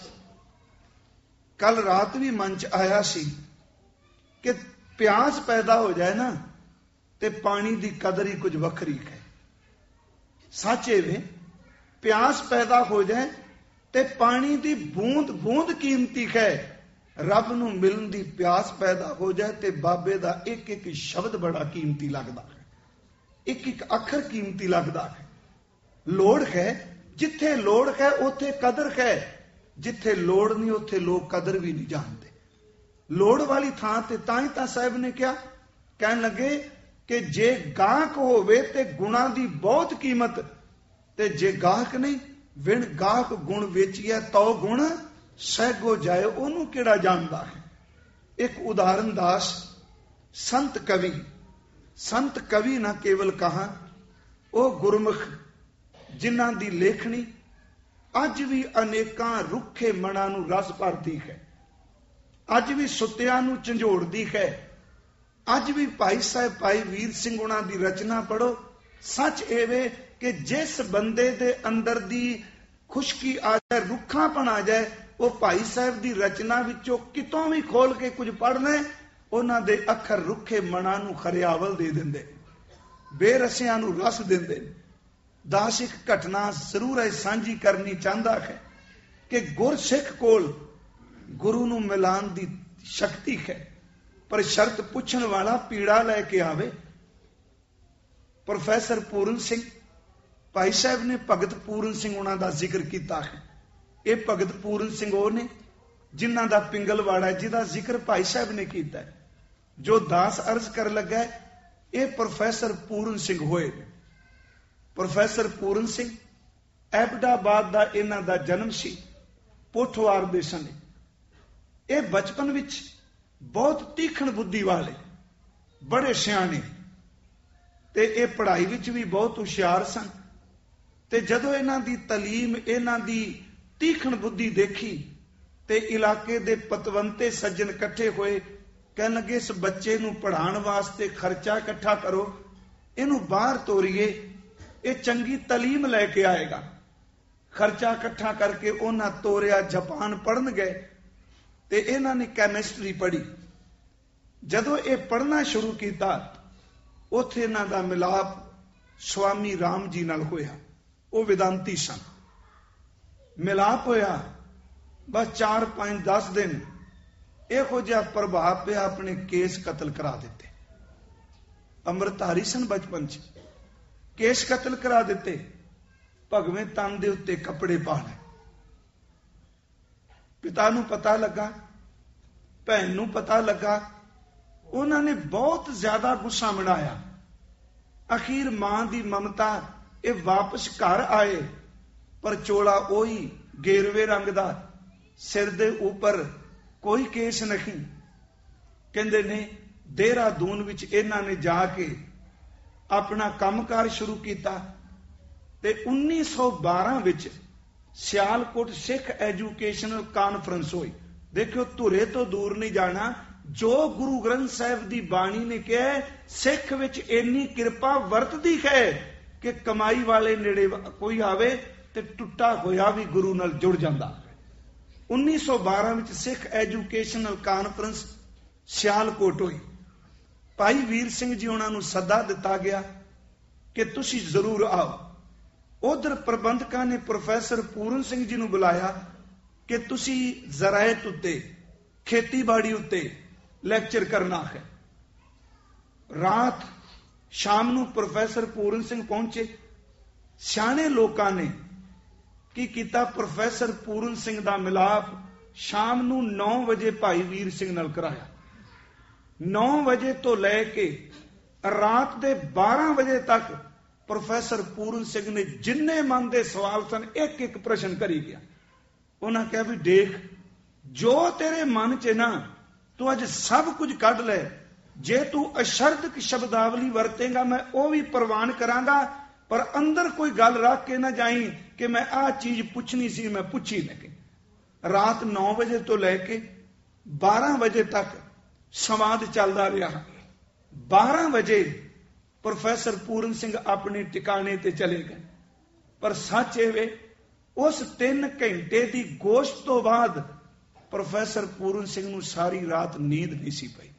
ਕੱਲ ਰਾਤ ਵੀ ਮਨ ਚ ਆਇਆ ਸੀ ਕਿ ਪਿਆਸ ਪੈਦਾ ਹੋ ਜਾਏ ਨਾ ਤੇ ਪਾਣੀ ਦੀ ਕਦਰ ਹੀ ਕੁਝ ਵੱਖਰੀ ਹੈ। ਸੱਚੇ ਵੇ ਪਿਆਸ ਪੈਦਾ ਹੋ ਜਾਏ ਤੇ ਪਾਣੀ ਦੀ ਬੂੰਦ ਬੂੰਦ ਕੀਮਤੀ ਹੈ। ਰੱਬ ਨੂੰ ਮਿਲਣ ਦੀ ਪਿਆਸ ਪੈਦਾ ਹੋ ਜਾਏ ਤੇ ਬਾਬੇ ਦਾ ਇੱਕ ਇੱਕ ਸ਼ਬਦ ਬੜਾ ਕੀਮਤੀ ਲੱਗਦਾ ਹੈ, ਇੱਕ ਇੱਕ ਅੱਖਰ ਕੀਮਤੀ ਲੱਗਦਾ ਹੈ। ਲੋੜ ਹੈ, ਜਿੱਥੇ ਲੋੜ ਹੈ ਉੱਥੇ ਕਦਰ ਹੈ, ਜਿੱਥੇ ਲੋੜ ਨਹੀਂ ਉੱਥੇ ਲੋਕ ਕਦਰ ਵੀ ਨਹੀਂ ਜਾਣਦੇ। ਲੋੜ ਵਾਲੀ ਥਾਂ ਤੇ ਤਾਂ ਹੀ ਤਾਂ ਸਾਹਿਬ ਨੇ ਕਿਹਾ, ਕਹਿਣ ਲੱਗੇ ਕਿ ਜੇ ਗਾਹਕ ਹੋਵੇ ਤੇ ਗੁਣਾ ਦੀ ਬਹੁਤ ਕੀਮਤ, ਤੇ ਜੇ ਗਾਹਕ ਨਹੀਂ, ਵਿਣ ਗਾਹਕ ਗੁਣ ਵੇਚੀਐ ਤਉ ਗੁਣ ਸਹਿਗੋ ਜਾਏ, ਉਹਨੂੰ ਕਿਹੜਾ ਜਾਣਦਾ ਹੈ। ਇੱਕ ਉਦਾਹਰਨ ਦਾਸ ਸੰਤ ਕਵੀ, ਸੰਤ ਕਵੀ ਨਾ ਕੇਵਲ ਕਹਾ, ਉਹ ਗੁਰਮੁਖ ਜਿਨ੍ਹਾਂ ਦੀ ਲੇਖਣੀ ਅੱਜ ਵੀ ਅਨੇਕਾਂ ਰੁੱਖੇ ਮਨਾਂ ਨੂੰ ਰਸ ਭਰਦੀ ਹੈ, ਅੱਜ ਵੀ ਸੁੱਤਿਆਂ ਨੂੰ ਝੰਜੋੜਦੀ ਹੈ। ਅੱਜ ਵੀ ਭਾਈ ਸਾਹਿਬ ਭਾਈ ਵੀਰ ਸਿੰਘ ਉਹਨਾਂ ਦੀ ਰਚਨਾ ਪੜੋ, ਸੱਚ ਇਹ ਕਿ ਜਿਸ ਬੰਦੇ ਦੇ ਅੰਦਰ ਦੀ ਖੁਸ਼ਕੀ ਆ ਜਾਏ, ਰੁੱਖਾਪਣ ਆ ਜਾਏ, ਉਹ ਭਾਈ ਸਾਹਿਬ ਦੀ ਰਚਨਾ ਵਿੱਚੋਂ ਕਿਤੋਂ ਵੀ ਖੋਲ ਕੇ ਕੁਝ ਪੜ੍ਹਨੇ, ਉਹਨਾਂ ਦੇ ਅੱਖਰ ਰੁੱਖੇ ਮਨਾਂ ਨੂੰ ਖਰਿਆਵਲ ਦੇ ਦਿੰਦੇ, ਬੇਰਸਿਆਂ ਨੂੰ ਰਸ ਦਿੰਦੇ। ਦਾਸ ਇੱਕ ਘਟਨਾ ਜ਼ਰੂਰ ਹੈ ਸਾਂਝੀ ਕਰਨੀ ਚਾਹੁੰਦਾ ਹੈ ਕਿ ਗੁਰਸਿੱਖ ਕੋਲ ਗੁਰੂ ਨੂੰ ਮਿਲਾਨ ਦੀ ਸ਼ਕਤੀ ਹੈ, ਪਰ ਸ਼ਰਤ ਪੁੱਛਣ ਵਾਲਾ ਪੀੜਾ ਲੈ ਕੇ ਆਵੇ। ਪ੍ਰੋਫੈਸਰ ਪੂਰਨ ਸਿੰਘ, ਭਾਈ ਸਾਹਿਬ ਨੇ ਭਗਤ ਪੂਰਨ ਸਿੰਘ ਉਹਨਾਂ ਦਾ ਜ਼ਿਕਰ ਕੀਤਾ ਹੈ। ਇਹ ਭਗਤ ਪੂਰਨ ਸਿੰਘ ਉਹ ਨੇ ਜਿਨ੍ਹਾਂ ਦਾ ਪਿੰਗਲਵਾੜਾ, ਜਿਹਦਾ ਜ਼ਿਕਰ ਭਾਈ ਸਾਹਿਬ ਨੇ ਕੀਤਾ। ਜੋ ਦਾਸ ਅਰਜ਼ ਕਰ ਲੱਗਾ ਇਹ ਪ੍ਰੋਫੈਸਰ ਪੂਰਨ ਸਿੰਘ ਹੋਏ। ਪ੍ਰੋਫੈਸਰ ਪੂਰਨ ਸਿੰਘ ਐਬਟਾਬਾਦ ਦਾ ਇਹਨਾਂ ਦਾ ਜਨਮ ਸੀ, ਪੋਠਵਾਰ ਦੇ ਸਮੇਂ। ਇਹ ਬਚਪਨ ਵਿੱਚ ਬਹੁਤ ਤੀਖਣ ਬੁੱਧੀ ਵਾਲੇ, ਬੜੇ ਸਿਆਣੇ, ਤੇ ਇਹ ਪੜ੍ਹਾਈ ਵਿੱਚ ਵੀ ਬਹੁਤ ਹੁਸ਼ਿਆਰ ਸਨ। ਤੇ ਜਦੋਂ ਇਹਨਾਂ ਦੀ ਤਾਲੀਮ, ਇਹਨਾਂ ਦੀ ਤੀਖਣ ਬੁੱਧੀ ਦੇਖੀ ਤੇ ਇਲਾਕੇ ਦੇ ਪਤਵੰਤੇ ਸੱਜਣ ਇਕੱਠੇ ਹੋਏ, ਕਹਿਣ ਲੱਗੇ ਇਸ ਬੱਚੇ ਨੂੰ ਪੜ੍ਹਾਉਣ ਵਾਸਤੇ ਖਰਚਾ ਇਕੱਠਾ ਕਰੋ, ਇਹਨੂੰ ਬਾਹਰ ਤੋਰੀਏ, ਇਹ ਚੰਗੀ ਤਾਲੀਮ ਲੈ ਕੇ ਆਏਗਾ। ਖਰਚਾ ਇਕੱਠਾ ਕਰਕੇ ਉਹਨਾਂ ਤੋਰਿਆ, ਜਾਪਾਨ ਪੜ੍ਹਨ ਗਏ ਤੇ ਇਹਨਾਂ ਨੇ ਕੈਮਿਸਟਰੀ ਪੜ੍ਹੀ। ਜਦੋਂ ਇਹ ਪੜ੍ਹਨਾ ਸ਼ੁਰੂ ਕੀਤਾ, ਉੱਥੇ ਇਹਨਾਂ ਦਾ ਮਿਲਾਪ ਸਵਾਮੀ ਰਾਮ ਜੀ ਨਾਲ ਹੋਇਆ। ਉਹ ਵਿਦਾਂਤੀ ਸਨ। ਮਿਲਾਪ ਹੋਇਆ, ਬਸ 4, 5, 10 ਦਿਨ ਇਹੋ ਜਿਹਾ ਪ੍ਰਭਾਵ ਪਿਆ, ਆਪਣੇ ਕੇਸ ਕਤਲ ਕਰਾ ਦਿੱਤੇ। ਅੰਮ੍ਰਿਤਧਾਰੀ ਸਨ ਬਚਪਨ ਚ, ਕੇਸ ਕਤਲ ਕਰਾ ਦਿੱਤੇ। ਭਗਵੇਂ ਤਨ ਦੇ ਉੱਤੇ ਕੱਪੜੇ ਪਾ ਲਏ। ਪਿਤਾ ਨੂੰ ਪਤਾ ਲੱਗਾ, ਭੈਣ ਨੂੰ ਪਤਾ ਲੱਗਾ, ਉਹਨਾਂ ਨੇ ਬਹੁਤ ਜ਼ਿਆਦਾ ਗੁੱਸਾ ਮਨਾਇਆ। ਅਖੀਰ ਮਾਂ ਦੀ ਮਮਤਾ, ਇਹ ਵਾਪਸ ਘਰ ਆਏ, ਪਰ ਚੋਲਾ ਉਹੀ ਗੇਰਵੇ ਰੰਗ ਦਾ, ਸਿਰ ਦੇ ਉੱਪਰ ਕੋਈ ਕੇਸ ਨਹੀਂ। ਕਹਿੰਦੇ ਨੇ ਦੇਹਰਾਦੂਨ ਵਿੱਚ ਇਹਨਾਂ ਨੇ ਜਾ ਕੇ ਆਪਣਾ ਕੰਮਕਾਰ ਸ਼ੁਰੂ ਕੀਤਾ ਤੇ 1912 ਵਿੱਚ ਸਿਆਲਕੋਟ ਸਿੱਖ ਐਜੂਕੇਸ਼ਨਲ ਕਾਨਫਰੰਸ ਹੋਈ। ਦੇਖਿਓ, ਧੁਰੇ ਤੋਂ ਦੂਰ ਨਹੀਂ ਜਾਣਾ। ਜੋ ਗੁਰੂ ਗ੍ਰੰਥ ਸਾਹਿਬ ਦੀ ਬਾਣੀ ਨੇ ਕਿਹਾ, ਸਿੱਖ ਵਿੱਚ ਇੰਨੀ ਕਿਰਪਾ ਵਰਤਦੀ ਹੈ ਕਿ ਕਮਾਈ ਵਾਲੇ ਨੇੜੇ ਕੋਈ ਆਵੇ ਤੇ ਟੁੱਟਾ ਹੋਇਆ ਵੀ ਗੁਰੂ ਨਾਲ ਜੁੜ ਜਾਂਦਾ। 1912 ਵਿੱਚ ਸਿੱਖ ਐਜੂਕੇਸ਼ਨਲ ਕਾਨਫਰੰਸ ਸਿਆਲਕੋਟ ਹੋਈ। ਭਾਈ ਵੀਰ ਸਿੰਘ ਜੀ ਉਹਨਾਂ ਨੂੰ ਸੱਦਾ ਦਿੱਤਾ ਗਿਆ ਕਿ ਤੁਸੀਂ ਜ਼ਰੂਰ ਆਓ। ਉਧਰ ਪ੍ਰਬੰਧਕਾਂ ਨੇ ਪ੍ਰੋਫੈਸਰ ਪੂਰਨ ਸਿੰਘ ਜੀ ਨੂੰ ਬੁਲਾਇਆ ਕਿ ਤੁਸੀਂ ਜ਼ਰਾਇਤ ਉੱਤੇ, ਖੇਤੀਬਾੜੀ ਉੱਤੇ ਲੈਕਚਰ ਕਰਨਾ ਹੈ। ਰਾਤ ਸ਼ਾਮ ਨੂੰ ਪ੍ਰੋਫੈਸਰ ਪੂਰਨ ਸਿੰਘ ਪਹੁੰਚੇ। ਸਿਆਣੇ ਲੋਕਾਂ ਨੇ ਕੀ ਕੀਤਾ, ਪ੍ਰੋਫੈਸਰ ਪੂਰਨ ਸਿੰਘ ਦਾ ਮਿਲਾਪ ਸ਼ਾਮ ਨੂੰ 9 ਵਜੇ ਭਾਈ ਵੀਰ ਸਿੰਘ ਨਾਲ ਕਰਾਇਆ। 9 ਵਜੇ ਤੋਂ ਲੈ ਕੇ ਰਾਤ ਦੇ 12 ਵਜੇ ਤੱਕ ਪ੍ਰੋਫੈਸਰ ਪੂਰਨ ਸਿੰਘ ਨੇ ਜਿੰਨੇ ਮਨ ਦੇ ਸਵਾਲ ਸਨ, ਇੱਕ ਇੱਕ ਪ੍ਰਸ਼ਨ ਕਰੀ ਗਿਆ। ਉਹਨਾਂ ਕਿਹਾ ਵੀ ਦੇਖ, ਜੋ ਤੇਰੇ ਮਨ 'ਚ ਨਾ, ਤੂੰ ਅੱਜ ਸਭ ਕੁਝ ਕੱਢ ਲੈ। ਜੇ ਤੂੰ ਅਸ਼ਰਦਕ ਸ਼ਬਦਾਵਲੀ ਵਰਤੇਗਾ, ਮੈਂ ਉਹ ਵੀ ਪ੍ਰਵਾਨ ਕਰਾਂਗਾ, ਪਰ ਅੰਦਰ ਕੋਈ ਗੱਲ ਰੱਖ ਕੇ ਨਾ ਜਾਈ ਕਿ ਮੈਂ ਆਹ ਚੀਜ਼ ਪੁੱਛਣੀ ਸੀ, ਮੈਂ ਪੁੱਛੀ ਨਹੀਂ। ਰਾਤ 9 ਵਜੇ ਤੋਂ ਲੈ ਕੇ 12 ਵਜੇ ਤੱਕ ਸੰਵਾਦ ਚੱਲਦਾ ਰਿਹਾ। 12 ਵਜੇ ਪ੍ਰੋਫੈਸਰ ਪੂਰਨ ਸਿੰਘ ਆਪਣੇ ਟਿਕਾਣੇ ਤੇ ਚਲੇ ਗਏ। ਪਰ ਸੱਚ ਇਹ ਵੇ, ਉਸ 3 ਘੰਟੇ ਦੀ ਗੋਸ਼ਟ ਤੋਂ ਬਾਅਦ ਪ੍ਰੋਫੈਸਰ ਪੂਰਨ ਸਿੰਘ ਨੂੰ ਸਾਰੀ ਰਾਤ ਨੀਂਦ ਨਹੀਂ ਸੀ ਪਈ।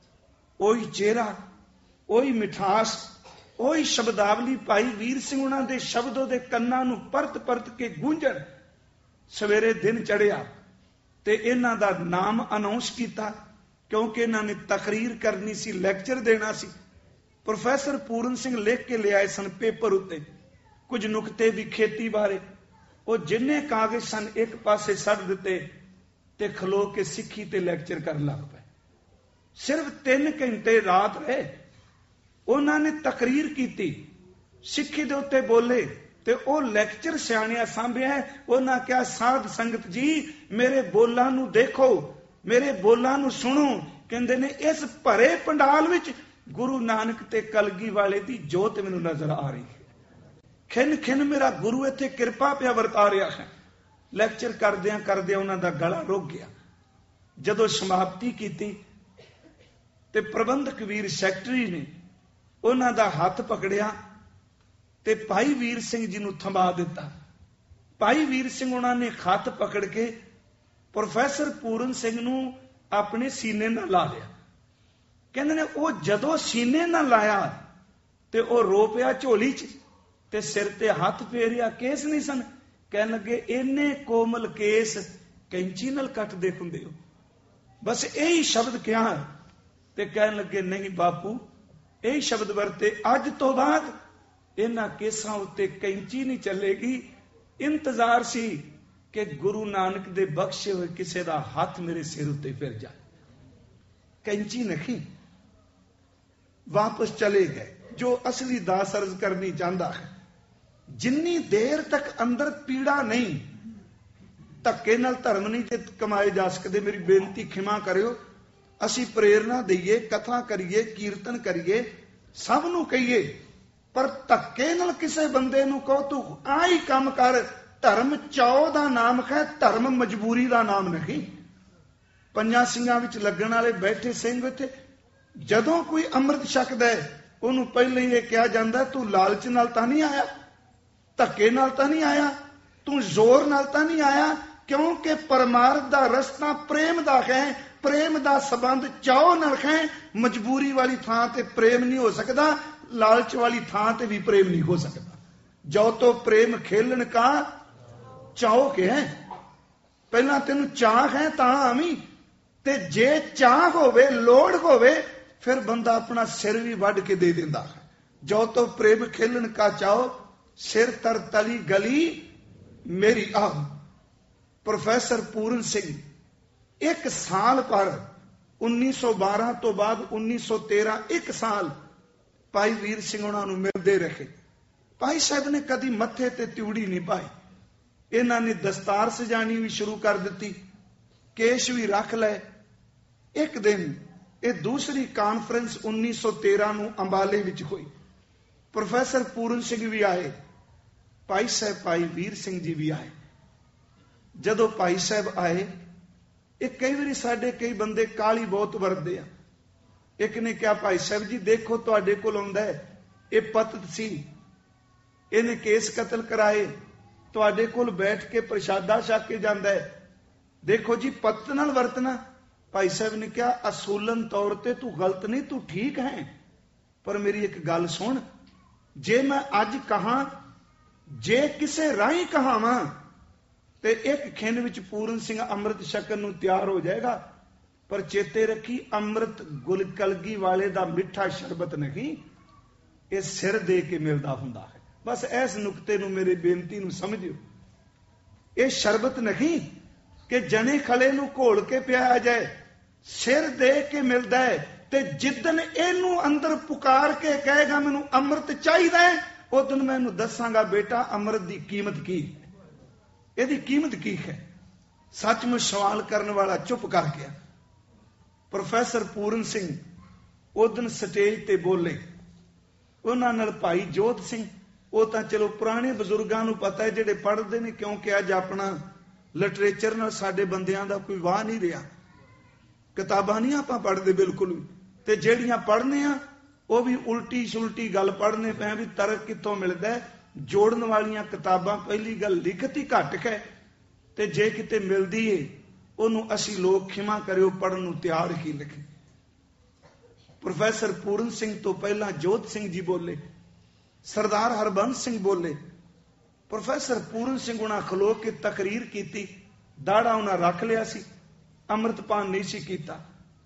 ਉਹੀ ਚਿਹਰਾ, ਉਹੀ ਮਿਠਾਸ, ਉਹੀ ਸ਼ਬਦਾਵਲੀ, ਭਾਈ ਵੀਰ ਸਿੰਘ ਉਹਨਾਂ ਦੇ ਸ਼ਬਦ ਉਹਦੇ ਕੰਨਾਂ ਨੂੰ ਪਰਤ ਪਰਤ ਕੇ ਗੂੰਜਣ। ਸਵੇਰੇ ਦਿਨ ਚੜਿਆ ਤੇ ਇਹਨਾਂ ਦਾ ਨਾਮ ਅਨਾਉਂਸ ਕੀਤਾ, ਕਿਉਂਕਿ ਇਹਨਾਂ ਨੇ ਤਕਰੀਰ ਕਰਨੀ ਸੀ, ਲੈਕਚਰ ਦੇਣਾ ਸੀ। ਪ੍ਰੋਫੈਸਰ ਪੂਰਨ ਸਿੰਘ ਲਿਖ ਕੇ ਲਿਆਏ ਸਨ ਪੇਪਰ ਉੱਤੇ ਕੁਝ ਨੁਕਤੇ ਵੀ ਖੇਤੀ ਬਾਰੇ। ਉਹ ਜਿੰਨੇ ਕਾਗਜ਼ ਸਨ ਇੱਕ ਪਾਸੇ ਛੱਡ ਦਿੱਤੇ ਤੇ ਖਲੋ ਕੇ ਸਿੱਖੀ ਤੇ ਲੈਕਚਰ ਕਰਨ ਲੱਗ ਪਏ। ਸਿਰਫ 3 ਘੰਟੇ ਰਾਤ ਰਹੇ। ਉਹਨਾਂ ਨੇ ਤਕਰੀਰ ਕੀਤੀ, ਸਿੱਖੀ ਦੇ ਉੱਤੇ ਬੋਲੇ ਤੇ ਉਹ ਲੈਕਚਰ ਸਿਆਣਿਆ ਸਾਂਭਿਆ। ਉਹਨਾਂ ਕਿਹਾ, ਸਾਧ ਸੰਗਤ ਜੀ, ਮੇਰੇ ਬੋਲਾਂ ਨੂੰ ਦੇਖੋ, ਮੇਰੇ ਬੋਲਾਂ ਨੂੰ ਸੁਣੋ। ਕਹਿੰਦੇ ਨੇ ਇਸ ਭਰੇ ਪੰਡਾਲ ਵਿੱਚ ਗੁਰੂ ਨਾਨਕ ਤੇ ਕਲਗੀ ਵਾਲੇ ਦੀ ਜੋਤ ਮੈਨੂੰ ਨਜ਼ਰ ਆ ਰਹੀ ਹੈ। ਖਿੰਨ ਖਿੰਨ ਮੇਰਾ ਗੁਰੂ ਇੱਥੇ ਕਿਰਪਾ ਪਿਆ ਵਰਤਾ ਰਿਹਾ ਹੈ। ਲੈਕਚਰ ਕਰਦਿਆਂ ਕਰਦਿਆਂ ਉਹਨਾਂ ਦਾ ਗਲਾ ਰੁਕ ਗਿਆ। ਜਦੋਂ ਸਮਾਪਤੀ ਕੀਤੀ ਤੇ ਪ੍ਰਬੰਧਕ ਵੀਰ ਸੈਕਟਰੀ ਨੇ ਉਹਨਾਂ ਦਾ ਹੱਥ ਪਕੜਿਆ ਤੇ ਭਾਈ ਵੀਰ ਸਿੰਘ ਜੀ ਨੂੰ ਥਮਾ ਦਿੱਤਾ। ਭਾਈ ਵੀਰ ਸਿੰਘ ਉਹਨਾਂ ਨੇ ਹੱਥ ਪਕੜ ਕੇ ਪ੍ਰੋਫੈਸਰ ਪੂਰਨ ਸਿੰਘ ਨੂੰ ਆਪਣੇ ਸੀਨੇ ਨਾਲ ਲਾ ਲਿਆ। ਕਹਿੰਦੇ ਨੇ ਉਹ ਜਦੋਂ ਸੀਨੇ ਨਾਲ ਲਾਇਆ ਤੇ ਉਹ ਰੋ ਪਿਆ ਝੋਲੀ 'ਚ ਤੇ ਸਿਰ ਤੇ ਹੱਥ ਫੇਰਿਆ। ਕੇਸ ਨਹੀਂ ਸਨ। ਕਹਿਣ ਲੱਗੇ, ਇੰਨੇ ਕੋਮਲ ਕੇਸ ਕੈਂਚੀ ਨਾਲ ਕੱਟਦੇ ਹੁੰਦੇ ਹੋ। ਬਸ ਇਹੀ ਸ਼ਬਦ ਕਿਹਾ ਤੇ ਕਹਿਣ ਲੱਗੇ, ਨਹੀਂ ਬਾਪੂ, ਇਹੀ ਸ਼ਬਦ ਵਰਤੇ, ਅੱਜ ਤੋਂ ਬਾਅਦ ਇਹਨਾਂ ਕੇਸਾਂ ਉੱਤੇ ਕੈਂਚੀ ਨਹੀਂ ਚੱਲੇਗੀ। ਇੰਤਜ਼ਾਰ ਸੀ ਕਿ ਗੁਰੂ ਨਾਨਕ ਦੇ ਬਖਸ਼ੇ ਹੋਏ ਕਿਸੇ ਦਾ ਹੱਥ ਮੇਰੇ ਸਿਰ ਉੱਤੇ ਫਿਰ ਜਾਏ, ਕੈਂਚੀ ਨਹੀਂ। ਵਾਪਸ ਚਲੇ ਗਏ। ਜੋ ਅਸਲੀ ਦਾਸ ਅਰਜ਼ ਕਰਨੀ ਚਾਹੁੰਦਾ ਹੈ, ਜਿੰਨੀ ਦੇਰ ਤੱਕ ਅੰਦਰ ਪੀੜਾ ਨਹੀਂ, ਧੱਕੇ ਨਾਲ ਧਰਮ ਨਹੀਂ ਜੇ ਕਮਾਏ ਜਾ ਸਕਦੇ। ਮੇਰੀ ਬੇਨਤੀ ਖਿਮਾ ਕਰਿਓ। ਅਸੀਂ ਪ੍ਰੇਰਨਾ ਦਈਏ, ਕਥਾ ਕਰੀਏ, ਕੀਰਤਨ ਕਰੀਏ, ਸਭ ਨੂੰ ਕਹੀਏ, ਪਰ ਧੱਕੇ ਨਾਲ ਕਿਸੇ ਬੰਦੇ ਨੂੰ ਕਹੋ ਤੂੰ ਆਹ ਹੀ ਕੰਮ ਕਰ। ਧਰਮ ਚਾਉ ਦਾ ਨਾਮ ਹੈ, ਧਰਮ ਮਜਬੂਰੀ ਦਾ ਨਾਮ ਨਹੀਂ। ਪੰਜਾਂ ਸਿੰਘਾਂ ਵਿੱਚ ਲੱਗਣ ਵਾਲੇ ਬੈਠੇ ਸਿੰਘ ਇੱਥੇ ਜਦੋਂ ਕੋਈ ਅੰਮ੍ਰਿਤ ਛਕਦਾ ਹੈ ਉਹਨੂੰ ਪਹਿਲਾਂ ਹੀ ਇਹ ਕਿਹਾ ਜਾਂਦਾ ਤੂੰ ਲਾਲਚ ਨਾਲ ਤਾਂ ਨਹੀਂ ਆਇਆ, ਧੱਕੇ ਨਾਲ ਤਾਂ ਨਹੀਂ ਆਇਆ, ਤੂੰ ਜ਼ੋਰ ਨਾਲ ਤਾਂ ਨਹੀਂ ਆਇਆ, ਕਿਉਂਕਿ ਪਰਮਾਰਥ ਦਾ ਰਸਤਾ ਪ੍ਰੇਮ ਦਾ ਹੈ। ਪ੍ਰੇਮ ਦਾ ਸੰਬੰਧ ਚਾਉ ਨਾਲ ਹੈ। ਮਜਬੂਰੀ ਵਾਲੀ ਥਾਂ ਤੇ ਪ੍ਰੇਮ ਨਹੀਂ ਹੋ ਸਕਦਾ, ਲਾਲਚ ਵਾਲੀ ਥਾਂ ਤੇ ਵੀ ਪ੍ਰੇਮ ਨਹੀਂ ਹੋ ਸਕਦਾ। ਜੋ ਤੋ ਪ੍ਰੇਮ ਖੇਲਣ ਕਾ ਚਾਉ ਕੇ ਹੈ। ਪਹਿਲਾਂ ਤੈਨੂੰ ਚਾਹ ਹੈ ਤਾਂ ਆਵੀਂ, ਤੇ ਜੇ ਚਾਹ ਹੋਵੇ, ਲੋੜ ਹੋਵੇ, ਫਿਰ ਬੰਦਾ ਆਪਣਾ ਸਿਰ ਵੀ ਵੱਢ ਕੇ ਦੇ ਦਿੰਦਾ ਹੈ। ਜੋ ਤੋ ਪ੍ਰੇਮ ਖੇਲਣ ਕਾ ਚਾਉ, ਸਿਰ ਤਰ ਤਲੀ ਗਲੀ ਮੇਰੀ ਆਹ। ਪ੍ਰੋਫੈਸਰ ਪੂਰਨ ਸਿੰਘ 1 ਸਾਲ ਪਰ 1912 ਤੋਂ ਬਾਅਦ 1913 1 ਸਾਲ ਭਾਈ ਵੀਰ ਸਿੰਘ ਉਹਨਾਂ ਨੂੰ ਮਿਲਦੇ ਰਹੇ। ਭਾਈ ਸਾਹਿਬ ਨੇ ਕਦੀ ਮੱਥੇ ਤੇ ਤਿਉੜੀ ਨਹੀਂ ਪਾਈ। ਇਹਨਾਂ ਨੇ ਦਸਤਾਰ ਸਜਾਣੀ ਵੀ ਸ਼ੁਰੂ ਕਰ ਦਿੱਤੀ, ਕੇਸ਼ ਵੀ ਰੱਖ ਲਏ। ਇੱਕ ਦਿਨ ਇਹ ਦੂਸਰੀ ਕਾਨਫਰੰਸ 1913 ਨੂੰ ਅੰਬਾਲੇ ਵਿੱਚ ਹੋਈ। ਪ੍ਰੋਫੈਸਰ ਪੂਰਨ ਸਿੰਘ ਵੀ ਆਏ, ਭਾਈ ਸਾਹਿਬ ਭਾਈ ਵੀਰ ਸਿੰਘ ਜੀ ਵੀ ਆਏ। ਜਦੋਂ ਭਾਈ ਸਾਹਿਬ ਆਏ, ਇਹ ਕਈ ਵਾਰੀ ਸਾਡੇ ਕਈ ਬੰਦੇ ਕਾਲੀ ਬਹੁਤ ਵਰਤਦੇ ਆ। ਇੱਕ ਨੇ ਕਿਹਾ ਭਾਈ ਸਾਹਿਬ ਜੀ ਦੇਖੋ ਤੁਹਾਡੇ ਕੋਲ ਆਉਂਦਾ ਹੈ, ਇਹ ਪਤਤ ਸੀ, ਇਹਨੇ ਕੇਸ ਕਤਲ ਕਰਾਏ, ਤੁਹਾਡੇ ਕੋਲ ਬੈਠ ਕੇ ਪ੍ਰਸ਼ਾਦਾ ਛਕ ਕੇ ਜਾਂਦਾ ਹੈ, ਦੇਖੋ ਜੀ ਪਤਤ ਨਾਲ ਵਰਤਣਾ। ਭਾਈ ਸਾਹਿਬ ਨੇ ਕਿਹਾ ਅਸੂਲਨ ਤੌਰ ਤੇ ਤੂੰ ਗਲਤ ਨਹੀਂ, ਤੂੰ ਠੀਕ ਹੈ, ਪਰ ਮੇਰੀ ਇੱਕ ਗੱਲ ਸੁਣ, ਜੇ ਮੈਂ ਅੱਜ ਕਹਾਂ, ਜੇ ਕਿਸੇ ਰਾਹੀਂ ਕਹਾਵਾਂ ਤੇ ਇੱਕ ਖਿੰਡ ਵਿੱਚ ਪੂਰਨ ਸਿੰਘ ਅੰਮ੍ਰਿਤ ਛਕਣ ਨੂੰ ਤਿਆਰ ਹੋ ਜਾਏਗਾ। ਪਰ ਚੇਤੇ ਰੱਖੀ ਅੰਮ੍ਰਿਤ ਗੁਲਕਲਗੀ ਵਾਲੇ ਦਾ ਮਿੱਠਾ ਸ਼ਰਬਤ ਨਹੀਂ, ਇਹ ਸਿਰ ਦੇ ਕੇ ਮਿਲਦਾ ਹੁੰਦਾ ਹੈ। ਬਸ ਇਸ ਨੁਕਤੇ ਨੂੰ, ਮੇਰੀ ਬੇਨਤੀ ਨੂੰ ਸਮਝਿਓ। ਇਹ ਸ਼ਰਬਤ ਨਹੀਂ ਕਿ ਜਣੇ ਖਲੇ ਨੂੰ ਘੋਲ ਕੇ ਪਿਆਇਆ ਜਾਏ, ਸਿਰ ਦੇ ਕੇ ਮਿਲਦਾ ਹੈ। ਤੇ ਜਿੱਦਨ ਇਹਨੂੰ ਅੰਦਰ ਪੁਕਾਰ ਕੇ ਕਹੇਗਾ ਮੈਨੂੰ ਅੰਮ੍ਰਿਤ ਚਾਹੀਦਾ ਹੈ, ਉਸ ਦਿਨ ਮੈਂ ਇਹਨੂੰ ਦੱਸਾਂਗਾ ਬੇਟਾ ਅੰਮ੍ਰਿਤ ਦੀ ਕੀਮਤ ਕੀ, ਇਹਦੀ ਕੀਮਤ ਕੀ ਹੈ। ਸੱਚਮੁੱਚ ਸਵਾਲ ਕਰਨ ਵਾਲਾ ਚੁੱਪ ਕਰ ਗਿਆ। ਪ੍ਰੋਫੈਸਰ ਪੂਰਨ ਸਿੰਘ ਉਸ ਦਿਨ ਸਟੇਜ ਤੇ ਬੋਲੇ। ਉਹਨਾਂ ਨਾਲ ਭਾਈ ਜੋਧ ਸਿੰਘ, ਉਹ ਤਾਂ ਚਲੋ ਪੁਰਾਣੇ ਬਜ਼ੁਰਗਾਂ ਨੂੰ ਪਤਾ ਹੈ ਜਿਹੜੇ ਪੜ੍ਹਦੇ ਨੇ, ਕਿਉਂਕਿ ਅੱਜ ਆਪਣਾ ਲਿਟਰੇਚਰ ਨਾਲ ਸਾਡੇ ਬੰਦਿਆਂ ਦਾ ਕੋਈ ਵਾਹ ਨਹੀਂ ਰਿਹਾ। ਕਿਤਾਬਾਂ ਨਹੀਂ ਆਪਾਂ ਪੜ੍ਹਦੇ ਬਿਲਕੁਲ ਵੀ, ਤੇ ਜਿਹੜੀਆਂ ਪੜ੍ਹਨੇ ਆ ਉਹ ਵੀ ਉਲਟੀ ਸੁਲਟੀ ਗੱਲ ਪੜ੍ਹਨੇ ਪਏ ਵੀ ਤਰਕ ਕਿੱਥੋਂ ਮਿਲਦਾ ਹੈ। ਜੋੜਨ ਵਾਲੀਆਂ ਕਿਤਾਬਾਂ ਪਹਿਲੀ ਗੱਲ ਲਿਖਤ ਹੀ ਘੱਟ ਹੈ, ਤੇ ਜੇ ਕਿਤੇ ਮਿਲਦੀ ਏ ਉਹਨੂੰ ਅਸੀਂ ਲੋਕ ਖਿਮਾ ਕਰਿਓ ਪੜ੍ਹਨ ਨੂੰ ਤਿਆਰ ਹੀ ਲਿਖੇ। ਪ੍ਰੋਫੈਸਰ ਪੂਰਨ ਸਿੰਘ ਤੋਂ ਪਹਿਲਾਂ ਜੋਧ ਸਿੰਘ ਜੀ ਬੋਲੇ, ਸਰਦਾਰ ਹਰਬੰਸ ਸਿੰਘ ਬੋਲੇ। ਪ੍ਰੋਫੈਸਰ ਪੂਰਨ ਸਿੰਘ ਉਹਨਾਂ ਖਲੋ ਕੇ ਤਕਰੀਰ ਕੀਤੀ। ਦਾੜਾ ਉਹਨਾਂ ਰੱਖ ਲਿਆ ਸੀ, ਅੰਮ੍ਰਿਤਪਾਨ ਨਹੀਂ ਸੀ ਕੀਤਾ।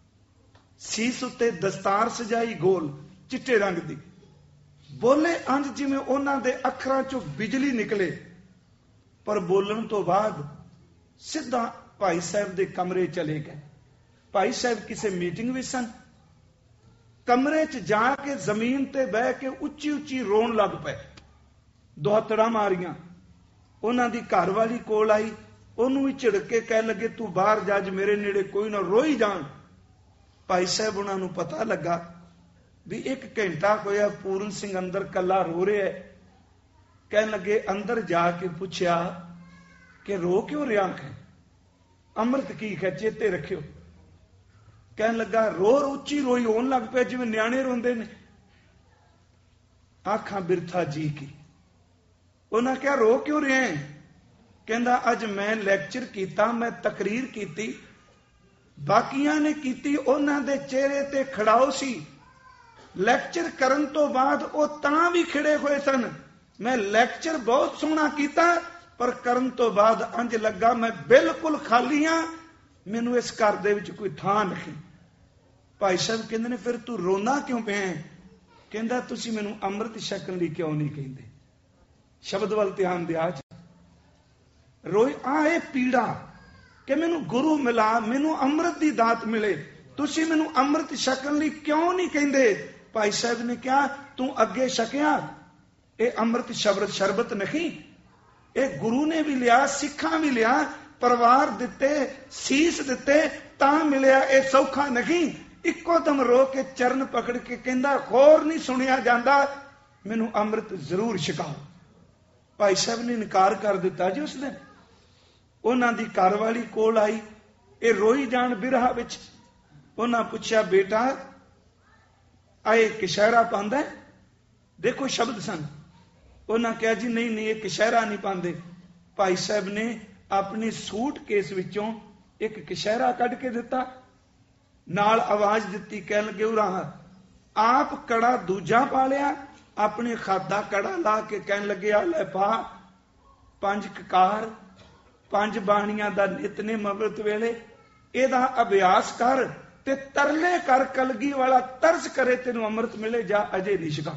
ਸੀਸ ਉੱਤੇ ਦਸਤਾਰ ਸਜਾਈ ਗੋਲ ਚਿੱਟੇ ਰੰਗ ਦੀ। ਬੋਲੇ ਅੰਜ ਜਿਵੇਂ ਉਹਨਾਂ ਦੇ ਅੱਖਰਾਂ ਚੋਂ ਬਿਜਲੀ ਨਿਕਲੇ। ਪਰ ਬੋਲਣ ਤੋਂ ਬਾਅਦ ਸਿੱਧਾ ਭਾਈ ਸਾਹਿਬ ਦੇ ਕਮਰੇ ਚਲੇ ਗਏ। ਭਾਈ ਸਾਹਿਬ ਕਿਸੇ ਮੀਟਿੰਗ ਵਿੱਚ ਸਨ। ਕਮਰੇ 'ਚ ਜਾ ਕੇ ਜ਼ਮੀਨ ਤੇ ਬਹਿ ਕੇ ਉੱਚੀ ਉੱਚੀ ਰੋਣ ਲੱਗ ਪਏ, ਦੁਹੱਤੜਾਂ ਮਾਰੀਆਂ। ਉਹਨਾਂ ਦੀ ਘਰ ਵਾਲੀ ਕੋਲ ਆਈ, ਉਹਨੂੰ ਵੀ ਝਿੜਕ ਕੇ ਕਹਿਣ ਲੱਗੇ ਤੂੰ ਬਾਹਰ ਜਾ, ਅੱਜ ਮੇਰੇ ਨੇੜੇ ਕੋਈ ਨਾ, ਰੋਈ ਜਾਣ। ਭਾਈ ਸਾਹਿਬ ਉਹਨਾਂ ਨੂੰ ਪਤਾ ਲੱਗਾ ਵੀ 1 ਘੰਟਾ ਹੋਇਆ ਪੂਰਨ ਸਿੰਘ ਅੰਦਰ ਕੱਲਾ ਰੋ ਰਿਹਾ ਹੈ। ਕਹਿਣ ਲੱਗੇ ਅੰਦਰ ਜਾ ਕੇ ਪੁੱਛਿਆ ਕਿ ਰੋ ਕਿਉਂ ਰਿਹਾ ਹੈ, ਅੰਮ੍ਰਿਤ ਕੀ ਹੈ, ਚੇਤੇ ਰੱਖਿਓ। ਕਹਿਣ ਲੱਗਾ ਰੋ ਉੱਚੀ ਰੋਈ ਹੋਣ ਲੱਗ ਪਿਆ ਜਿਵੇਂ ਨਿਆਣੇ ਰੋਂਦੇ ਨੇ। ਆਖਾਂ ਬਿਰਥਾ ਜੀ ਕੀ। ਉਹਨਾਂ ਕਿਹਾ ਰੋ ਕਿਉਂ ਰਿਹਾ ਹੈ? ਕਹਿੰਦਾ ਅੱਜ ਮੈਂ ਲੈਕਚਰ ਕੀਤਾ, ਮੈਂ ਤਕਰੀਰ ਕੀਤੀ, ਬਾਕੀਆਂ ਨੇ ਕੀਤੀ, ਉਹਨਾਂ ਦੇ ਚਿਹਰੇ ਤੇ ਖੜਾਓ ਸੀ। ਲੈਕਚਰ ਕਰਨ ਤੋਂ ਬਾਅਦ ਉਹ ਤਾਂ ਵੀ ਖਿੜੇ ਹੋਏ ਸਨ। ਮੈਂ ਲੈਕਚਰ ਬਹੁਤ ਸੋਹਣਾ ਕੀਤਾ, ਪਰ ਕਰਨ ਤੋਂ ਬਾਅਦ ਇੰਜ ਲੱਗਾ ਮੈਂ ਬਿਲਕੁਲ ਖਾਲੀ ਹਾਂ, ਮੈਨੂੰ ਇਸ ਘਰ ਦੇ ਵਿੱਚ ਕੋਈ ਥਾਂ ਨਹੀਂ। ਭਾਈ ਸਾਹਿਬ ਕਹਿੰਦੇ ਨੇ ਫਿਰ ਤੂੰ ਰੋਣਾ ਕਿਉਂ ਪਿਆ? ਕਹਿੰਦਾ ਤੁਸੀਂ ਮੈਨੂੰ ਅੰਮ੍ਰਿਤ ਛਕਣ ਲਈ ਕਿਉਂ ਨਹੀਂ ਕਹਿੰਦੇ? ਸ਼ਬਦ ਵੱਲ ਧਿਆਨ ਦਿਆ। ਰੋਈ ਆ ਇਹ ਪੀੜਾ ਕਿ ਮੈਨੂੰ ਗੁਰੂ ਮਿਲਾ, ਮੈਨੂੰ ਅੰਮ੍ਰਿਤ ਦੀ ਦਾਤ ਮਿਲੇ, ਤੁਸੀਂ ਮੈਨੂੰ ਅੰਮ੍ਰਿਤ ਛਕਣ ਲਈ ਕਿਉਂ ਨਹੀਂ ਕਹਿੰਦੇ? ਭਾਈ ਸਾਹਿਬ ਨੇ ਕਿਹਾ ਤੂੰ ਅੱਗੇ ਛਕਿਆ, ਇਹ ਅੰਮ੍ਰਿਤ ਸ਼ਰਬਤ ਨਹੀਂ, ਇਹ ਗੁਰੂ ਨੇ ਵੀ ਲਿਆ, ਸਿੱਖਾਂ ਵੀ ਲਿਆ, ਪਰਿਵਾਰ ਦਿੱਤੇ, ਸੀਸ ਦਿੱਤੇ, ਤਾਂ ਮਿਲਿਆ। ਇਹ ਸੌਖਾ ਨਹੀਂ। ਇੱਕੋ ਦਮ ਰੋ ਕੇ ਚਰਨ ਪਕੜ ਕੇ ਕਹਿੰਦਾ, ਹੋਰ ਨਹੀਂ ਸੁਣਿਆ ਜਾਂਦਾ, ਮੈਨੂੰ ਅੰਮ੍ਰਿਤ ਜ਼ਰੂਰ ਛਕਾਓ। ਭਾਈ ਸਾਹਿਬ ਨੇ ਇਨਕਾਰ ਕਰ ਦਿੱਤਾ ਜੀ। ਉਸ ਦਿਨ ਉਹਨਾਂ ਦੀ ਘਰਵਾਲੀ ਕੋਲ ਆਈ, ਇਹ ਰੋਈ ਜਾਣ ਬਿਰਹਾ ਵਿੱਚ। ਉਹਨਾਂ ਪੁੱਛਿਆ, ਬੇਟਾ ਆਏ ਕਸ਼ਹਿਰਾ ਪਾਉਂਦਾ? ਦੇਖੋ ਸ਼ਬਦ ਸਨ। ਉਹਨਾਂ ਕਿਹਾ, ਜੀ ਨਹੀਂ ਨਹੀਂ, ਇਹ ਕਸ਼ਹਿਰਾ ਨਹੀਂ ਪਾਉਂਦੇ। ਭਾਈ ਸਾਹਿਬ ਨੇ ਆਪਣੇ ਸੂਟ ਕੇਸ ਵਿੱਚੋਂ ਇੱਕ ਕਸ਼ਹਿਰਾ ਕੱਢ ਕੇ ਦਿੱਤਾ, ਨਾਲ ਆਵਾਜ਼ ਦਿੱਤੀ, ਕਹਿਣ ਲੱਗੇ, ਉਰਾ ਆਪ ਕੜਾ ਦੂਜਾ ਪਾ ਲਿਆ, ਆਪਣੇ ਖਾਦਾ ਕੜਾ ਲਾ ਕੇ ਕਹਿਣ ਲੱਗੇ, ਆ ਲੈ ਪਾ, 5 ਕਕਾਰ 5 ਬਾਣੀਆਂ ਦਾ ਨਿਤਨੇਮ ਅੰਮ੍ਰਿਤ ਵੇਲੇ, ਇਹਦਾ ਅਭਿਆਸ ਕਰ ਤੇ ਤਰਲੇ ਕਰ, ਕਲਗੀ ਵਾਲਾ ਤਰਸ ਕਰੇ, ਤੈਨੂੰ ਅੰਮ੍ਰਿਤ ਮਿਲੇ, ਜਾ ਅਜੇ ਨਹੀਂ ਛਕਾ।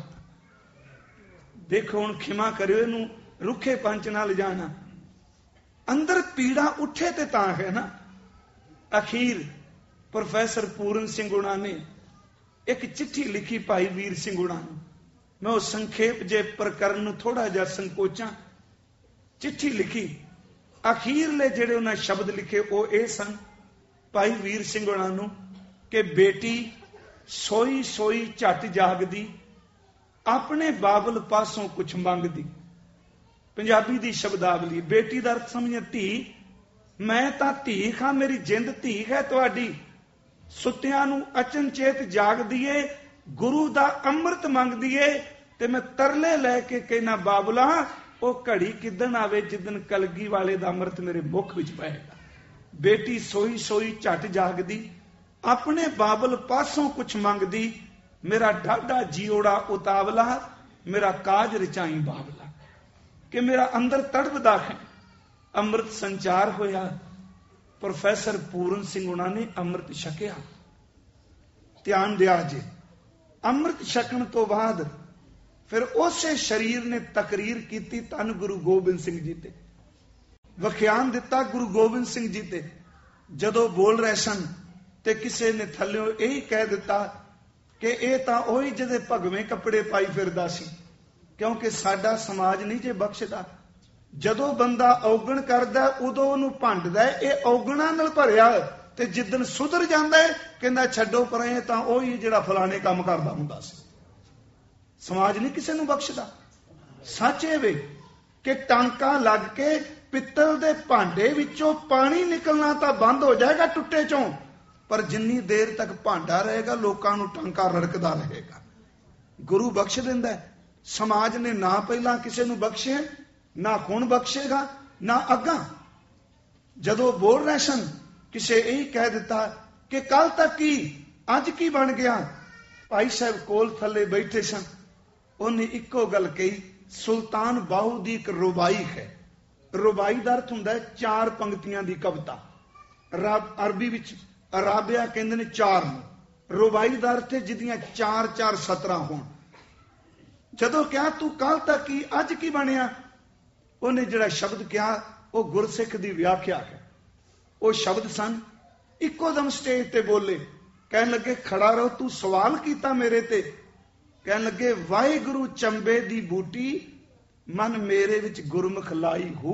ਦੇਖੋ ਹੁਣ ਖਿਮਾ ਕਰਿਓ, ਇਹਨੂੰ ਰੁੱਖੇ ਪੰਚ ਨਾਲ ਜਾਣਾ। ਅੰਦਰ ਪੀੜਾ ਉੱਠੇ ਤੇ ਤਾਂ ਹੈ ਨਾ। ਅਖੀਰ ਪ੍ਰੋਫੈਸਰ ਪੂਰਨ ਸਿੰਘ ਹੁਣਾਂ ਨੇ ਇੱਕ ਚਿੱਠੀ ਲਿਖੀ ਭਾਈ ਵੀਰ ਸਿੰਘ ਹੁਣਾਂ ਨੂੰ। ਮੈਂ ਉਹ ਸੰਖੇਪ ਜੇ ਪ੍ਰਕਰਨ ਨੂੰ ਥੋੜਾ ਜਿਹਾ ਸੰਕੋਚਾਂ। ਚਿੱਠੀ ਲਿਖੀ, ਅਖੀਰਲੇ ਜਿਹੜੇ ਉਹਨਾਂ ਸ਼ਬਦ ਲਿਖੇ ਉਹ ਇਹ ਸਨ ਭਾਈ ਵੀਰ ਸਿੰਘ ਹੁਣਾਂ ਨੂੰ, ਕਿ ਬੇਟੀ ਸੋਈ ਸੋਈ ਝੱਟ ਜਾਗਦੀ, ਆਪਣੇ ਬਾਬਲ ਪਾਸੋਂ ਕੁਛ ਮੰਗਦੀ। ਪੰਜਾਬੀ ਦੀ ਸ਼ਬਦਾਵਲੀ। ਬੇਟੀ ਦਾ ਅਰਥ ਸਮਝੇ ਧੀ। ਮੈਂ ਤਾਂ ਧੀ ਖਾਂ, ਮੇਰੀ ਜਿੰਦ ਧੀ ਹੈ ਤੁਹਾਡੀ। ਸੁੱਤਿਆਂ ਨੂੰ ਅਚਨਚੇਤ ਜਾਗਦੀ ਏ, ਗੁਰੂ ਦਾ ਅੰਮ੍ਰਿਤ ਮੰਗਦੀ ਏ, ਤੇ ਮੈਂ ਤਰਲੇ ਲੈ ਕੇ ਕਹਿਣਾ, ਬਾਬਲਾ ਉਹ ਘੜੀ ਕਿੱਦਣ ਆਵੇ ਜਿੱਦਣ ਕਲਗੀ ਵਾਲੇ ਦਾ ਅੰਮ੍ਰਿਤ ਮੇਰੇ ਮੁਖ ਵਿੱਚ ਪਏਗਾ। ਬੇਟੀ ਸੋਈ ਸੋਈ ਝੱਟ ਜਾਗਦੀ, ਆਪਣੇ ਬਾਬਲ ਪਾਸੋਂ ਕੁਛ ਮੰਗਦੀ, ਮੇਰਾ ਢਾਡਾ ਜੀਓੜਾ ਉਤਾਵਲਾ, ਮੇਰਾ ਕਾਜ ਰਚਾਈ ਬਾਬਲਾ। ਕਿ ਮੇਰਾ ਅੰਦਰ ਤੜਫਦਾ ਹੈ। ਅੰਮ੍ਰਿਤ ਸੰਚਾਰ ਹੋਇਆ। ਪ੍ਰੋਫੈਸਰ ਪੂਰਨ ਸਿੰਘ ਉਹਨਾਂ ਨੇ ਅੰਮ੍ਰਿਤ ਛਕਿਆ। ਧਿਆਨ ਦਿਆ ਜੇ, ਅੰਮ੍ਰਿਤ ਛਕਣ ਤੋਂ ਬਾਅਦ ਫਿਰ ਉਸੇ ਸਰੀਰ ਨੇ ਤਕਰੀਰ ਕੀਤੀ ਧੰਨ ਗੁਰੂ ਗੋਬਿੰਦ ਸਿੰਘ ਜੀ ਤੇ, ਵਿਖਿਆਨ ਦਿੱਤਾ ਗੁਰੂ ਗੋਬਿੰਦ ਸਿੰਘ ਜੀ ਤੇ। ਜਦੋਂ ਬੋਲ ਰਹੇ ਸਨ ਤੇ ਕਿਸੇ ਨੇ ਥੱਲਿਓਂ ਇਹੀ ਕਹਿ ਦਿੱਤਾ ਕਿ ਇਹ ਤਾਂ ਉਹੀ ਜਿਹਦੇ ਭਗਵੇਂ ਕੱਪੜੇ ਪਾਈ ਫਿਰਦਾ ਸੀ, ਕਿਉਂਕਿ ਸਾਡਾ ਸਮਾਜ ਨਹੀਂ ਜੇ ਬਖਸ਼ਦਾ। ਜਦੋਂ ਬੰਦਾ ਔਗਣ ਕਰਦਾ ਉਦੋਂ ਉਹਨੂੰ ਭੰਡਦਾ, ਇਹ ਔਗਣਾਂ ਨਾਲ ਭਰਿਆ, ਤੇ ਜਿੱਦਣ ਸੁਧਰ ਜਾਂਦਾ ਹੈ ਕਹਿੰਦਾ ਛੱਡੋ ਪਰੇ, ਤਾਂ ਉਹੀ ਜਿਹੜਾ ਫਲਾਣੇ ਕੰਮ ਕਰਦਾ ਹੁੰਦਾ ਸੀ। ਸਮਾਜ ਨਹੀਂ ਕਿਸੇ ਨੂੰ ਬਖਸ਼ਦਾ। ਸੱਚ ਇਹ ਵੇ ਕਿ ਟਾਂਕਾ ਲੱਗ ਕੇ ਪਿੱਤਲ ਦੇ ਭਾਂਡੇ ਵਿੱਚੋਂ ਪਾਣੀ ਨਿਕਲਣਾ ਤਾਂ ਬੰਦ ਹੋ ਜਾਏਗਾ ਟੁੱਟੇ ਚੋਂ, ਪਰ ਜਿੰਨੀ ਦੇਰ ਤੱਕ ਭਾਂਡਾ ਰਹੇਗਾ ਲੋਕਾਂ ਨੂੰ ਟਾਂਕਾ ਰੜਕਦਾ ਰਹੇਗਾ। ਗੁਰੂ ਬਖਸ਼ ਦਿੰਦਾ। ਸਮਾਜ ਨੇ ਨਾ ਪਹਿਲਾਂ ਕਿਸੇ ਨੂੰ ਬਖਸ਼ਿਆ, ਨਾ ਹੁਣ ਬਖਸ਼ੇਗਾ, ਨਾ ਅੱਗਾ। ਜਦੋਂ ਬੋਲ ਰਹੇ ਸਨ ਕਿਸੇ ਇਹੀ ਕਹਿ ਦਿੱਤਾ ਕਿ ਕੱਲ ਤੱਕ ਕੀ, ਅੱਜ ਕੀ ਬਣ ਗਿਆ। ਭਾਈ ਸਾਹਿਬ ਕੋਲ ਥੱਲੇ ਬੈਠੇ ਸਨ। ਉਹਨੇ ਇੱਕੋ ਗੱਲ ਕਹੀ, ਸੁਲਤਾਨ ਬਾਹੂ ਦੀ ਇੱਕ ਰੁਬਾਈ ਹੈ। ਰੁਬਾਈ ਦਾ ਅਰਥ ਹੁੰਦਾ ਹੈ 4 ਪੰਕਤੀਆਂ ਦੀ ਕਵਿਤਾ। ਅਰਬੀ ਵਿੱਚ ਅਰਾਬਿਆ ਕਹਿੰਦੇ ਨੇ 4 ਨੂੰ। ਰੁਬਾਈ ਦਾ ਅਰਥ ਹੈ ਜਿਹਦੀਆਂ 4-4 ਸਤਰਾਂ ਹੋਣ। ਜਦੋਂ ਕਿਹਾ ਤੂੰ ਕੱਲ ਤੱਕ ਕੀ, ਅੱਜ ਕੀ ਬਣਿਆ, ਉਹਨੇ ਜਿਹੜਾ ਸ਼ਬਦ ਕਿਹਾ ਉਹ ਗੁਰਸਿੱਖ ਦੀ ਵਿਆਖਿਆ ਹੈ। ਉਹ ਸ਼ਬਦ ਸਨ, ਇੱਕੋ ਦਮ ਸਟੇਜ ਤੇ ਬੋਲੇ, ਕਹਿਣ ਲੱਗੇ ਖੜਾ ਰਹੋ, ਤੂੰ ਸਵਾਲ ਕੀਤਾ ਮੇਰੇ ਤੇ। ਕਹਿਣ ਲੱਗੇ ਵਾਹਿਗੁਰੂ ਚੰਬੇ ਦੀ ਬੂਟੀ, ਮਨ ਮੇਰੇ ਵਿੱਚ ਗੁਰਮੁਖ ਲਾਈ ਹੂ।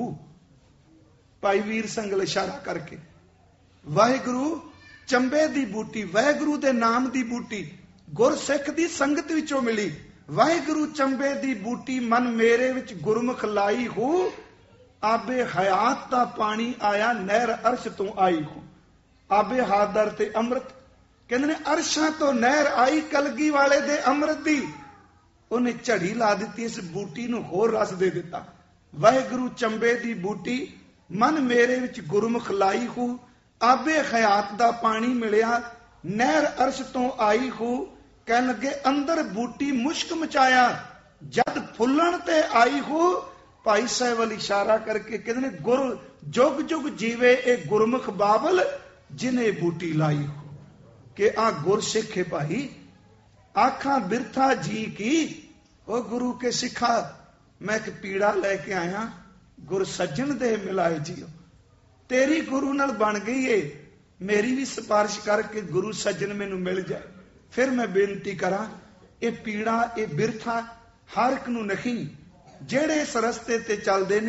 ਭਾਈ ਵੀਰ ਸੰਗਲ ਇਸ਼ਾਰਾ ਕਰਕੇ, ਵਾਹਿਗੁਰੂ ਚੰਬੇ ਦੀ ਬੂਟੀ, ਵਾਹਿਗੁਰੂ ਦੇ ਨਾਮ ਦੀ ਬੂਟੀ ਗੁਰਸਿੱਖ ਦੀ ਸੰਗਤ ਵਿੱਚੋਂ ਮਿਲੀ। ਵਾਹਿਗੁਰੂ ਚੰਬੇ ਦੀ ਬੂਟੀ, ਮਨ ਮੇਰੇ ਵਿੱਚ ਗੁਰਮੁਖ ਲਾਈ ਹੂ। ਆਬੇ ਹਯਾਤ ਦਾ ਪਾਣੀ ਆਇਆ, ਨਹਿਰ ਅਰਸ਼ ਤੋਂ ਆਈ ਹੂ। ਆਬੇ ਹਾਦਰ ਤੇ ਅੰਮ੍ਰਿਤ, ਕਹਿੰਦੇ ਨੇ ਅਰਸ਼ਾਂ ਤੋਂ ਨਹਿਰ ਆਈ ਕਲਗੀ ਵਾਲੇ ਦੇ ਅੰਮ੍ਰਿਤ ਦੀ। ਉਹਨੇ ਝੜੀ ਲਾ ਦਿੱਤੀ, ਇਸ ਬੂਟੀ ਨੂੰ ਹੋਰ ਰਸ ਦੇ ਦਿੱਤਾ। ਵਾਹਿਗੁਰੂ ਚੰਬੇ ਦੀ ਬੂਟੀ, ਮਨ ਮੇਰੇ ਵਿੱਚ ਗੁਰਮੁਖ ਲਾਈ ਹੂ। ਆਬੇ ਹਯਾਤ ਦਾ ਪਾਣੀ ਮਿਲਿਆ, ਨਹਿਰ ਅਰਸ਼ ਤੋਂ ਆਈ ਹੂ। ਕਹਿਣ ਲੱਗੇ ਅੰਦਰ ਬੂਟੀ ਮੁਸ਼ਕ ਮਚਾਇਆ, ਜਦ ਫੁੱਲਣ ਤੇ ਆਈ ਹੂ। ਭਾਈ ਸਾਹਿਬ ਵੱਲ ਇਸ਼ਾਰਾ ਕਰਕੇ ਕਹਿੰਦੇ ਨੇ ਗੁਰ ਜੁਗ ਜੁਗ ਜੀਵੇ ਇਹ ਗੁਰਮੁਖ ਬਾਬਲ, ਜਿਨੇ ਬੂਟੀ ਲਾਈ ਹੋ। ਕਿ ਆ ਗੁਰਸਿੱਖ ਹੈ ਭਾਈ, ਆਖਾਂ ਬਿਰਥਾ ਜੀ ਕੀ। ਉਹ ਗੁਰੂ ਕੇ ਸਿੱਖਾ, ਮੈਂ ਇੱਕ ਪੀੜਾ ਲੈ ਕੇ ਆਇਆ, ਗੁਰ ਸੱਜਣ ਦੇ ਮਿਲਾਏ ਜੀਓ। ਤੇਰੀ ਗੁਰੂ ਨਾਲ ਬਣ ਗਈ ਏ, ਮੇਰੀ ਵੀ ਸਿਫਾਰਿਸ਼ ਕਰਕੇ ਗੁਰੂ ਸੱਜਣ ਮੈਨੂੰ ਮਿਲ ਜਾਏ। ਫਿਰ ਮੈਂ ਬੇਨਤੀ ਕਰਾਂ, ਇਹ ਪੀੜਾ, ਇਹ ਬਿਰਥਾ ਹਰ ਇੱਕ ਨੂੰ ਨਹੀਂ। ਜਿਹੜੇ ਇਸ ਰਸਤੇ ਤੇ ਚੱਲਦੇ ਨੇ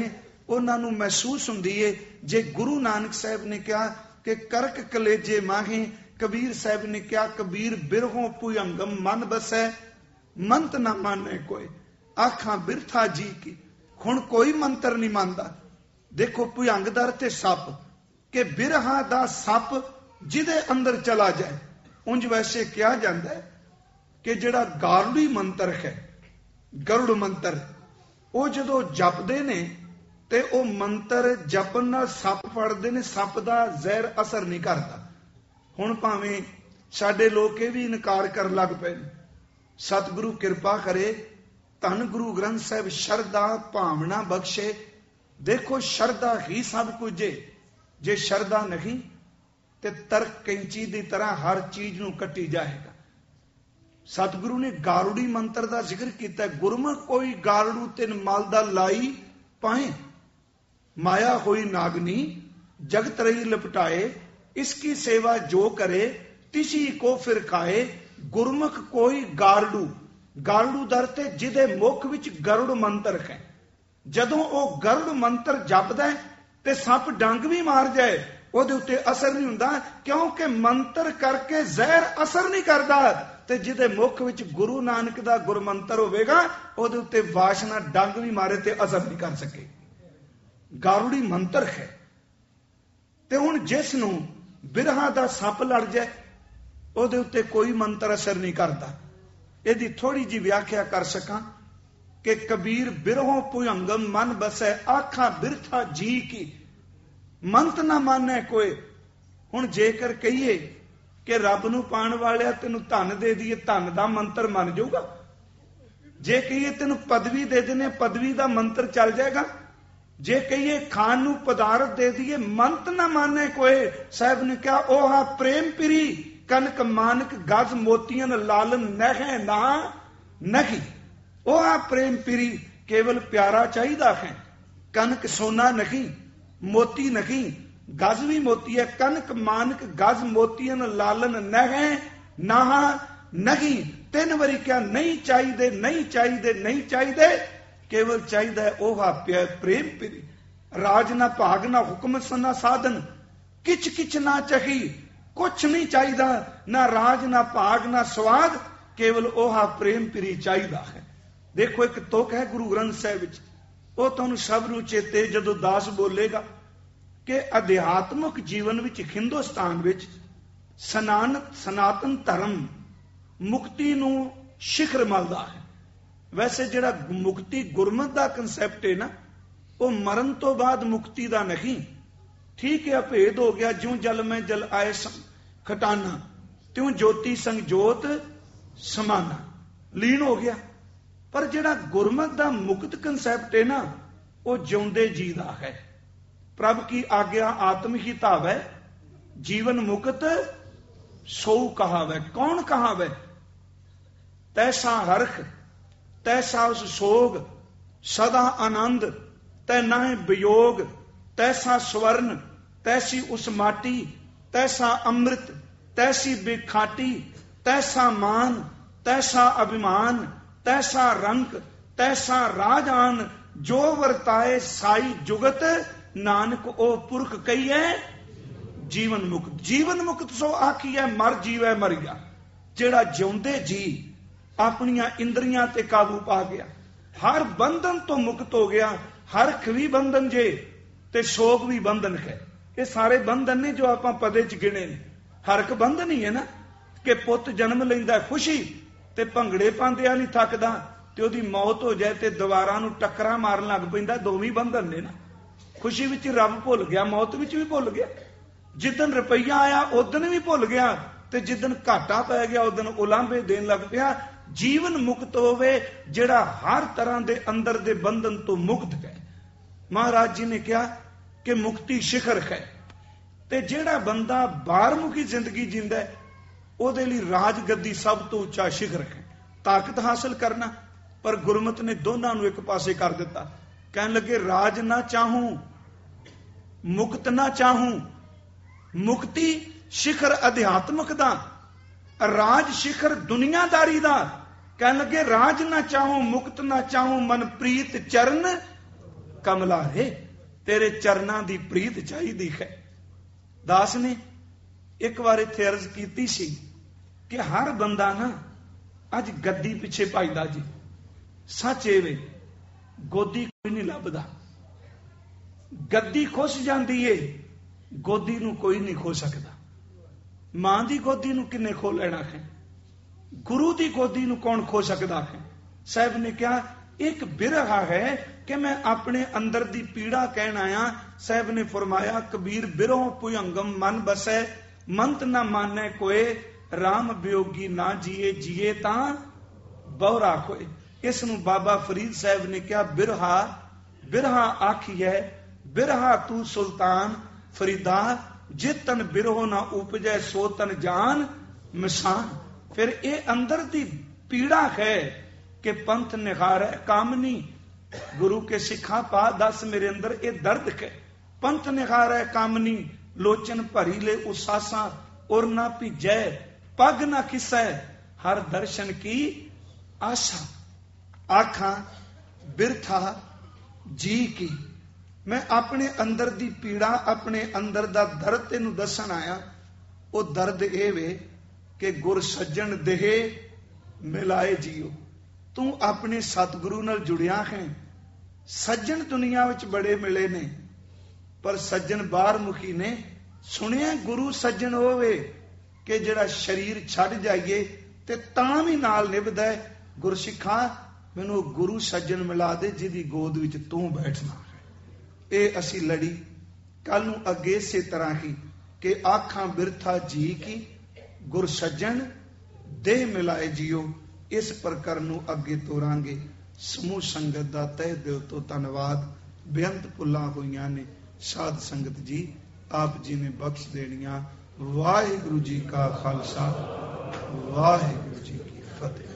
ਉਹਨਾਂ ਨੂੰ ਮਹਿਸੂਸ ਹੁੰਦੀ ਏ। ਜੇ ਗੁਰੂ ਨਾਨਕ ਸਾਹਿਬ ਨੇ ਕਿਹਾ ਕਿ ਕਰਕ ਕਲੇਜੇ ਮਾਹੇ, ਕਬੀਰ ਸਾਹਿਬ ਨੇ ਕਿਹਾ ਕਬੀਰ ਬਿਰਹੋਂ ਭੁਜੰਗਮ ਮਨ ਬਸੈ, ਮੰਤ ਨਾ ਮਾਨੇ ਕੋਈ, ਆਖਾਂ ਬਿਰਥਾ ਜੀ ਕੀ। ਹੁਣ ਕੋਈ ਮੰਤਰ ਨਹੀਂ ਮੰਨਦਾ। ਦੇਖੋ ਭੁਜੰਗ ਦਾ ਅਰਥ ਹੈ ਸੱਪ, ਕਿ ਬਿਰਹਾ ਦਾ ਸੱਪ ਜਿਹਦੇ ਅੰਦਰ ਚਲਾ ਜਾਏ। ਉਂਝ ਵੈਸੇ ਕਿਹਾ ਜਾਂਦਾ ਹੈ ਕਿ ਜਿਹੜਾ ਗਾਰੂੜੀ ਮੰਤਰ ਹੈ, ਗਰੁੜ ਮੰਤਰ, ਉਹ ਜਦੋਂ ਜਪਦੇ ਨੇ ਤੇ ਉਹ ਮੰਤਰ ਜਪਣ ਨਾਲ ਸੱਪ ਫੜਦੇ ਨੇ, ਸੱਪ ਦਾ ਜ਼ਹਿਰ ਅਸਰ ਨਹੀਂ ਕਰਦਾ। ਹੁਣ ਭਾਵੇਂ ਸਾਡੇ ਲੋਕ ਇਹ ਵੀ ਇਨਕਾਰ ਕਰਨ ਲੱਗ ਪਏ ਨੇ। ਸਤਿਗੁਰੂ ਕਿਰਪਾ ਕਰੇ, ਧੰਨ ਗੁਰੂ ਗ੍ਰੰਥ ਸਾਹਿਬ ਸ਼ਰਧਾ ਭਾਵਨਾ ਬਖਸ਼ੇ। ਦੇਖੋ ਸ਼ਰਧਾ ਹੀ ਸਭ ਕੁਝ ਏ। ਜੇ ਸ਼ਰਧਾ ਨਹੀਂ ਤੇ ਤਰਕ ਕੈਂਚੀ ਦੀ ਤਰ੍ਹਾਂ ਹਰ ਚੀਜ਼ ਨੂੰ ਕੱਟੀ ਜਾਏਗਾ। ਸਤਿਗੁਰੂ ਨੇ ਗਾਰੂੜੀ ਮੰਤਰ ਦਾ ਜ਼ਿਕਰ ਕੀਤਾ, ਗੁਰਮੁਖ ਕੋਈ ਗਾਰੜੂ ਤਿਨ ਮਲ ਦਾ ਲਾਈ ਪਾਏ, ਮਾਇਆ ਹੋਈ ਨਾਗਨੀ ਜਗਤ ਰਹੀ ਲਪਟਾਏ, ਇਸकी ਸੇਵਾ ਜੋ ਕਰੇ ਤਿਸੀ ਕੋ ਫਿਰ ਖਾਏ। ਗੁਰਮੁਖ ਕੋਈ ਗਾਰੜੂ, ਗਾਰੜੂ ਦਰ ਤੇ ਜਿਹਦੇ ਮੁਖ ਵਿੱਚ ਗਰੁੜ ਮੰਤਰ ਹੈ। ਜਦੋਂ ਉਹ ਗਰੁੜ ਮੰਤਰ ਜਪਦਾ ਤੇ ਸੱਪ ਡੰਗ ਵੀ ਮਾਰ ਜਾਏ ਉਹਦੇ ਉੱਤੇ ਅਸਰ ਨਹੀਂ ਹੁੰਦਾ, ਕਿਉਂਕਿ ਮੰਤਰ ਕਰਕੇ ਜ਼ਹਿਰ ਅਸਰ ਨਹੀਂ ਕਰਦਾ। ਤੇ ਜਿਹਦੇ ਮੁਖ ਵਿੱਚ ਗੁਰੂ ਨਾਨਕ ਦਾ ਗੁਰਮੰਤਰ ਹੋਵੇਗਾ ਉਹਦੇ ਉੱਤੇ ਵਾਸ਼ਨਾ ਡੰਗ ਵੀ ਮਾਰੇ ਤੇ ਅਸਰ ਨਹੀਂ ਕਰ ਸਕੇ। ਗਾਰੂੜੀ ਮੰਤਰ ਹੈ। ਤੇ ਹੁਣ ਜਿਸ ਨੂੰ ਬਿਰਹਾ ਦਾ ਸੱਪ ਲੜ ਜਾਏ ਉਹਦੇ ਉੱਤੇ ਕੋਈ ਮੰਤਰ ਅਸਰ ਨਹੀਂ ਕਰਦਾ। ਇਹਦੀ ਥੋੜੀ ਜਿਹੀ ਵਿਆਖਿਆ ਕਰ ਸਕਾਂ ਕਿ ਕਬੀਰ ਬਿਰਹੋਂ ਭੁਜੰਗਮ ਮਨ ਬਸੈ, ਆਖਾਂ ਬਿਰਥਾ ਜੀ ਕੀ, ਮੰਤ ਨਾ ਮਾਨੈ ਕੋਏ। ਹੁਣ ਜੇਕਰ ਕਹੀਏ ਕਿ ਰੱਬ ਨੂੰ ਪਾਣ ਵਾਲਿਆ ਤੈਨੂੰ ਧਨ ਦੇ ਦਈਏ, ਧਨ ਦਾ ਮੰਤਰ ਮੰਨ ਜਾਊਗਾ। ਜੇ ਕਹੀਏ ਤੈਨੂੰ ਪਦਵੀ ਦੇ ਦੇਣੇ, ਪਦਵੀ ਦਾ ਮੰਤਰ ਚੱਲ ਜਾਏਗਾ। ਜੇ ਕਹੀਏ ਖਾਣ ਨੂੰ ਪਦਾਰਥ ਦੇ ਦਈਏ, ਮੰਤ ਨਾ ਮਾਨੇ ਕੋਏ। ਸਾਹਿਬ ਨੇ ਕਿਹਾ ਉਹ ਪ੍ਰੇਮ ਪਿਰੀ ਕਨਕ ਮਾਨਕ ਗਜ ਮੋਤੀਆਂ ਲਾਲਨ ਨਹਿ ਨਾ ਨਹੀਂ। ਉਹ ਪ੍ਰੇਮ ਪਿਰੀ, ਕੇਵਲ ਪਿਆਰਾ ਚਾਹੀਦਾ ਹੈ। ਕਨਕ ਸੋਨਾ ਨਹੀਂ, ਮੋਤੀ ਨਹੀਂ, ਗਜ ਵੀ ਮੋਤੀ ਹੈ। ਕਨਕ ਮਾਨਕ ਗਜ ਮੋਤੀਆਂ ਲਾਲਨ ਨਹਿ ਨਾ ਨਹੀਂ। 3 ਵਾਰੀ ਕਿਹਾ ਨਹੀਂ ਚਾਹੀਦੇ, ਨਹੀਂ ਚਾਹੀਦੇ, ਨਹੀਂ ਚਾਹੀਦੇ। ਕੇਵਲ ਚਾਹੀਦਾ ਹੈ ਉਹ ਪ੍ਰੇਮ ਪਿਰੀ। ਰਾਜ ਨਾ ਭਾਗ ਨਾ ਹੁਕਮ ਸਨਾ ਸਾਧਨ, ਕਿਚ ਕਿਚ ਨਾ ਚਾਹੀ। ਕੁਛ ਨਹੀਂ ਚਾਹੀਦਾ, ਨਾ ਰਾਜ ਨਾ ਭਾਗ ਨਾ ਸਵਾਦ, ਕੇਵਲ ਉਹ ਪ੍ਰੇਮ ਪਿਰੀ ਚਾਹੀਦਾ ਹੈ। ਦੇਖੋ ਇੱਕ ਤੁਕ ਹੈ ਗੁਰੂ ਗ੍ਰੰਥ ਸਾਹਿਬ ਵਿੱਚ, ਉਹ ਤੁਹਾਨੂੰ ਸਭ ਨੂੰ ਚੇਤੇ ਜਦੋਂ ਦਾਸ ਬੋਲੇਗਾ ਕਿ ਅਧਿਆਤਮਿਕ ਜੀਵਨ ਵਿੱਚ ਹਿੰਦੁਸਤਾਨ ਵਿੱਚ ਸਨਾਤਨ ਧਰਮ ਮੁਕਤੀ ਨੂੰ ਸ਼ਿਖਰ ਮਿਲਦਾ ਹੈ। ਵੈਸੇ ਜਿਹੜਾ ਮੁਕਤੀ ਗੁਰਮਤਿ ਦਾ ਕਨਸੈਪਟ ਹੈ ਨਾ, ਉਹ ਮਰਨ ਤੋਂ ਬਾਅਦ ਮੁਕਤੀ ਦਾ ਨਹੀਂ। ਠੀਕ ਹੈ, ਭੇਦ ਹੋ ਗਿਆ, ਜਿਉਂ ਜਲ ਮੈਂ ਜਲ ਆਏ ਖਟਾਨਾ, ਤਿਉਂ ਜੋਤੀ ਸੰਗ ਜੋਤ ਸਮਾਨਾ, ਲੀਨ ਹੋ ਗਿਆ। ਪਰ ਜਿਹੜਾ ਗੁਰਮਤਿ ਦਾ ਮੁਕਤ ਕਨਸੈਪਟ ਹੈ ਨਾ, ਉਹ ਜਿਉਂਦੇ ਜੀ ਦਾ ਹੈ। ਪ੍ਰਭ ਕੀ ਆਗਿਆ ਆਤਮ ਹੀ ਧਾਵੈ, ਜੀਵਨ ਮੁਕਤ ਸੋ ਕਹਾਵੈ। ਕੌਣ ਕਹਾਵੈ? ਤੈਸਾ ਹਰਖ ਤੈਸਾ ਉਸ ਸੋਗ, ਸਦਾ ਆਨੰਦ ਤੈ ਨਾਹਿ ਵਿਯੋਗ। ਤੈਸਾ ਸਵਰਨ ਤੈਸੀ ਉਸ ਮਾਟੀ, ਤੈਸਾ ਅੰਮ੍ਰਿਤ ਤੈਸੀ ਬਿਖਾਟੀ। ਤੈਸਾ ਮਾਨ ਤੈਸਾ ਅਭਿਮਾਨ, ਤੈਸਾ ਰੰਕ ਤੈਸਾ ਰਾਜਾਨ। ਜੋ ਵਰਤਾਏ ਸਾਈ ਜੁਗਤ, ਨਾਨਕ ਉਹ ਪੁਰਖ ਕਹੀਏ ਜੀਵਨ ਮੁਕਤ। ਜੀਵਨ ਮੁਕਤ ਸੋ ਆਖੀਐ ਮਰ ਜੀਵੈ ਮਰਿਆ। ਜਿਹੜਾ ਜਿਉਂਦੇ ਜੀ ਆਪਣੀਆਂ ਇੰਦਰੀਆਂ ਤੇ ਕਾਬੂ ਪਾ ਗਿਆ, ਹਰ ਬੰਧਨ ਤੋਂ ਮੁਕਤ ਹੋ ਗਿਆ। ਹਰਖ ਵੀ ਬੰਧਨ ਜੇ ਤੇ ਸ਼ੋਕ ਵੀ ਬੰਧਨ ਹੈ। ਇਹ ਸਾਰੇ ਬੰਧਨ ਨੇ ਜੋ ਆਪਾਂ ਪਦੇ ਚ ਗਿਣੇ ਨੇ। ਹਰਖ ਬੰਧਨ ਹੀ ਹੈ ਨਾ, ਕਿ ਪੁੱਤ ਜਨਮ ਲੈਂਦਾ ਖੁਸ਼ੀ ਤੇ ਭੰਗੜੇ ਪਾਉਂਦਿਆਂ ਨਹੀਂ ਥੱਕਦਾ, ਤੇ ਉਹਦੀ ਮੌਤ ਹੋ ਜਾਏ ਤੇ ਦੁਬਾਰਾ ਨੂੰ ਟੱਕਰਾਂ ਮਾਰਨ ਲੱਗ ਪੈਂਦਾ। ਦੋਵੇਂ ਬੰਧਨ ਨੇ ਨਾ। ਖੁਸ਼ੀ ਵਿੱਚ ਰੱਬ ਭੁੱਲ ਗਿਆ, ਮੌਤ ਵਿੱਚ ਵੀ ਭੁੱਲ ਗਿਆ। ਜਿੱਦਣ ਰੁਪਈਆ ਆਇਆ ਉਦਣ ਵੀ ਭੁੱਲ ਗਿਆ, ਤੇ ਜਿੱਦਣ ਘਾਟਾ ਪੈ ਗਿਆ ਉਦਣ ਉਲਾਂਭੇ ਦੇਣ ਲੱਗ ਪਿਆ। ਜੀਵਨ ਮੁਕਤ ਹੋਵੇ ਜਿਹੜਾ ਹਰ ਤਰ੍ਹਾਂ ਦੇ ਅੰਦਰ ਦੇ ਬੰਧਨ ਤੋਂ ਮੁਕਤ ਹੈ। ਮਹਾਰਾਜ ਜੀ ਨੇ ਕਿਹਾ ਕਿ ਮੁਕਤੀ ਸ਼ਿਖਰ ਹੈ। ਤੇ ਜਿਹੜਾ ਬੰਦਾ ਬਾਹਰਮੁਖੀ ਜ਼ਿੰਦਗੀ ਜਿੰਦਾ ਉਹਦੇ ਲਈ ਰਾਜ ਗੱਦੀ ਸਭ ਤੋਂ ਉੱਚਾ ਸ਼ਿਖਰ ਹੈ, ਤਾਕਤ ਹਾਸਲ ਕਰਨਾ। ਪਰ ਗੁਰਮਤਿ ਨੇ ਦੋਨਾਂ ਨੂੰ ਇੱਕ ਪਾਸੇ ਕਰ ਦਿੱਤਾ। ਕਹਿਣ ਲੱਗੇ ਰਾਜ ਨਾ ਚਾਹੂੰ, ਮੁਕਤ ਨਾ ਚਾਹੂੰ। ਮੁਕਤੀ ਸ਼ਿਖਰ ਅਧਿਆਤਮਿਕ ਦਾ, ਰਾਜ ਸ਼ਿਖਰ ਦੁਨੀਆਦਾਰੀ ਦਾ। ਕਹਿਣ ਲੱਗੇ ਰਾਜ ਨਾ ਚਾਹੂੰ, ਮੁਕਤ ਨਾ ਚਾਹੂੰ, ਮਨ ਪ੍ਰੀਤ ਚਰਨ ਕਮਲਾ ਹੈ। ਤੇਰੇ ਚਰਨਾਂ ਦੀ ਪ੍ਰੀਤ ਚਾਹੀਦੀ ਹੈ। ਦਾਸ ਨੇ ਇੱਕ ਵਾਰ ਇੱਥੇ ਅਰਜ਼ ਕੀਤੀ ਸੀ ਕਿ ਹਰ ਬੰਦਾ ਨਾ ਅੱਜ ਗੱਦੀ ਪਿੱਛੇ ਭੱਜਦਾ ਜੀ। ਸੱਚ ਇਹ ਵੇ, ਗੋਦੀ ਕੋਈ ਨਹੀਂ ਲੱਭਦਾ। ਗੱਦੀ ਖੁੱਸ ਜਾਂਦੀ ਏ, ਗੋਦੀ ਨੂੰ ਕੋਈ ਨਹੀਂ ਖੋ ਸਕਦਾ। ਮਾਂ ਦੀ ਗੋਦੀ ਨੂੰ ਕਿੰਨੇ ਖੋ ਲੈਣਾ ਹੈ? ਗੁਰੂ ਦੀ ਗੋਦੀ ਨੂੰ ਕੌਣ ਖੋ ਸਕਦਾ ਹੈ? ਸਾਹਿਬ ਨੇ ਕਿਹਾ ਇੱਕ ਬਿਰਹਾ ਹੈ ਕਿ ਮੈਂ ਆਪਣੇ ਅੰਦਰ ਦੀ ਪੀੜਾ ਕਹਿਣ ਆਇਆ। ਸਾਹਿਬ ਨੇ ਫਰਮਾਇਆ ਕਬੀਰ ਬਿਰਹੋਂ ਭੁਯੰਗਮ ਮਨ ਬਸੈ, ਮੰਤ ਨਾ ਮਾਨੈ ਕੋਏ, ਰਾਮ ਵਿਯੋਗੀ ਨਾ ਜੀਏ, ਜੀਏ ਤਾਂ ਬਹੁਰਾ ਕੋਏ। ਇਸ ਨੂੰ ਬਾਬਾ ਫਰੀਦ ਸਾਹਿਬ ਨੇ ਕਿਹਾ ਬਿਰਹਾ ਆਖੀਐ, ਬਿਰਹਾ ਤੂੰ ਸੁਲਤਾਨ ਫਰੀਦਾ, ਜੇ ਤਨ ਬਿਰਹੋ ਨਾ ਉਪਜੈ ਸੋ ਤਨ ਜਾਨ ਮਿਸਾਨ। ਫਿਰ ਇਹ ਅੰਦਰ ਦੀ ਪੀੜਾ ਹੈ ਕਿ ਪੰਥ ਨਿਖਾਰੈ ਕਾਮਨੀ, ਗੁਰੂ ਕੇ ਸਿੱਖਾਂ ਪਾ ਦਸ ਮੇਰੇ ਅੰਦਰ ਇਹ ਦਰਦ ਹੈ। ਪੰਥ ਨਿਖਾਰੈ ਕਾਮਨੀ, ਲੋਚਨ ਭਰੀ ਲੈ ਉਸਾਸਾਂ, ਔਰ ਨਾ ਭਿਜੈ ਪਗ ਨਾ ਕਿਸੈ, ਹਰ ਦਰਸ਼ਨ ਕੀ ਆਸ਼ਾ। ਆਖਾਂ ਬਿਰਥਾ ਜੀ ਕੀ। ਮੈਂ ਆਪਣੇ ਅੰਦਰ ਦੀ ਪੀੜਾ, ਆਪਣੇ ਅੰਦਰ ਦਾ ਦਰਦ ਤੈਨੂੰ ਦੱਸਣ ਆਇਆ। ਉਹ ਦਰਦ ਇਹ ਵੇ ਕਿ ਗੁਰ ਸੱਜਣ ਦੇਹ ਮਿਲਾਏ ਜੀਓ। ਤੂੰ ਆਪਣੇ ਸਤਿਗੁਰੂ ਨਾਲ ਜੁੜਿਆ ਹੈ। ਸੱਜਣ ਦੁਨੀਆ ਵਿੱਚ ਬੜੇ ਮਿਲੇ ਨੇ, ਪਰ ਸੱਜਣ ਬਾਹਰ ਮੁਖੀ ਨੇ। ਸੁਣਿਆ ਗੁਰੂ ਸੱਜਣ ਹੋਵੇ ਕਿ ਜਿਹੜਾ ਸਰੀਰ ਛੱਡ ਜਾਈਏ ਤੇ ਤਾਂ ਵੀ ਨਾਲ ਨਿਭਦਾ ਹੈ। ਗੁਰਸਿੱਖਾਂ ਮੈਨੂੰ ਗੁਰੂ ਸੱਜਣ ਮਿਲਾ ਦੇ ਜਿਹਦੀ ਗੋਦ ਵਿੱਚ ਤੂੰ ਬੈਠਣਾ ਹੈ। ਇਹ ਅਸੀਂ ਲੜੀ। ਕੱਲ ਨੂੰ ਅੱਗੇ ਇਸੇ ਤਰ੍ਹਾਂ ਹੀ ਕਿ ਆਖਾਂ ਬਿਰਥਾ ਜੀ ਕੀ, ਗੁਰ ਸੱਜਣ ਦੇਹ ਮਿਲਾਏ ਜੀਓ। ਇਸ ਪ੍ਰਕਰਨ ਨੂੰ ਅੱਗੇ ਤੋਰਾਂਗੇ। ਸਮੂਹ ਸੰਗਤ ਦਾ ਤਹਿ ਦਿਲ ਤੋਂ ਧੰਨਵਾਦ। ਬੇਅੰਤ ਭੁੱਲਾਂ ਹੋਈਆਂ ਨੇ ਸਾਧ ਸੰਗਤ ਜੀ, ਆਪ ਜੀ ਨੇ ਬਖਸ਼ ਦੇਣੀਆਂ। ਵਾਹਿਗੁਰੂ ਜੀ ਕਾ ਖਾਲਸਾ, ਵਾਹਿਗੁਰੂ ਜੀ ਕੀ ਫਤਿਹ।